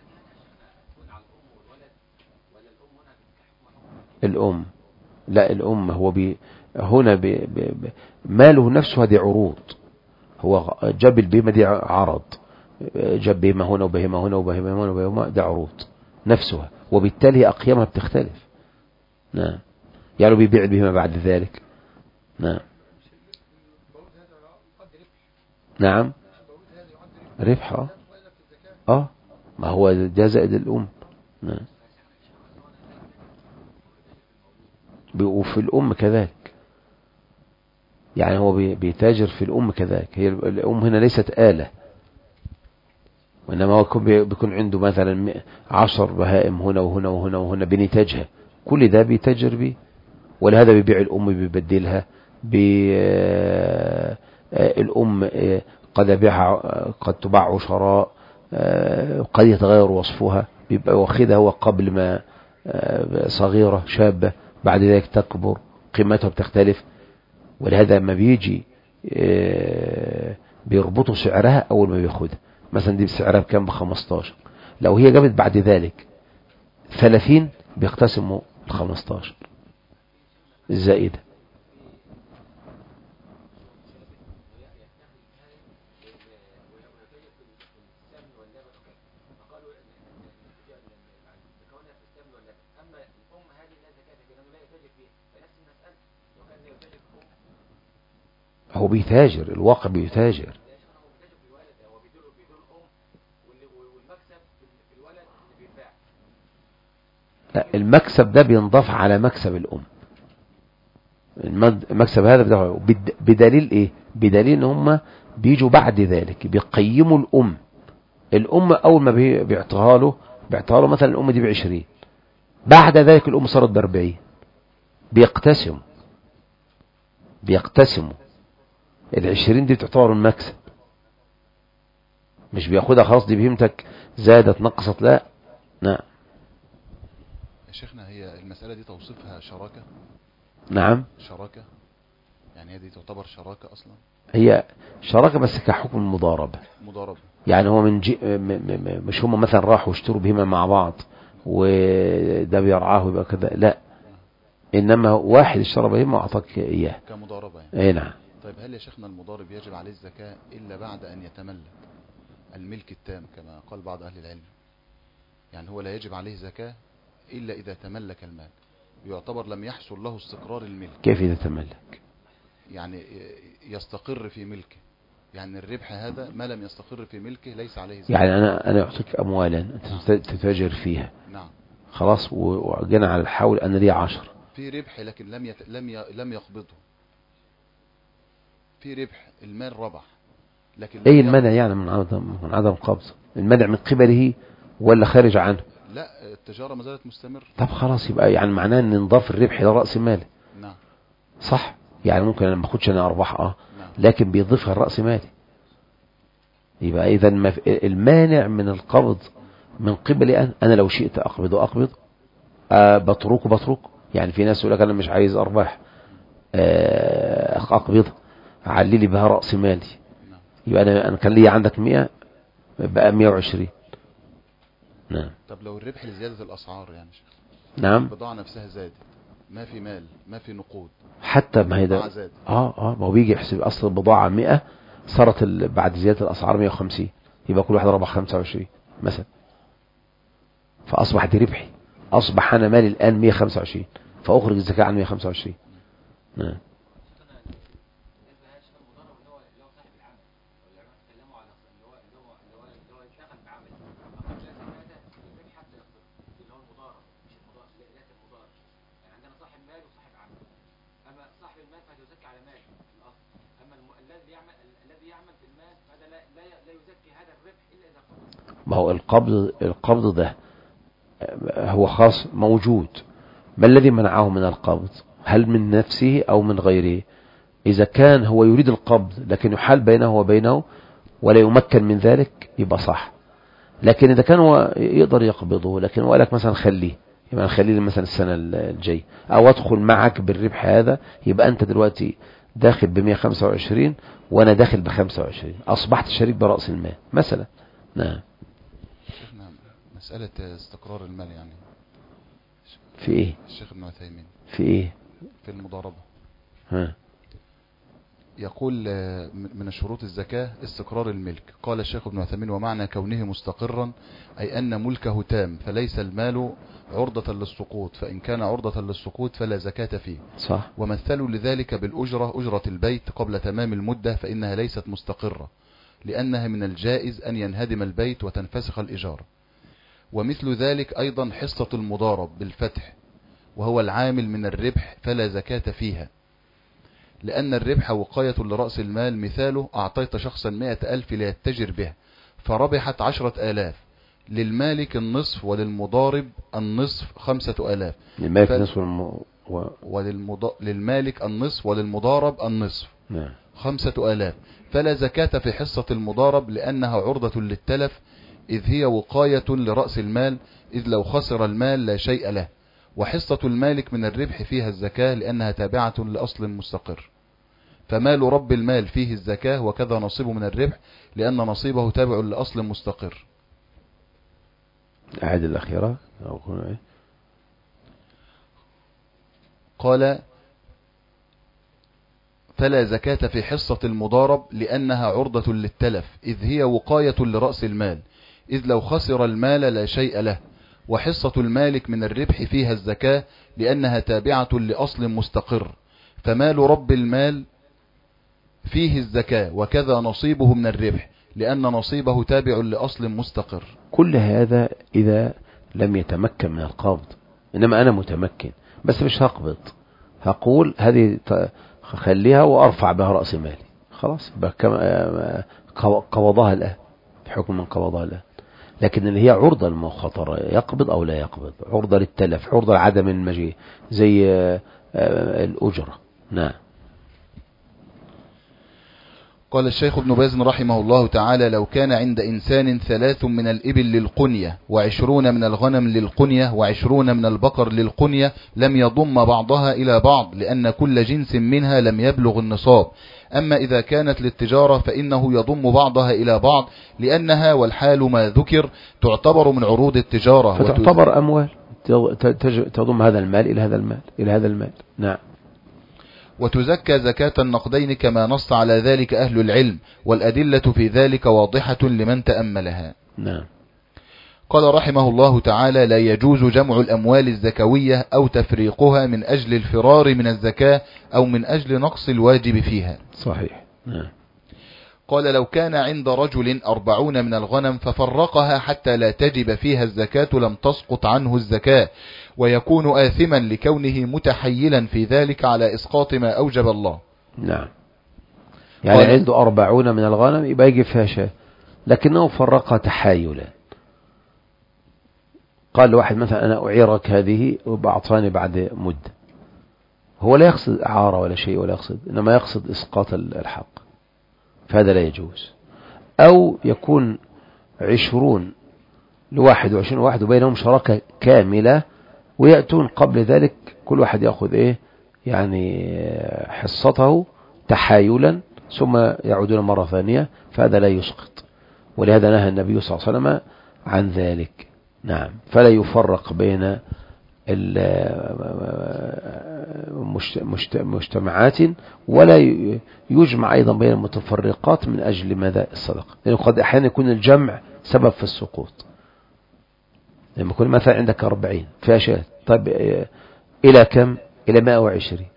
الأم لا الأم هو بي هنا بي بي ماله نفسه هذه عروض. هو جاب البهيمة دي عرض جاب بهيمة هنا وبهيمة هنا وبهيمة هنا وبهيمة ده عروض نفسها وبالتالي أقيامها بتختلف. نعم. يعني بيبيع البهيمة بعد ذلك. نعم. نعم ربح اه اه ما هو ده زائد الأم. نعم. وفي الأم كذلك يعني هو بيتاجر في الأم كذلك. هي الأم هنا ليست آلة وإنما هو بيكون عنده مثلا عشر بهائم هنا وهنا وهنا وهنا بنتاجها كل ده بيتاجر بيه ولهذا بيبيع الأم بيبدلها الأم قد يبيعها قد تباع عشراء قد يتغير وصفها بيبقى واخدها هو قبل ما صغيرة شابة بعد ذلك تكبر قيمتها بتختلف ولهذا ما بيجي بيربطوا سعرها أول ما بياخدها مثلا دي بسعرها بكام بخمستاشر لو هي جابت بعد ذلك ثلاثين بيقتسموا الخمستاشر الزائدة. هو بيتاجر الواقع بيتاجر لا المكسب ده بينضاف على مكسب الأم. المكسب هذا بدليل ايه بدليل ان هم بيجوا بعد ذلك بيقيموا الأم. الأم أول ما بيعطيها له بيعطيها له مثلا الأم دي بعشرين بعد ذلك الأم صارت بأربعين بيقتسموا بيقتسموا العشرين دي تعتبر المكسب مش بياخدها خلاص دي بهيمتك زادت نقصت لا. نعم يا شيخنا هي المسألة دي توصيفها شراكة. نعم شراكة يعني هي دي تعتبر شراكة أصلا. هي شراكة بس كحكم المضاربة. مضاربة يعني هو من جي م م مش هم مثلا راحوا اشتروا بهيمة مع بعض وده بيرعاه يبقى كده لا إنما واحد اشترى بهيمة وأعطاك إياه كمضاربة يعني. اي نعم. طيب هل يا شيخنا المضارب يجب عليه الزكاة إلا بعد أن يتملك الملك التام كما قال بعض أهل العلم؟ يعني هو لا يجب عليه زكاة إلا إذا تملك المال يعتبر لم يحصل له استقرار الملك. كيف إذا تملك؟ يعني يستقر في ملكه يعني الربح هذا ما لم يستقر في ملكه ليس عليه زكاة. يعني أنا أنا أعطيك أموالا أنت تتاجر فيها. نعم. خلاص وجينا على الحول أنا لي عشر في ربح لكن لم يت... لم ي... لم يقبضه. في ربح المال ربح لكن ايه المنع يعني من عدم من عدم قبض المنع من قبله ولا خارج عنه؟ لا التجارة ما زالت مستمر. طب خلاص يبقى يعني معناه ان نضاف الربح الى رأس ماله. نعم صح يعني ممكن انا ما باخدش انا ارباح اه نعم. لكن بيضيفها لرأس مالي يبقى اذا المانع من القبض من قبل ان انا لو شئت اقبض واقبض أه بتركه بتركه يعني في ناس يقول لك انا مش عايز ارباح أه اقبضها علي لي بها رأس مالي يبقى انا انا كان لي عندك مئة بقى مئة وعشرين. نعم. طب لو الربح لزيادة الاسعار يعني شيخ. نعم. البضاعة نفسها زادت ما في مال ما في نقود حتى ما هي ده اه اه ما هو بيجي يحسب اصل البضاعة مئة صارت بعد زيادة الاسعار مئة وخمسين يبقى كل واحد ربح خمسة وعشرين مثلا فاصبح دي ربحي اصبح انا مالي الان مئة وخمسة وعشرين فاخرج الزكاة عن مئة وخمسة وعشرين. نعم. المال فهيزكي على ماله الأصل. أما الذي يعمل الذي يعمل في المال فهذا لا لا لا يزكي هذا الربح إلا إذا قبض. ما هو القبض القبض ده هو خاص موجود. ما الذي منعه من القبض؟ هل من نفسه أو من غيره؟ إذا كان هو يريد القبض لكن يحال بينه وبينه ولا يمكن من ذلك يبقى صح. لكن إذا كان هو يقدر يقبضه لكن هو قال لك مثلا خليه، يبقى نخليه مثلا السنة الجاي أو أدخل معك بالربح هذا، يبقى أنت دلوقتي داخل بمية خمسة وعشرين وأنا داخل بخمسة وعشرين، أصبحت شريك برأس المال مثلا. نعم. مسألة استقرار المال يعني في إيه؟ الشيخ ابن عثيمين في إيه؟ في المضاربة. ها. يقول من الشروط الزكاة استقرار الملك. قال الشيخ ابن عثيمين ومعنى كونه مستقرا أي أن ملكه تام فليس المال عرضة للسقوط، فإن كان عرضة للسقوط فلا زكاة فيه. صح. ومثلوا لذلك بالأجرة أجرة البيت قبل تمام المدة فإنها ليست مستقرة لأنها من الجائز أن ينهدم البيت وتنفسخ الإجارة. ومثل ذلك أيضا حصة المضارب بالفتح وهو العامل من الربح فلا زكاة فيها لأن الربح وقاية لرأس المال. مثاله أعطيت شخصا مئة ألف ليتجر به فربحت عشرة آلاف، للمالك النصف وللمضارب النصف خمسة آلاف. للمالك ف... النصف والم... و... وللمض... للمالك النصف وللمضارب النصف نعم. خمسة آلاف. فلا زكاة في حصة المضارب لأنها عرضة للتلف إذ هي وقاية لرأس المال، إذ لو خسر المال لا شيء له. وحصة المالك من الربح فيها الزكاة لأنها تابعة لأصل مستقر. فمال رب المال فيه الزكاة وكذا نصيبه من الربح لأن نصيبه تابع لأصل مستقر. أعد الأخيرة. قال فلا زكاة في حصة المضارب لأنها عرضة للتلف إذ هي وقاية لرأس المال، إذ لو خسر المال لا شيء له. وحصة المالك من الربح فيها الزكاة لأنها تابعة لأصل مستقر. فمال رب المال فيه الزكاة وكذا نصيبه من الربح لأن نصيبه تابع لأصل مستقر. كل هذا إذا لم يتمكن من القبض. إنما أنا متمكن بس مش هقبض، هقول هذه خليها وأرفع بها رأس مالي خلاص قبضها الآن بحكم من قبضها الآن. لكن اللي هي عرضة للمخاطرة يقبض أو لا يقبض، عرضة للتلف، عرضة لعدم المجيء زي الأجرة. نعم. قال الشيخ ابن باز رحمه الله تعالى لو كان عند إنسان ثلاث من الإبل للقنية وعشرون من الغنم للقنية وعشرون من البقر للقنية لم يضم بعضها إلى بعض لأن كل جنس منها لم يبلغ النصاب. أما إذا كانت للتجارة فإنه يضم بعضها إلى بعض لأنها والحال ما ذكر تعتبر من عروض التجارة فتعتبر أموال تضم هذا المال إلى هذا المال إلى هذا المال. نعم. وتزكى زكاة النقدين كما نص على ذلك أهل العلم والأدلة في ذلك واضحة لمن تأملها. نعم. قال رحمه الله تعالى لا يجوز جمع الأموال الزكوية أو تفريقها من أجل الفرار من الزكاة أو من أجل نقص الواجب فيها. صحيح. نعم. قال لو كان عند رجل أربعون من الغنم ففرقها حتى لا تجب فيها الزكاة لم تسقط عنه الزكاة ويكون آثما لكونه متحيلا في ذلك على إسقاط ما أوجب الله. نعم. يعني عنده أربعون من الغنم يبقى يجي فيها شيء لكنه فرقها تحايلا. قال لواحد مثلا أنا أعيرك هذه وبأعطاني بعد مدة، هو لا يقصد إعارة ولا شيء ولا يقصد، إنما يقصد إسقاط الحق، فهذا لا يجوز. أو يكون عشرون لواحد وعشرين واحد وبينهم شراكة كاملة ويأتون قبل ذلك كل واحد يأخذ إيه يعني حصته تحايلا ثم يعودون مرة ثانية، فهذا لا يسقط. ولهذا نهى النبي صلى الله عليه وسلم عن ذلك. نعم. فلا يفرق بين مجتمعات ولا يجمع أيضا بين المتفرقات من أجل ماذا الصدقة، لأنه قد أحيانا يكون الجمع سبب في السقوط. لما يكون مثلا عندك أربعين فيها شيء، طيب إلى كم؟ إلى مائة وعشرين،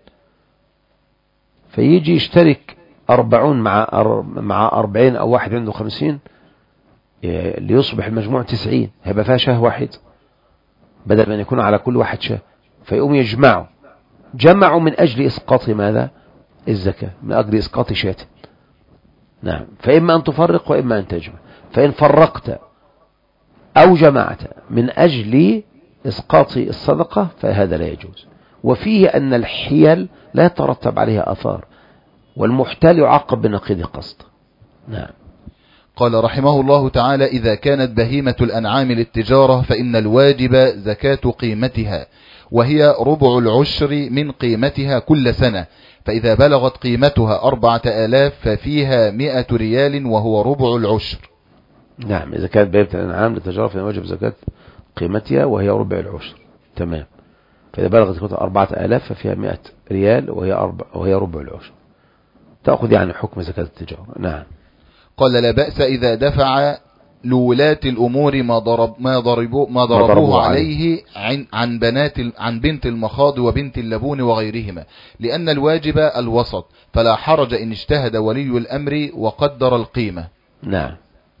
فيجي يشترك أربعون مع مع أربعين أو واحد عنده خمسين ليصبح المجموع تسعين، هيبقى فيها شاه واحد بدل ما يكون على كل واحد شاه، فيقوم يجمعوا جمعوا من أجل إسقاط ماذا؟ الزكاة، من أجل إسقاط شاة. نعم. فإما أن تفرق وإما أن تجمع. فإن فرقت أو جمعت من أجل إسقاط الصدقة فهذا لا يجوز. وفيه أن الحيل لا يترتب عليها أثار، والمحتال يعاقب بنقيض قصد. نعم. قال رحمه الله تعالى: إذا كانت بهيمة الأنعام للتجارة فإن الواجب زكاة قيمتها، وهي ربع العشر من قيمتها كل سنة، فإذا بلغت قيمتها أربعة آلاف ففيها مئة ريال وهو ربع العشر. نعم. إذا كانت بهيمة الأنعام للتجارة فإن واجب زكاة قيمتها وهي ربع العشر. تمام. فإذا بلغت قيمتها أربعة آلاف ففيها مئة ريال وهي, أربع وهي ربع العشر، تأخذ يعني حكم زكاة التجارة. نعم. قال: لا بأس إذا دفع لولاة الأمور ما ضرب ما ضربوا ما ضربوه, ما ضربوه عليه عن عن بنات عن بنت المخاض وبنت اللبون وغيرهما، لأن الواجب الوسط، فلا حرج إن اجتهد ولي الأمر وقدر القيمة. نعم.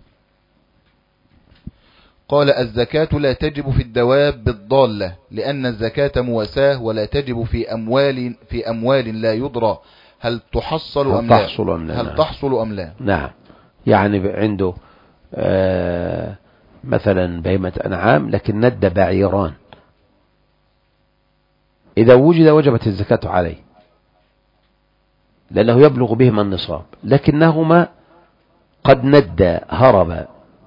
قال: الزكاة لا تجب في الدواب بالضالة، لأن الزكاة مواساة، ولا تجب في أموال في أموال لا يدرى هل تحصل هل أم لا تحصل أم لا. هل نعم. تحصل أم لا. نعم. يعني عنده آه مثلا بهيمة أنعام لكن ند بعيران، إذا وجد وجبت الزكاة عليه لأنه يبلغ بهما النصاب، لكنهما قد ند هرب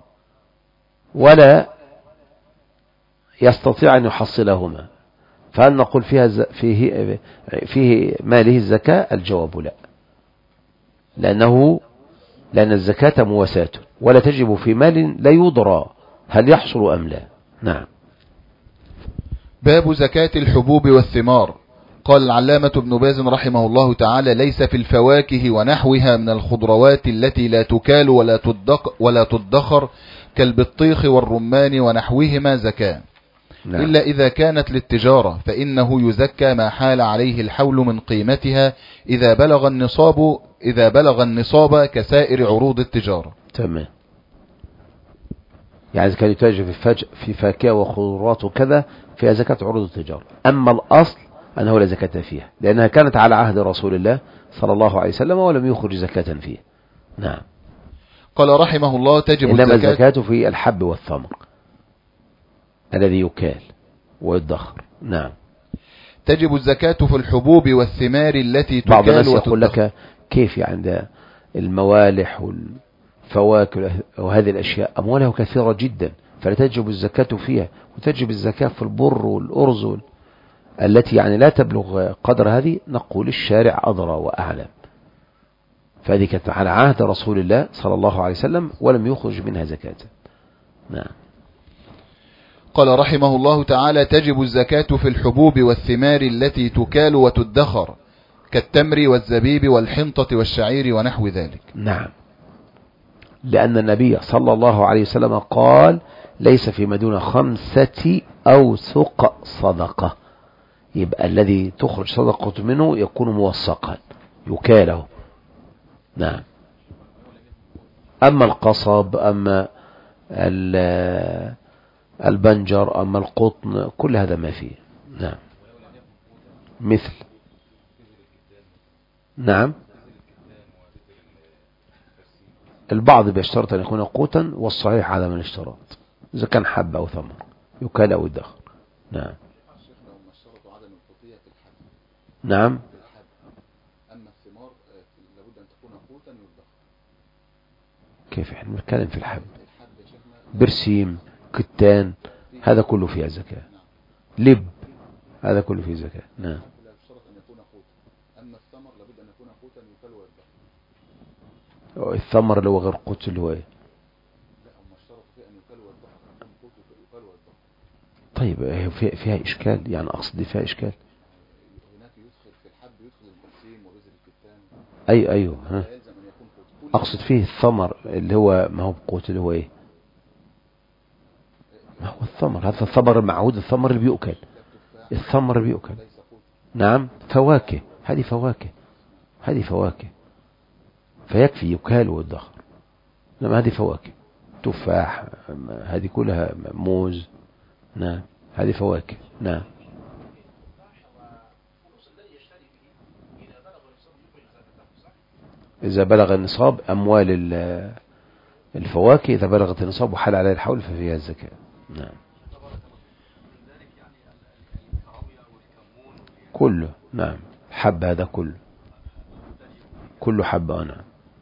ولا يستطيع أن يحصلهما، فهل نقول فيها فيه, فيه ماله الزكاة؟ الجواب لا، لأنه لأن الزكاة مواساة ولا تجب في مال لا يدرى هل يحصل أم لا. نعم. باب زكاة الحبوب والثمار. قال العلامة ابن باز رحمه الله تعالى: ليس في الفواكه ونحوها من الخضروات التي لا تكال ولا تدخر, ولا تدخر كالبطيخ والرمان ونحوهما زكاة. نعم. إلا إذا كانت للتجارة فإنه يزكى ما حال عليه الحول من قيمتها إذا بلغ النصاب إذا بلغ النصاب كسائر عروض التجارة. تمام. يعني إذا كان يتاجر في, فج... في فاكهة وخضروات وكذا فيها زكاة عروض التجارة، أما الأصل أنه لا زكاة فيها لأنها كانت على عهد رسول الله صلى الله عليه وسلم ولم يخرج زكاة فيها. نعم. قال رحمه الله: تجب إنما الزكاة, الزكاة في الحب والثمر الذي يكال ويدخر. نعم. تجب الزكاة في الحبوب والثمار التي تكال بعض الناس وتدخر. يقول لك كيف عند الموالح والفواكه وهذه الأشياء أموالها كثيرة جدا فلا تجب الزكاة فيها، وتجب الزكاة في البر والأرز وال... التي يعني لا تبلغ قدر هذه. نقول الشارع أدرى وأعلم، فهذه كانت على عهد رسول الله صلى الله عليه وسلم ولم يخرج منها زكاة. نعم. قال رحمه الله تعالى: تجب الزكاة في الحبوب والثمار التي تكال وتدخر كالتمر والزبيب والحنطة والشعير ونحو ذلك. نعم. لأن النبي صلى الله عليه وسلم قال: ليس فيما دون خمسة أوسق صدقة، يبقى الذي تخرج صدقة منه يكون موثقا يكاله. نعم. أما القصب أما البنجر أما القطن كل هذا ما فيه. نعم. مثل نعم البعض بيشترط أن يكون قوتا، والصحيح عدم الاشتراط إذا كان حب أو ثمر يكال أو يدخر. نعم. نعم. أما الثمار لابد أن تكون قوتا يدخر. كيف احنا بنتكلم في الحب؟ برسيم، كتان، هذا كله فيه زكاة. لب، هذا كله فيه زكاة. نعم. الثمر لابد أن يكون قوتا يكال ويدخر. الثمر اللي هو غير قوت اللي هو ايه؟ لا هم اشترطوا فيه أن يكال ويدخر، يكون قوت يكال ويدخر. طيب فيها, فيها إشكال، يعني أقصد فيها إشكال. هناك يدخل في الحب يدخل البرسيم وبذر الكتان. أي أيوه ها. أقصد فيه الثمر اللي هو ما هو بقوت اللي هو ايه؟ ما هو الثمر، هذا الثمر المعهود، الثمر اللي بيؤكل، الثمر اللي بيؤكل. نعم. فواكه، هذه فواكه، هذه فواكه فيكفي يكال ويدخر. انما هذه فواكه، تفاح، هذه كلها موز. نعم. هذه فواكه. نعم. إذا بلغ النصاب أموال الفواكه إذا بلغت النصاب وحال عليها الحول ففيها الزكاة. نعم. كله. نعم. حب هذا كله كله حب. أنا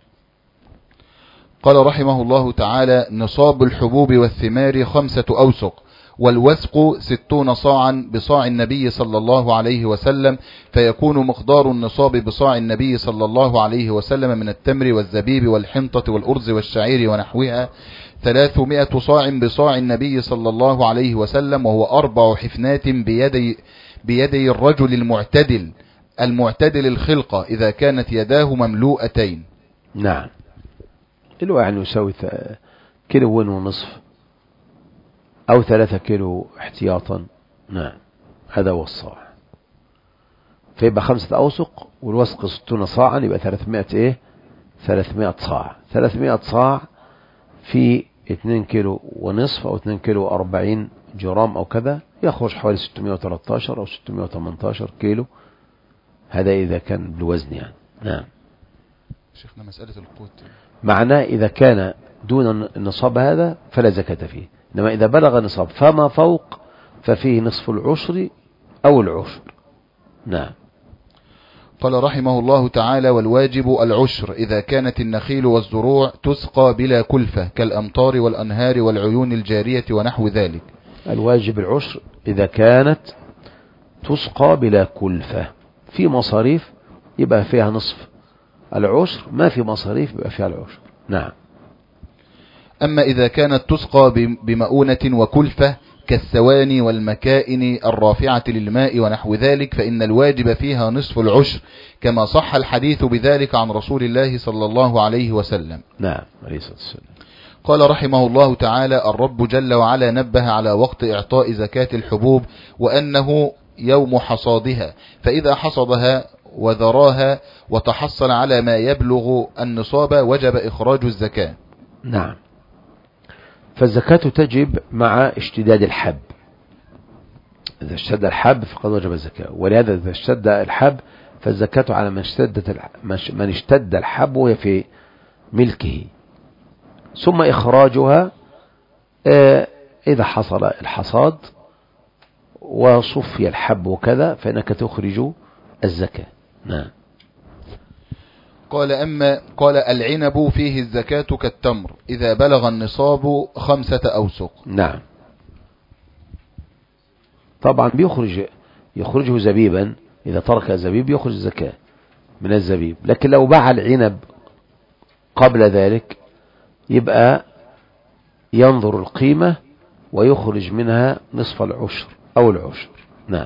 قال رحمه الله تعالى: نصاب الحبوب والثمار خمسة أوسق، والوسق ستون صاعا بصاع النبي صلى الله عليه وسلم، فيكون مقدار النصاب بصاع النبي صلى الله عليه وسلم من التمر والزبيب والحنطة والأرز والشعير ونحوها ثلاثمائة صاع بصاع النبي صلى الله عليه وسلم، وهو أربع حفنات بيدي, بيدي الرجل المعتدل المعتدل الخلقة إذا كانت يداه مملوءتين. نعم. الواحد يساوي كيلو ونصف أو ثلاثة كيلو احتياطا. نعم. هذا هو الصاع. فيبقى خمسة أوسق، والوسق ستون صاعا، يبقى ثلاثمائة إيه؟ ثلاثمائة صاع. ثلاثمائة صاع في اثنين كيلو ونصف أو اثنين كيلو وأربعين جرام أو كذا، يخرج حوالي ستمائة وثلاثة عشر أو ستمائة وثمانية عشر كيلو. هذا إذا كان بالوزن يعني. نعم. شيخنا مسألة القوت معناه إذا كان دون النصاب هذا فلا زكاة فيه، إنما إذا بلغ النصاب فما فوق ففيه نصف العشر أو العشر. نعم. قال رحمه الله تعالى: والواجب العشر إذا كانت النخيل والزروع تسقى بلا كلفة كالأمطار والأنهار والعيون الجارية ونحو ذلك. الواجب العشر إذا كانت تسقى بلا كلفة، في مصاريف يبقى فيها نصف العشر، ما في مصاريف يبقى فيها العشر. نعم. أما إذا كانت تسقى بمؤونة وكلفة كالسواني والمكائن الرافعة للماء ونحو ذلك فإن الواجب فيها نصف العشر، كما صح الحديث بذلك عن رسول الله صلى الله عليه وسلم. نعم عليه الصلاة والسلام. قال رحمه الله تعالى: الرب جل وعلا نبه على وقت إعطاء زكاة الحبوب وأنه يوم حصادها، فإذا حصدها وذراها وتحصل على ما يبلغ النصاب وجب إخراج الزكاة. نعم. فالزكاة تجب مع اشتداد الحب. إذا اشتد الحب فقد وجب الزكاة، ولهذا إذا اشتد الحب فالزكاة على من اشتد من اشتد الحب وهي في ملكه، ثم إخراجها إذا حصل الحصاد وصفي الحب وكذا فإنك تخرج الزكاة. نعم. قال أما قال العنب فيه الزكاة كالتمر إذا بلغ النصاب خمسة أوسق. نعم. طبعا بيخرج يخرجه زبيبا، إذا ترك الزبيب يخرج الزكاة من الزبيب، لكن لو باع العنب قبل ذلك يبقى ينظر القيمة ويخرج منها نصف العشر أو العشر. نعم.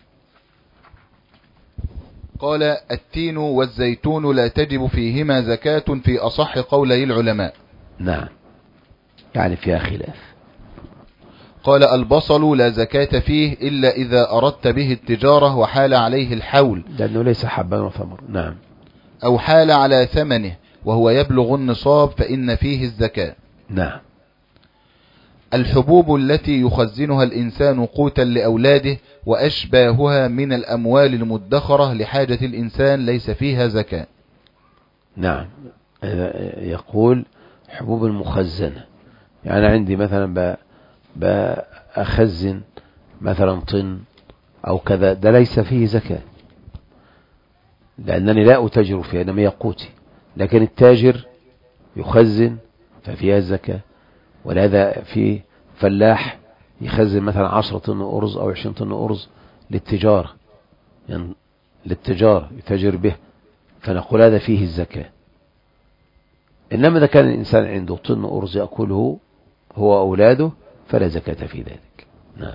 قال التين والزيتون لا تجب فيهما زكاة في أصح قولي العلماء. نعم، يعني فيها خلاف. قال البصل لا زكاة فيه إلا إذا أردت به التجارة وحال عليه الحول، لأنه ليس حبا وثمر. نعم. أو حال على ثمنه وهو يبلغ النصاب فإن فيه الزكاة. نعم. الحبوب التي يخزنها الإنسان قوتا لأولاده وأشباهها من الأموال المدخرة لحاجة الإنسان ليس فيها زكاة. نعم. يقول حبوب المخزنة، يعني عندي مثلا بأخزن مثلا طن أو كذا، ده ليس فيه زكاة لأنني لا أتاجر فيها، إنما يقوتي، لكن التاجر يخزن ففيها الزكاة. ولهذا في فلاح يخزن مثلا عشرة طن أرز أو عشرين طن أرز للتجارة، يعني للتجارة يتاجر به، فنقول هذا فيه الزكاة. إنما إذا كان الإنسان عنده طن أرز يأكله هو أولاده فلا زكاة في ذلك. نعم.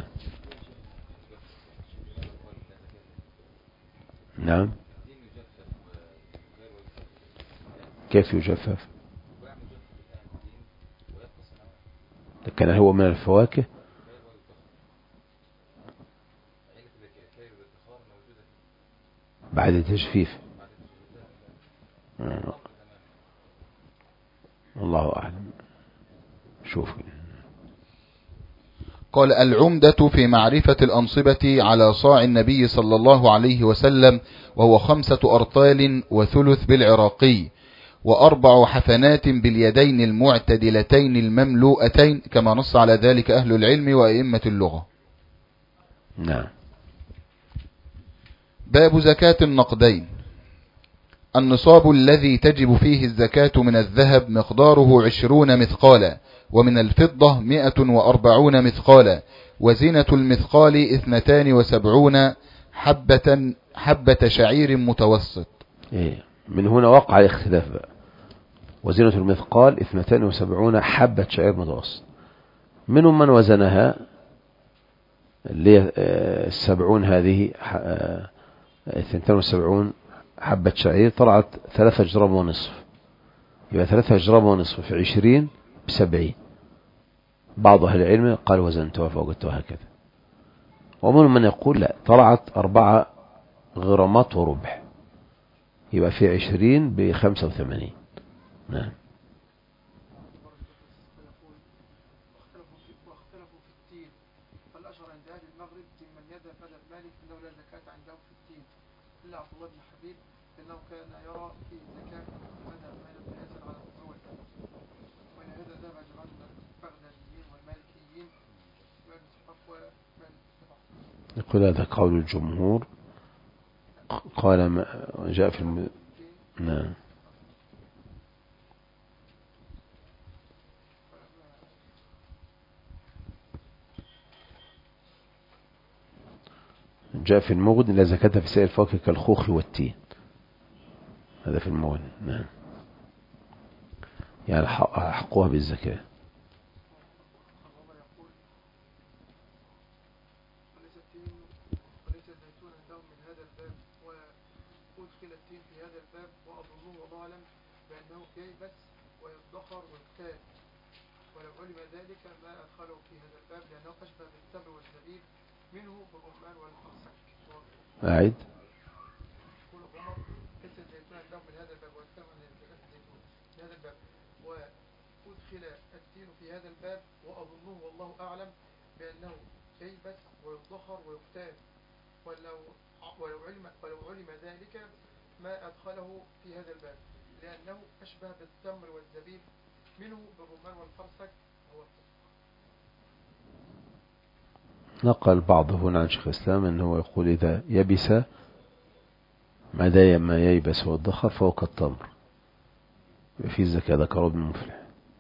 نعم. كيف يجفف؟ كان هو من الفواكه بعد التجفيف. الله أعلم. شوف. قال العمدة في معرفة الأنصبة على صاع النبي صلى الله عليه وسلم وهو خمسة أرطال وثلث بالعراقي، وأربع حفنات باليدين المعتدلتين المملوءتين، كما نص على ذلك أهل العلم وأئمة اللغة. نعم. باب زكاة النقدين. النصاب الذي تجب فيه الزكاة من الذهب مقداره عشرون مثقالا، ومن الفضة مئة وأربعون مثقالا، وزينة المثقال اثنتان وسبعون حبة, حبة شعير متوسط. إيه، من هنا وقع الاختلاف بقى. وزينة المثقال اثنتان وسبعون حبة شعير متوسط. منهم من وزنها اللي هي السبعون، هذه اثنتان وسبعون حبة شعير طلعت ثلاثة جرام ونصف، يبقى ثلاثة جرام ونصف في عشرين بسبعين. بعض أهل العلم قال وزنتها فوجدتها هكذا. ومنهم من يقول لا، طلعت أربعة غرامات وربع، يبقى في عشرين بخمسة وثمانين. نعم. واختلفوا في التين، فالأشهر عند أهل المغرب ممن يذهب مذهب مالك أنه لا زكاة عنده في التين إلا عبد الله بن حبيب، لأنه كان يرى في زكاة مذهب مالك بن ياسر على الأول. وإلى هذا ذهب جماعة البغداديين والمالكيين وابن إسحاق ومن تبعهم. يقول هذا قول الجمهور. قال ما جاء في الم... نعم. جاء في المغني لا زكاة في سائر الفواكه كالخوخ والتين، هذا في المغني. نعم، يعني حقوها بالزكاة. وليس التين وليس الزيتون عندهم من هذا الباب، وأدخل التين في هذا الباب، وأظنه والله أعلم بأنه ييبس ويدخر ويقتات، ولو علم ذلك ما أدخله في هذا الباب، لأنه أشبه بالتمر والزبيب منه بالرمان والفرسك. أعيد. يقول عمر ليس الزيتون عندهم من هذا الباب، ويتكلم عن زكاة الزيتون من هذا الباب، وأدخل التين في هذا الباب، وأظنه والله أعلم بأنه ييبس ويدخر ويقتات، ولو ولو علم ولو علم ذلك ما أدخله في هذا الباب، لأنه أشبه بالتمر والزبيب منه بالرمان والفرسك. هو نقل بعض هنا عن شيخ الإسلام أنه يقول إذا يبس ما دايم ما ييبس والدخر فوق التمر في الزكاة، ذكر ابن مفلح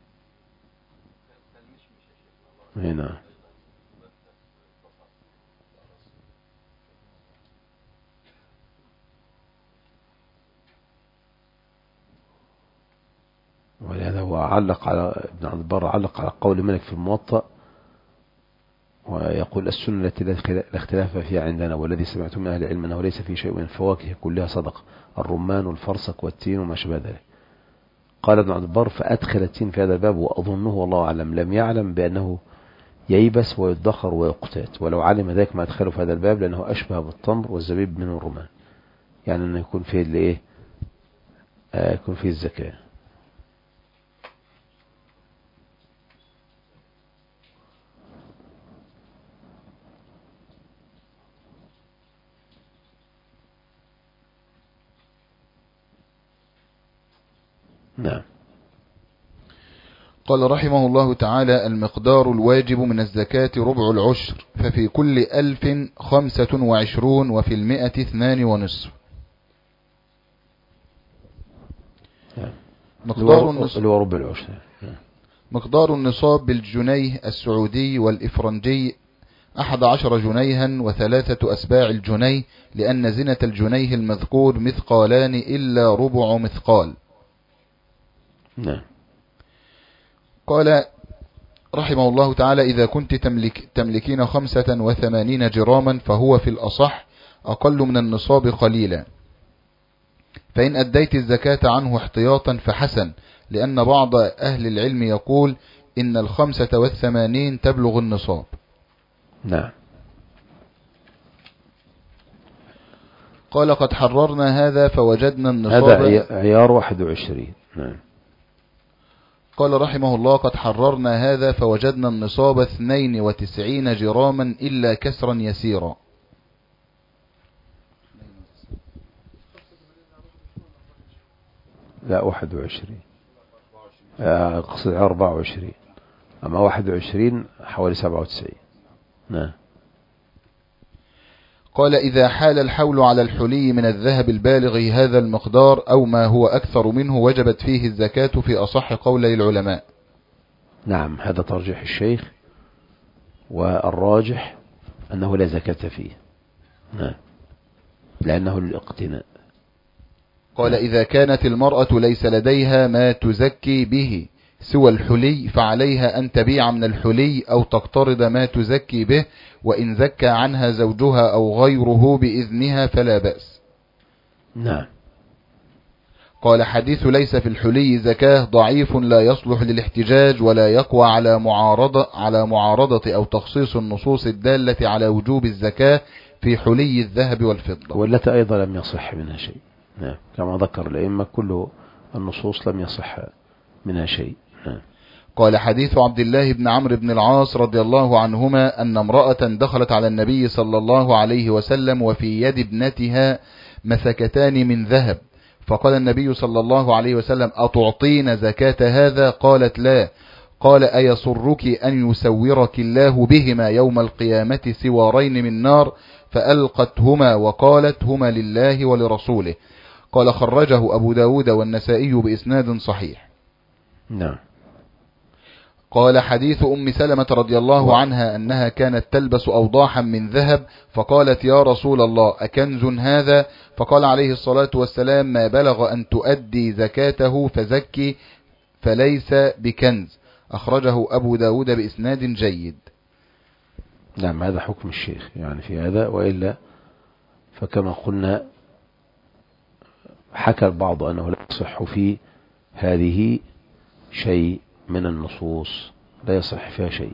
هنا. ولهذا هو علق على ابن عبد البر، علق على قول مالك في الموطأ ويقول السنة التي لا اختلاف فيها عندنا والذي سمعت من أهل العلم أنه ليس في شيء من الفواكه كلها صدقة، الرمان والفرسك والتين وما شابه ذلك. قال ابن عبد البر فأدخل التين في هذا الباب، وأظنه والله أعلم لم يعلم بأنه ييبس ويدخر ويقتات، ولو علم ذلك ما أدخله في هذا الباب لأنه أشبه بالتمر والزبيب من الرمان، يعني أنه يكون فيه الإيه آه يكون فيه الزكاة. نعم. قال رحمه الله تعالى: المقدار الواجب من الزكاة ربع العشر، ففي كل ألف خمسة وعشرون، وفي المئة اثنان ونصف. مقدار النصاب ربع العشر. مقدار النصاب بالجنيه السعودي والإفرنجي أحد عشر جنيها وثلاثة أسباع الجنيه، لأن زنة الجنيه المذكور مثقالان إلا ربع مثقال. نعم. قال رحمه الله تعالى: إذا كنت تملك تملكين خمسة وثمانين جراما فهو في الأصح أقل من النصاب قليلا، فإن أديت الزكاة عنه احتياطا فحسن، لأن بعض أهل العلم يقول إن الخمسة والثمانين تبلغ النصاب. نعم. قال: قد حررنا هذا فوجدنا النصاب. هذا عيار واحد وعشرين. نعم. قال رحمه الله: قد حررنا هذا فوجدنا النصاب اثنين وتسعين جراما إلا كسرا يسيرا. لا واحد وعشرين، أقصد أربعة وعشرين، أما واحد وعشرين حوالي سبعة وتسعين. نعم. قال إذا حال الحول على الحلي من الذهب البالغ هذا المقدار أو ما هو أكثر منه وجبت فيه الزكاة في أصح قولي العلماء. نعم، هذا ترجيح الشيخ، والراجح أنه لا زكاة فيه. نعم، لأنه للاقتناء. قال إذا كانت المرأة ليس لديها ما تزكي به سوى الحلي فعليها أن تبيع من الحلي أو تقترض ما تزكي به، وإن زكى عنها زوجها أو غيره بإذنها فلا بأس. نعم. قال حديث ليس في الحلي زكاة ضعيف لا يصلح للاحتجاج ولا يقوى على معارضة على معارضة أو تخصيص النصوص الدالة على وجوب الزكاة في حلي الذهب والفضة، والتي أيضا لم يصح منها شيء. نعم، كما ذكر الأئمة كل النصوص لم يصح منها شيء. نعم. قال حديث عبد الله بن عمرو بن العاص رضي الله عنهما أن امرأة دخلت على النبي صلى الله عليه وسلم وفي يد ابنتها مسكتان من ذهب، فقال النبي صلى الله عليه وسلم أتعطين زكاة هذا؟ قالت لا. قال أيسرك أن يسورك الله بهما يوم القيامة سوارين من نار؟ فألقتهما وقالت هما لله ولرسوله. قال خرجه أبو داود والنسائي بإسناد صحيح. نعم. قال حديث أم سلمة رضي الله عنها أنها كانت تلبس أوضاحا من ذهب، فقالت يا رسول الله أكنز هذا؟ فقال عليه الصلاة والسلام ما بلغ أن تؤدي زكاته فزكي فليس بكنز. أخرجه أبو داود بإسناد جيد. نعم، هذا حكم الشيخ يعني في هذا، وإلا فكما قلنا حكى البعض أنه لا يصح في هذه شيء من النصوص، لا يصح فيها شيء.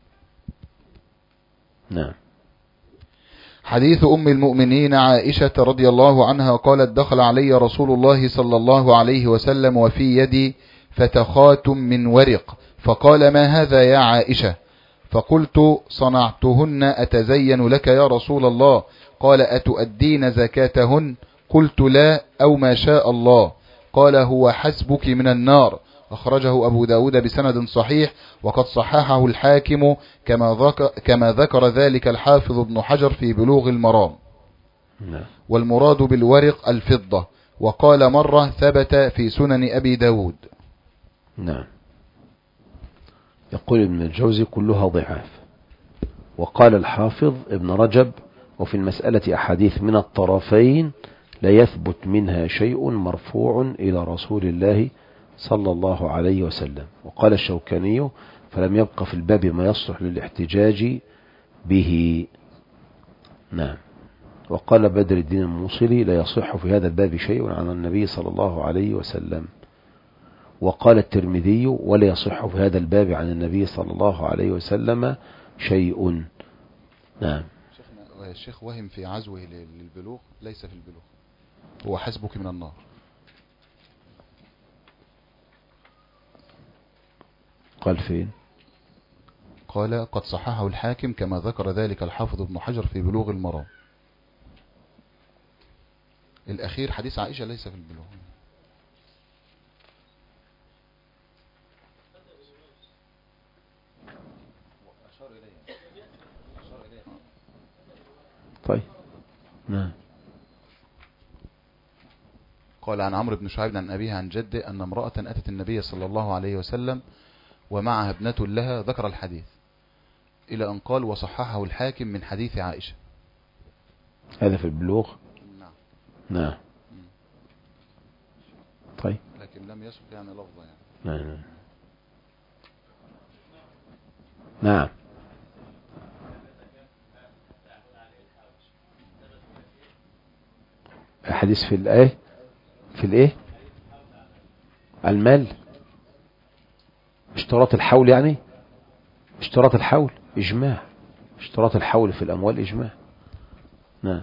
نعم. حديث أم المؤمنين عائشة رضي الله عنها قالت دخل علي رسول الله صلى الله عليه وسلم وفي يدي فتخات من ورق، فقال ما هذا يا عائشة؟ فقلت صنعتهن أتزين لك يا رسول الله. قال أتؤدين زكاتهن؟ قلت لا أو ما شاء الله. قال هو حسبك من النار. أخرجه أبو داود بسند صحيح، وقد صححه الحاكم كما ذكر, كما ذكر ذلك الحافظ ابن حجر في بلوغ المرام. نعم. والمراد بالورق الفضة، وقال مرة ثبت في سنن أبي داود. نعم. يقول ابن الجوزي كلها ضعاف. وقال الحافظ ابن رجب وفي المسألة أحاديث من الطرفين لا يثبت منها شيء مرفوع إلى رسول الله صلى الله عليه وسلم. وقال الشوكاني فلم يبق في الباب ما يصلح للاحتجاج به. نعم. وقال بدر الدين الموصلي لا يصح في هذا الباب شيء عن النبي صلى الله عليه وسلم. وقال الترمذي ولا يصح في هذا الباب عن النبي صلى الله عليه وسلم شيء. نعم. الشيخ وهم في عزوه للبلوغ ليس في البلوغ، هو حسبك من النار. قال فين؟ قال قد صححه الحاكم كما ذكر ذلك الحافظ ابن حجر في بلوغ المرام. الأخير حديث عائشة ليس في البلوغ. طيب. نعم. قال عن عمرو بن شعيب عن أبيه عن جده أن امرأة أتت النبي صلى الله عليه وسلم ومعها ابنة لها، ذكر الحديث إلى أن قال وصححه الحاكم من حديث عائشة. هذا في البلوغ. نعم. نعم. طيب. لكن لم يسبق يعني لفظة يعني. نعم. نعم. حديث في الآية في الإيه المال، اشتراط الحول يعني اشتراط الحول إجماع، اشتراط الحول في الأموال إجماع. نعم.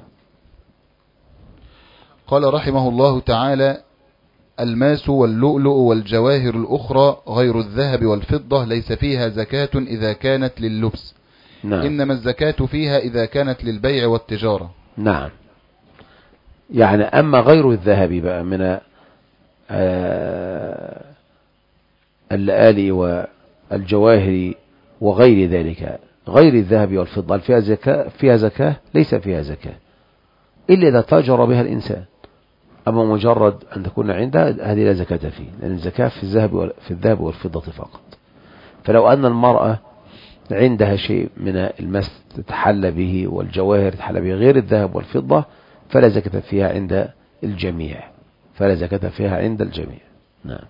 قال رحمه الله تعالى الماس واللؤلؤ والجواهر الأخرى غير الذهب والفضة ليس فيها زكاة إذا كانت لللبس. نعم. إنما الزكاة فيها إذا كانت للبيع والتجارة. نعم. يعني أما غير الذهب بقى من اللآلئ والجواهر وغير ذلك غير الذهب والفضة فيها زكاة فيها زكاة ليس فيها زكاة إلا إذا تاجر بها الإنسان. أما مجرد أن تكون عنده هذه لا زكاة فيه، لأن الزكاة في الذهب في الذهب والفضة فقط. فلو أن المرأة عندها شيء من المس تتحلى به والجواهر تتحلى به غير الذهب والفضة فلا زكاة فيها عند الجميع، فلا زكاة فيها عند الجميع. نعم.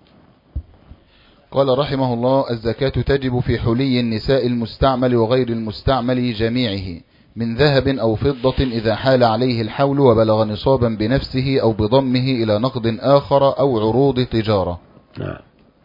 قال رحمه الله: الزكاة تجب في حلي النساء المستعمل وغير المستعمل جميعه من ذهب أو فضة إذا حال عليه الحول وبلغ نصابا بنفسه أو بضمه إلى نقد آخر أو عروض تجارة. نعم.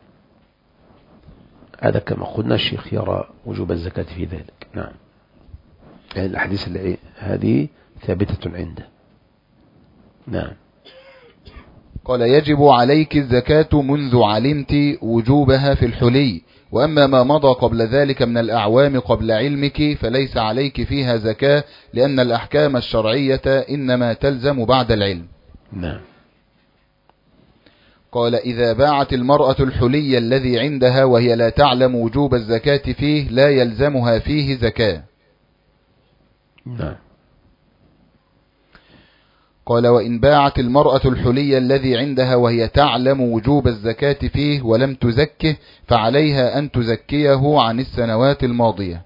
هذا كما قلنا الشيخ يرى وجوب الزكاة في ذلك. نعم. يعني الأحاديث هذه ثابتة عنده. نعم. قال: يجب عليك الزكاة منذ علمت وجوبها في الحلي، وأما ما مضى قبل ذلك من الأعوام قبل علمك فليس عليك فيها زكاة، لأن الأحكام الشرعية إنما تلزم بعد العلم. نعم. قال: إذا باعت المرأة الحلي الذي عندها وهي لا تعلم وجوب الزكاة فيه لا يلزمها فيه زكاة. نعم. قال: وإن باعت المرأة الحلي الذي عندها وهي تعلم وجوب الزكاة فيه ولم تزكه فعليها أن تزكيه عن السنوات الماضية.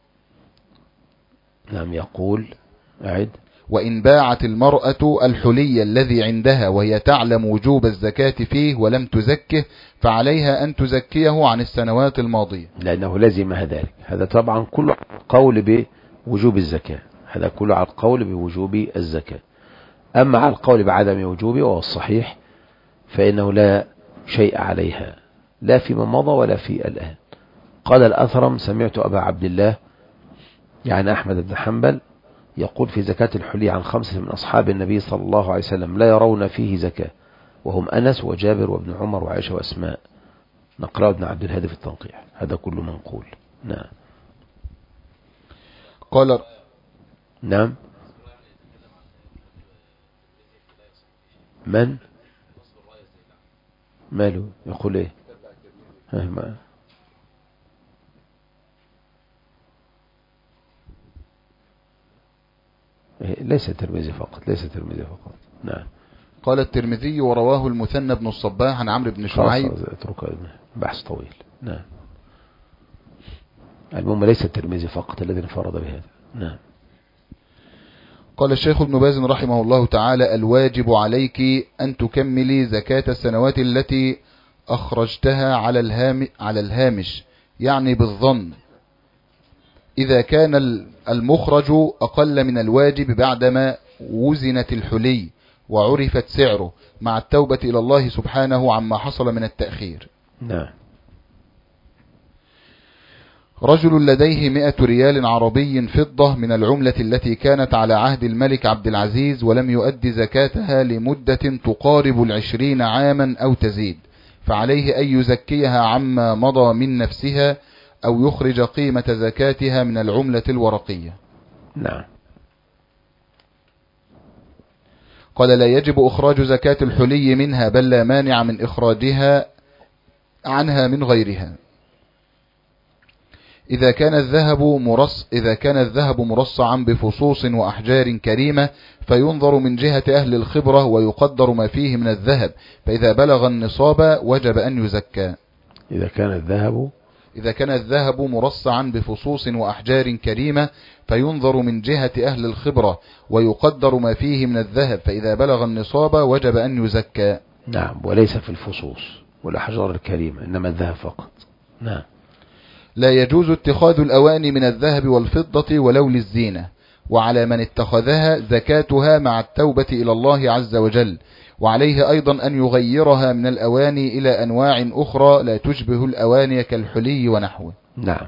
نعم. يقول أعد: وإن باعت المرأة الحلي الذي عندها وهي تعلم وجوب الزكاة فيه ولم تزكه فعليها أن تزكيه عن السنوات الماضية، لأنه لزمها ذلك. هذا طبعا كله قول بوجوب الزكاة، هذا كله على القول بوجوب الزكاة. أما على القول بعدم وجوبه وهو الصحيح فإنه لا شيء عليها لا فيما مضى ولا في الآن. قال الأثرم: سمعت أبا عبد الله يعني أحمد بن حنبل يقول في زكاة الحلي عن خمسة من أصحاب النبي صلى الله عليه وسلم لا يرون فيه زكاة، وهم أنس وجابر وابن عمر وعائشة وأسماء. نقرأ ابن عبد الهادي في التنقيح. هذا كله منقول. نعم. قال: نعم. من ماله يقول ايه؟ ما ليس الترمذي فقط، ليس الترمذي فقط. نعم. قال الترمذي: ورواه المثنى بن الصباح عن عمرو بن شعيب. اترك بحث طويل. نعم. المهم ليس الترمذي فقط الذي انفرد بهذا. نعم. قال الشيخ ابن باز رحمه الله تعالى: الواجب عليك أن تكملي زكاة السنوات التي أخرجتها على الهام على الهامش، يعني بالظن، إذا كان المخرج أقل من الواجب بعدما وزنت الحلي وعرفت سعره، مع التوبة إلى الله سبحانه عما حصل من التأخير. نعم. رجل لديه مئة ريال عربي فضة من العملة التي كانت على عهد الملك عبد العزيز ولم يؤدي زكاتها لمدة تقارب العشرين عاما أو تزيد، فعليه أن يزكيها عما مضى من نفسها أو يخرج قيمة زكاتها من العملة الورقية. نعم. قال: لا يجب إخراج زكاة الحلي منها، بل لا مانع من إخراجها عنها من غيرها. إذا كان الذهب مرص إذا كان الذهب مرصعا بفصوص وأحجار كريمة فينظر من جهة أهل الخبرة ويقدر ما فيه من الذهب، فإذا بلغ النصاب وجب أن يزكى. إذا كان الذهب إذا كان الذهب مرصعا بفصوص وأحجار كريمة فينظر من جهة أهل الخبرة ويقدر ما فيه من الذهب، فإذا بلغ النصاب وجب أن يزكى. نعم. وليس في الفصوص والأحجار الكريمة، إنما الذهب فقط. نعم. لا يجوز اتخاذ الأواني من الذهب والفضة ولو للزينة، وعلى من اتخذها زكاتها مع التوبة إلى الله عز وجل، وعليه أيضا أن يغيرها من الأواني إلى أنواع أخرى لا تشبه الأواني كالحلي ونحوه. نعم.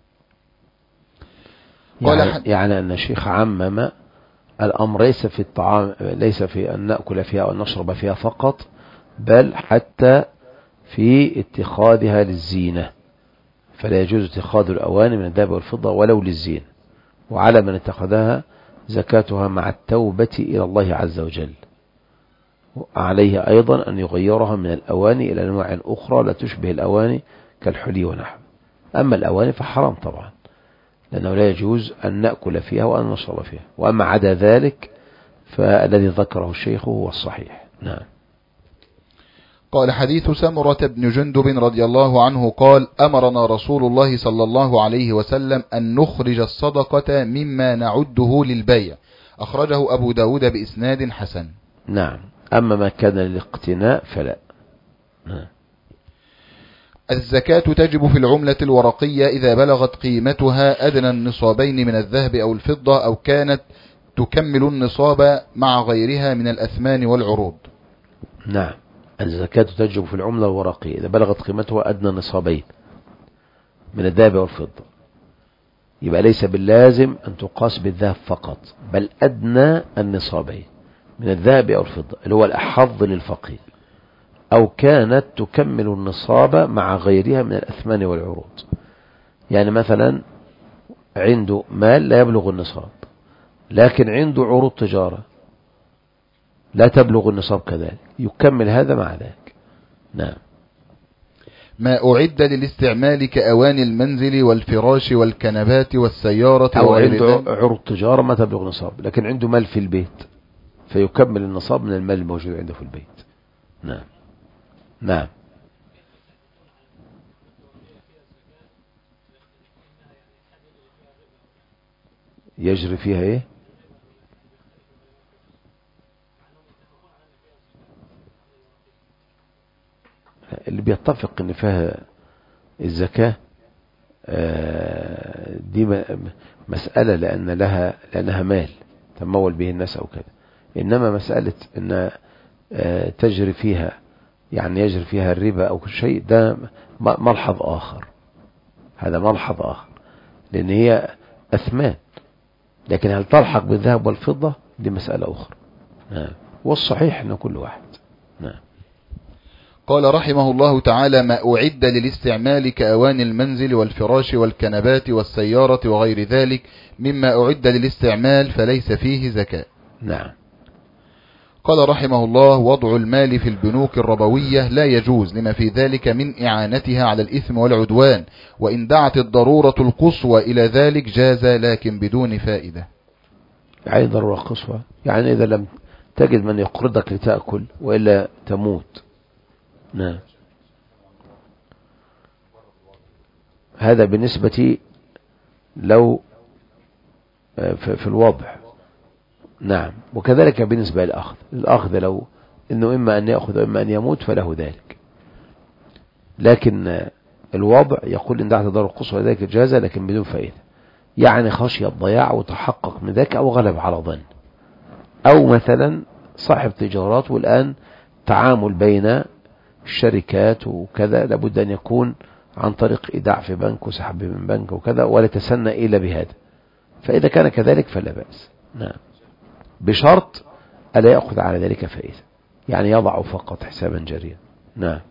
قال يعني, حد... يعني أن الشيخ عمم الأمر ليس في الطعام، ليس في أن نأكل فيها أو نشرب فيها فقط، بل حتى في اتخاذها للزينة، فلا يجوز اتخاذ الأواني من الذهب والفضة ولو للزين، وعلى من اتخذها زكاتها مع التوبة إلى الله عز وجل، عليه أيضا أن يغيرها من الأواني إلى أنواع أخرى لا تشبه الأواني كالحلي ونحو. أما الأواني فحرام طبعا، لأنه لا يجوز أن نأكل فيها وأن نشرب فيها. وأما عدا ذلك فالذي ذكره الشيخ هو الصحيح. نعم. قال: حديث سمرة بن جندب رضي الله عنه قال: أمرنا رسول الله صلى الله عليه وسلم أن نخرج الصدقة مما نعده للبيع. أخرجه أبو داود بإسناد حسن. نعم. أما ما كان للاقتناء فلا. نعم. الزكاة تجب في العملة الورقية إذا بلغت قيمتها أدنى النصابين من الذهب أو الفضة، أو كانت تكمل النصاب مع غيرها من الأثمان والعروض. نعم. الزكاة تجب في العملة الورقية إذا بلغت قيمتها أدنى النصابين من الذهب والفضة. يبقى ليس باللازم أن تقاس بالذهب فقط، بل أدنى النصابين من الذهب أو الفضة اللي هو الأحظ للفقير، أو كانت تكمل النصاب مع غيرها من الأثمان والعروض. يعني مثلا عنده مال لا يبلغ النصاب، لكن عنده عروض تجارة لا تبلغ النصاب كذلك، يكمل هذا مع ذلك. نعم. ما أعد للاستعمال كأواني المنزل والفراش والكنبات والسيارة أو وغير عنده ذلك. عروض تجارة ما تبلغ نصاب، لكن عنده مال في البيت فيكمل النصاب من المال الموجود عنده في البيت. نعم. نعم. يجري فيها ايه؟ اللي بيتفق ان فيها الزكاة دي مسألة لأن لها لأنها مال تمول به الناس أو كذا. إنما مسألة أن تجري فيها يعني يجري فيها الربا أو كل شيء، ده ملحظ آخر. هذا ملحظ آخر لأن هي أثمان، لكن هل تلحق بالذهب والفضة دي مسألة أخرى. نعم. والصحيح أن كل واحد. نعم. قال رحمه الله تعالى: ما أعد للاستعمال كأواني المنزل والفراش والكنبات والسيارة وغير ذلك مما أعد للاستعمال فليس فيه زكاة. نعم. قال رحمه الله: وضع المال في البنوك الربوية لا يجوز لما في ذلك من إعانتها على الإثم والعدوان، وإن دعت الضرورة القصوى إلى ذلك جاز، لكن بدون فائدة. يعني ضرورة قصوى يعني إذا لم تجد من يقرضك لتأكل وإلا تموت. نعم. هذا بالنسبة لو في الوضع. نعم. وكذلك بالنسبة للأخذ الأخذ لو إنه إما أن يأخذ وإما أن يموت فله ذلك، لكن الوضع يقول إن دعت ضرر القصوى ذلك جازة لكن بدون فائدة، يعني خشية الضياع وتحقق من ذلك أو غلب على ظن، أو مثلا صاحب تجارات والآن تعامل بين الشركات وكذا لابد أن يكون عن طريق إيداع في بنك وسحب من بنك وكذا ولا تسنى إلا بهذا، فإذا كان كذلك فلا بأس. نعم. بشرط ألا يأخذ على ذلك فائدة، يعني يضع فقط حسابا جاريا. نعم.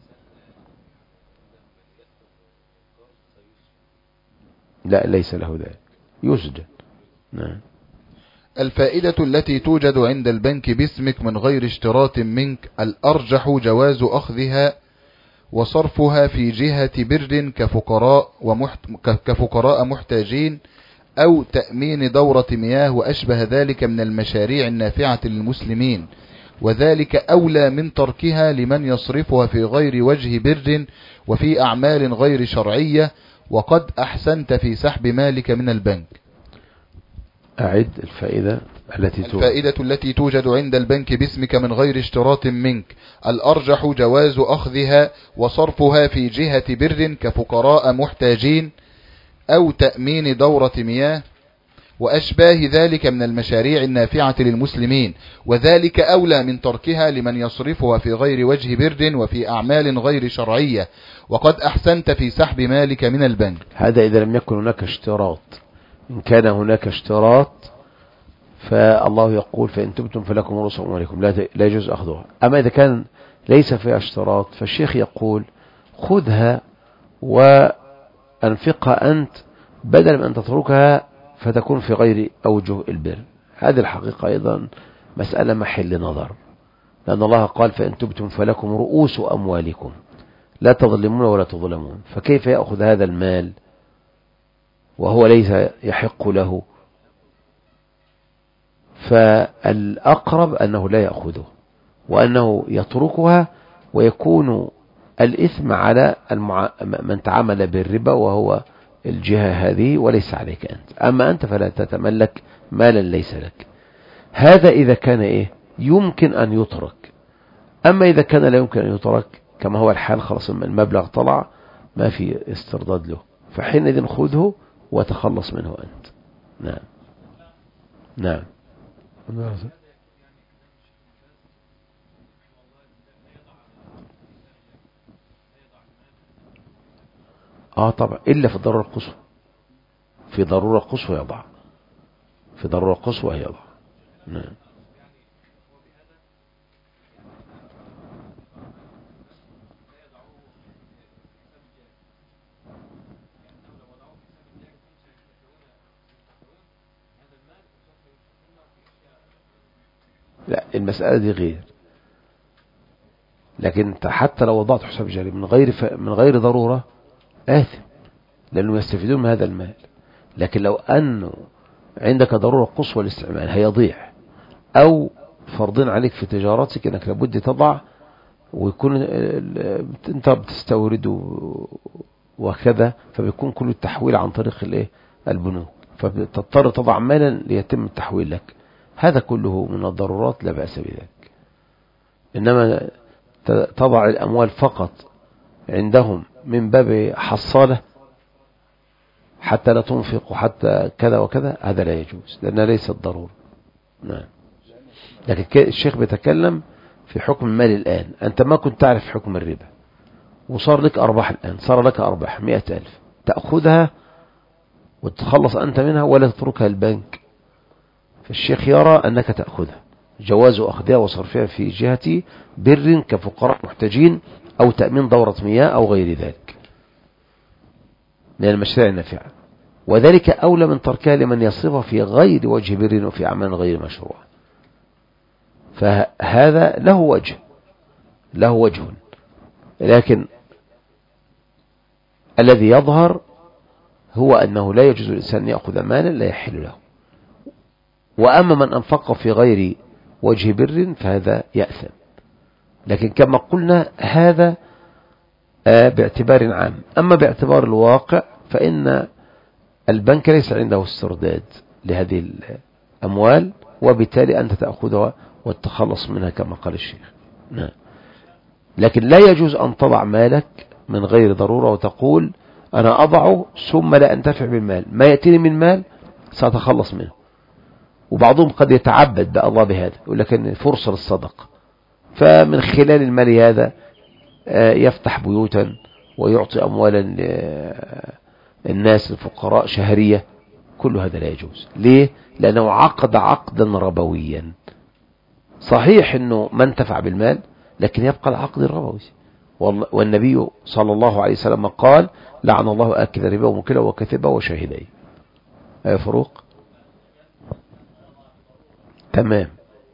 لا ليس له ذلك، يسجن. نعم. الفائدة التي توجد عند البنك باسمك من غير اشتراط منك الأرجح جواز أخذها وصرفها في جهة بر كفقراء, ومحت... كفقراء محتاجين أو تأمين دورة مياه وأشبه ذلك من المشاريع النافعة للمسلمين، وذلك أولى من تركها لمن يصرفها في غير وجه بر وفي أعمال غير شرعية، وقد أحسنت في سحب مالك من البنك. أعد الفائدة التي توجد. الفائدة التي توجد عند البنك باسمك من غير اشتراط منك الأرجح جواز أخذها وصرفها في جهة بر كفقراء محتاجين أو تأمين دورة مياه وأشباه ذلك من المشاريع النافعة للمسلمين، وذلك أولى من تركها لمن يصرفها في غير وجه بر وفي أعمال غير شرعية، وقد أحسنت في سحب مالك من البنك. هذا إذا لم يكن هناك اشتراط. إن كان هناك اشتراط فالله يقول فإن تبتم فلكم رؤوس أموالكم لا يجوز أخذها. أما إذا كان ليس فيها اشتراط فالشيخ يقول خذها وأنفقها أنت بدل من أن تتركها فتكون في غير أوجه البر. هذه الحقيقة أيضا مسألة محل نظر، لأن الله قال فإن تبتم فلكم رؤوس أموالكم لا تظلمون ولا تظلمون، فكيف يأخذ هذا المال وهو ليس يحق له؟ فالأقرب أنه لا يأخذه، وأنه يتركها، ويكون الإثم على المع... من تعامل بالربا وهو الجهة هذه، وليس عليك أنت. أما أنت فلا تتملك مالا ليس لك. هذا إذا كان إيه يمكن أن يترك. أما إذا كان لا يمكن أن يترك كما هو الحال، خلاص المبلغ طلع ما في استرداد له، فحينئذ خذه وتخلص منه أنت. نعم نعم. اه طبعا، إلا في الضرورة القصوى. في ضرورة قصوى يضع، في ضرورة قصوى يضع. نعم. لا، المسألة دي غير. لكن انت حتى لو وضعت حساب جاري من غير ف... من غير ضرورة آثم، لأنه يستفيدون من هذا المال. لكن لو أنه عندك ضرورة قصوى للاستعمال هيضيع، أو فرضين عليك في تجارتك أنك لابد تضع، ويكون انت بتستورد وكذا، فبيكون كل التحويل عن طريق الايه البنوك، فبتضطر تضع مالا ليتم التحويل لك. هذا كله من الضرورات لا بأس بذلك. إنما تضع الأموال فقط عندهم من باب حصالة حتى لا تنفق وحتى كذا وكذا، هذا لا يجوز، لأنها ليست ضرورة. نعم. لكن الشيخ بيتكلم في حكم المال الآن. أنت ما كنت تعرف حكم الربا، وصار لك أرباح الآن، صار لك أرباح مئة ألف، تأخذها وتتخلص أنت منها ولا تتركها البنك. فالشيخ يرى أنك تأخذها، جواز أخذها وصرفها في جهة بر كفقراء محتاجين، أو تأمين دورة مياه أو غير ذلك من المشاريع النافعة، وذلك أولى من تركها لمن يصرفها في غير وجه بر وفي أعمال غير مشروع. فهذا له وجه، له وجه، لكن الذي يظهر هو أنه لا يجوز الإنسان أن يأخذ مالا لا يحل له. وأما من أنفق في غير وجه بر فهذا يأثم. لكن كما قلنا هذا باعتبار عام. أما باعتبار الواقع فإن البنك ليس عنده استرداد لهذه الأموال، وبالتالي أنت تأخذها وتتخلص منها كما قال الشيخ. نعم. لكن لا يجوز أن تضع مالك من غير ضرورة وتقول أنا أضعه ثم لا أنتفع بالمال، ما يأتيني من مال سأتخلص منه. وبعضهم قد يتعبد بقى الله بهذا، يقول لك إن فرصة للصدقة، فمن خلال المال هذا يفتح بيوتا ويعطي أموالا للناس الفقراء شهرية. كل هذا لا يجوز. ليه؟ لأنه عقد عقدا ربويا. صحيح أنه ما انتفع بالمال، لكن يبقى العقد الربوي. والنبي صلى الله عليه وسلم قال لعن الله آكل الربا وموكله وكاتبه وشاهديه. يا فاروق تمام.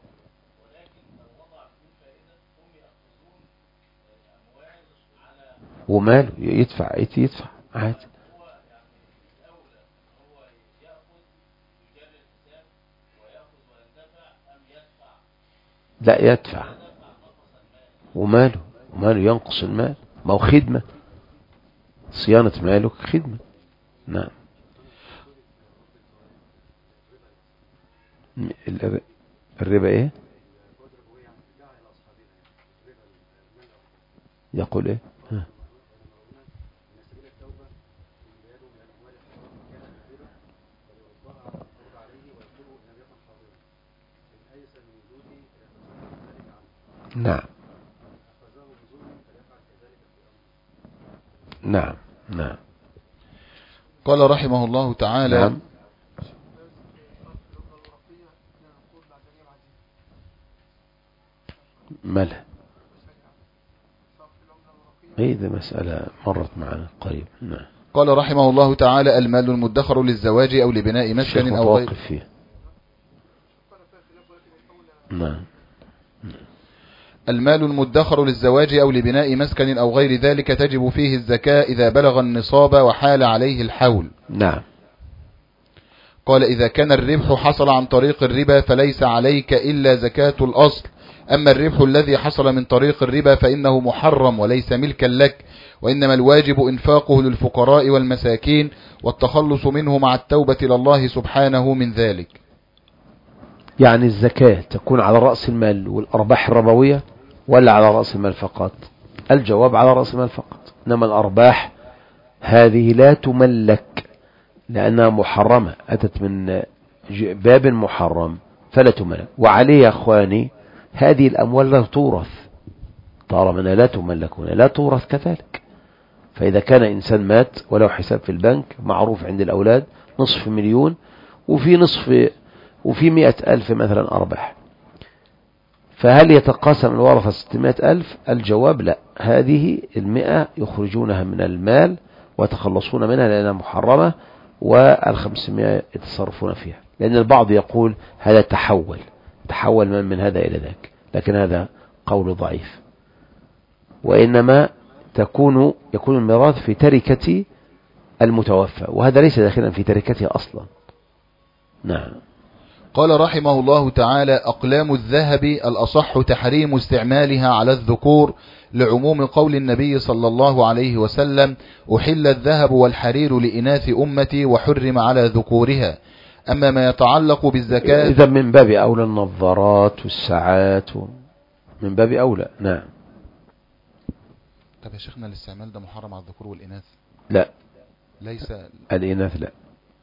وماله يدفع يدفع عادي. لا يدفع، وماله وماله ينقص المال، ما هو خدمة، صيانة مالك خدمة. نعم. الربا ايه؟ يقول ايه؟ ها. نعم نعم نعم. قال رحمه الله تعالى نعم. مالها؟ ايه ده مسألة مرت معنا قريب. نعم. قال رحمه الله تعالى المال المدخر للزواج أو لبناء مسكن أو غير. فيه. نعم. المال المدخر للزواج أو لبناء مسكن أو غير ذلك تجب فيه الزكاة إذا بلغ النصاب وحال عليه الحول. نعم. قال إذا كان الربح حصل عن طريق الربا فليس عليك إلا زكاة الأصل، أما الربح الذي حصل من طريق الربا فإنه محرم وليس ملكا لك، وإنما الواجب إنفاقه للفقراء والمساكين والتخلص منه مع التوبة إلى الله سبحانه من ذلك. يعني الزكاة تكون على رأس المال والأرباح الربوية ولا على رأس المال فقط؟ الجواب على رأس المال فقط، إنما الأرباح هذه لا تملك لأنها محرمة، أتت من باب محرم فلا تملك. وعليه يا أخواني هذه الأموال لا تورث، طالما أنها لا تملك هنا لا تورث كذلك. فإذا كان إنسان مات ولو حساب في البنك معروف عند الأولاد نصف مليون وفي نصف وفي مئة ألف مثلا أرباح، فهل يتقاسم الورثة ستمائة ألف؟ الجواب لا، هذه المئة يخرجونها من المال ويتخلصون منها لأنها محرمة، والخمسمائة يتصرفون فيها. لأن البعض يقول هذا تحول تحول من, من هذا إلى ذاك، لكن هذا قول ضعيف، وإنما تكون يكون الميراث في تركة المتوفى، وهذا ليس داخلا في تركته أصلا. نعم. قال رحمه الله تعالى: أقلام الذهب الأصح تحريم استعمالها على الذكور لعموم قول النبي صلى الله عليه وسلم: أحل الذهب والحرير لإناث أمتي وحرم على ذكورها. أما ما يتعلق بالزكاة إذا من باب أولى النظارات والساعات من باب أولى. نعم. طب يا شيخنا الاستعمال ده محرم على الذكور والإناث؟ لا، ليس الإناث لا،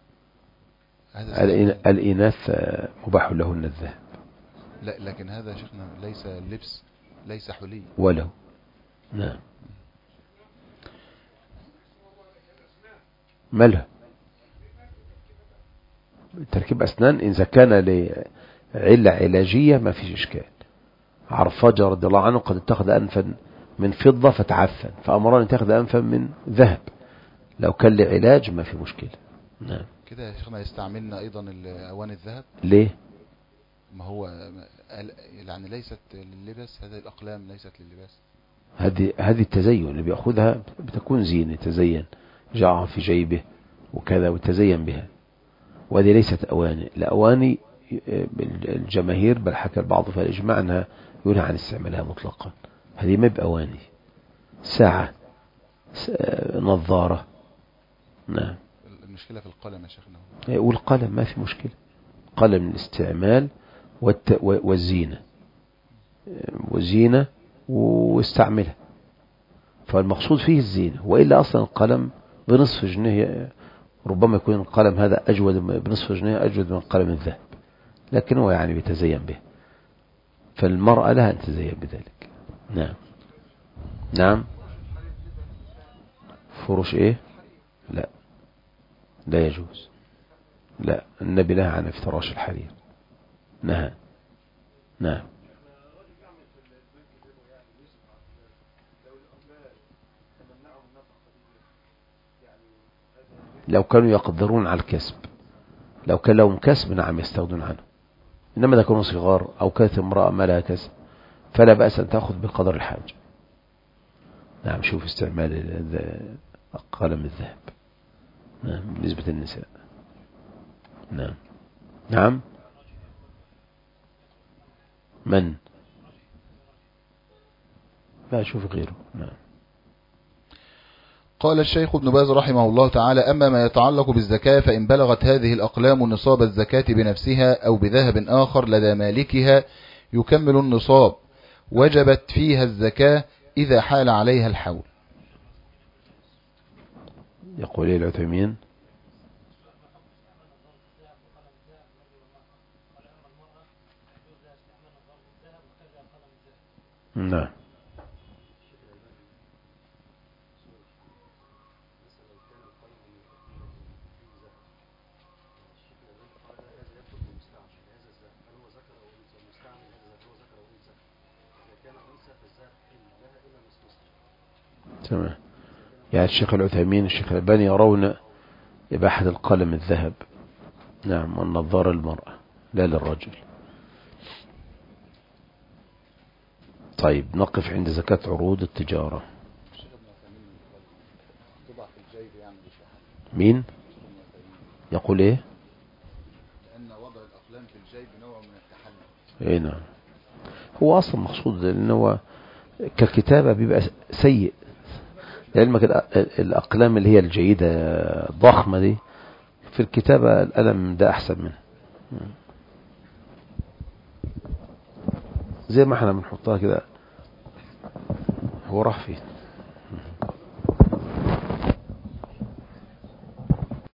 هذا الإناث مباح لهن الذهب. لا، لكن هذا شيخنا ليس لبس، ليس حلي ولو. نعم. ماله تركيب أسنان إذا كان لعلة علاجية ما فيش إشكال. عرفاجة رضي الله عنه قد اتخذ أنفا من فضة فتعفن، فأمران اتخذ أنفا من ذهب، لو كان لعلاج ما في مشكلة. نعم. كده يا شيخنا يستعملنا أيضا أواني الذهب؟ ليه؟ ما هو يعني ليست لللبس، هذه الأقلام ليست لللباس. هذه هذه التزين اللي بيأخذها بتكون زينة، يتزين جعها في جيبه وكذا وتزين بها، وهذه ليست أواني. الأواني الجماهير بل حكى البعض في الإجماع أنها ينهى عن استعمالها مطلقا. هذه ما بأواني، ساعة، نظارة. نعم. المشكلة في القلم يا شيخنا. والقلم ما في مشكلة، قلم الاستعمال والت... والزينة والزينة واستعملها، فالمقصود فيه الزينة، وإلا أصلا القلم بنصف جنيه، ربما يكون القلم هذا أجود بنصف جنيه أجود من قلم الذهب، لكن هو يعني بيتزين به، فالمرأة لها أن تتزين بذلك. نعم. نعم. فرش إيه؟ لا، لا يجوز، لا، النبي نهى عن افتراش الحرير، نهى. نعم. لو كانوا يقدرون على الكسب، لو كان لهم كسب نعم يستغنون عنه، إنما إذا كانوا صغار أو كانت امرأة ما لها كسب فلا بأس أن تأخذ بقدر الحاجة. نعم. شوف استعمال قلم الذهب. نعم. بالنسبة للنساء. نعم. نعم. من لا أشوف غيره. نعم. قال الشيخ ابن باز رحمه الله تعالى: أما ما يتعلق بالزكاة فإن بلغت هذه الأقلام نصاب الزكاة بنفسها أو بذهب آخر لدى مالكها يكمل النصاب، وجبت فيها الزكاة إذا حال عليها الحول. يقول إيه العثيمين؟ نعم. تمام. يعني الشيخ العثيمين الشيخ الألباني يرون إباحة القلم الذهب، نعم، والنظارة المرأة لا للرجل. طيب نقف عند زكاة عروض التجارة. مين يقول ايه؟ لأن وضع الأقلام في الجيب نوع من التحلي. ايه نعم. هو اصلا مقصود ان هو كالكتابة بيبقى سيء لعلمك. الأقلام اللي هي الجيدة ضخمة دي في الكتابة القلم ده أحسن منه، زي ما احنا بنحطها كده. هو راح فين؟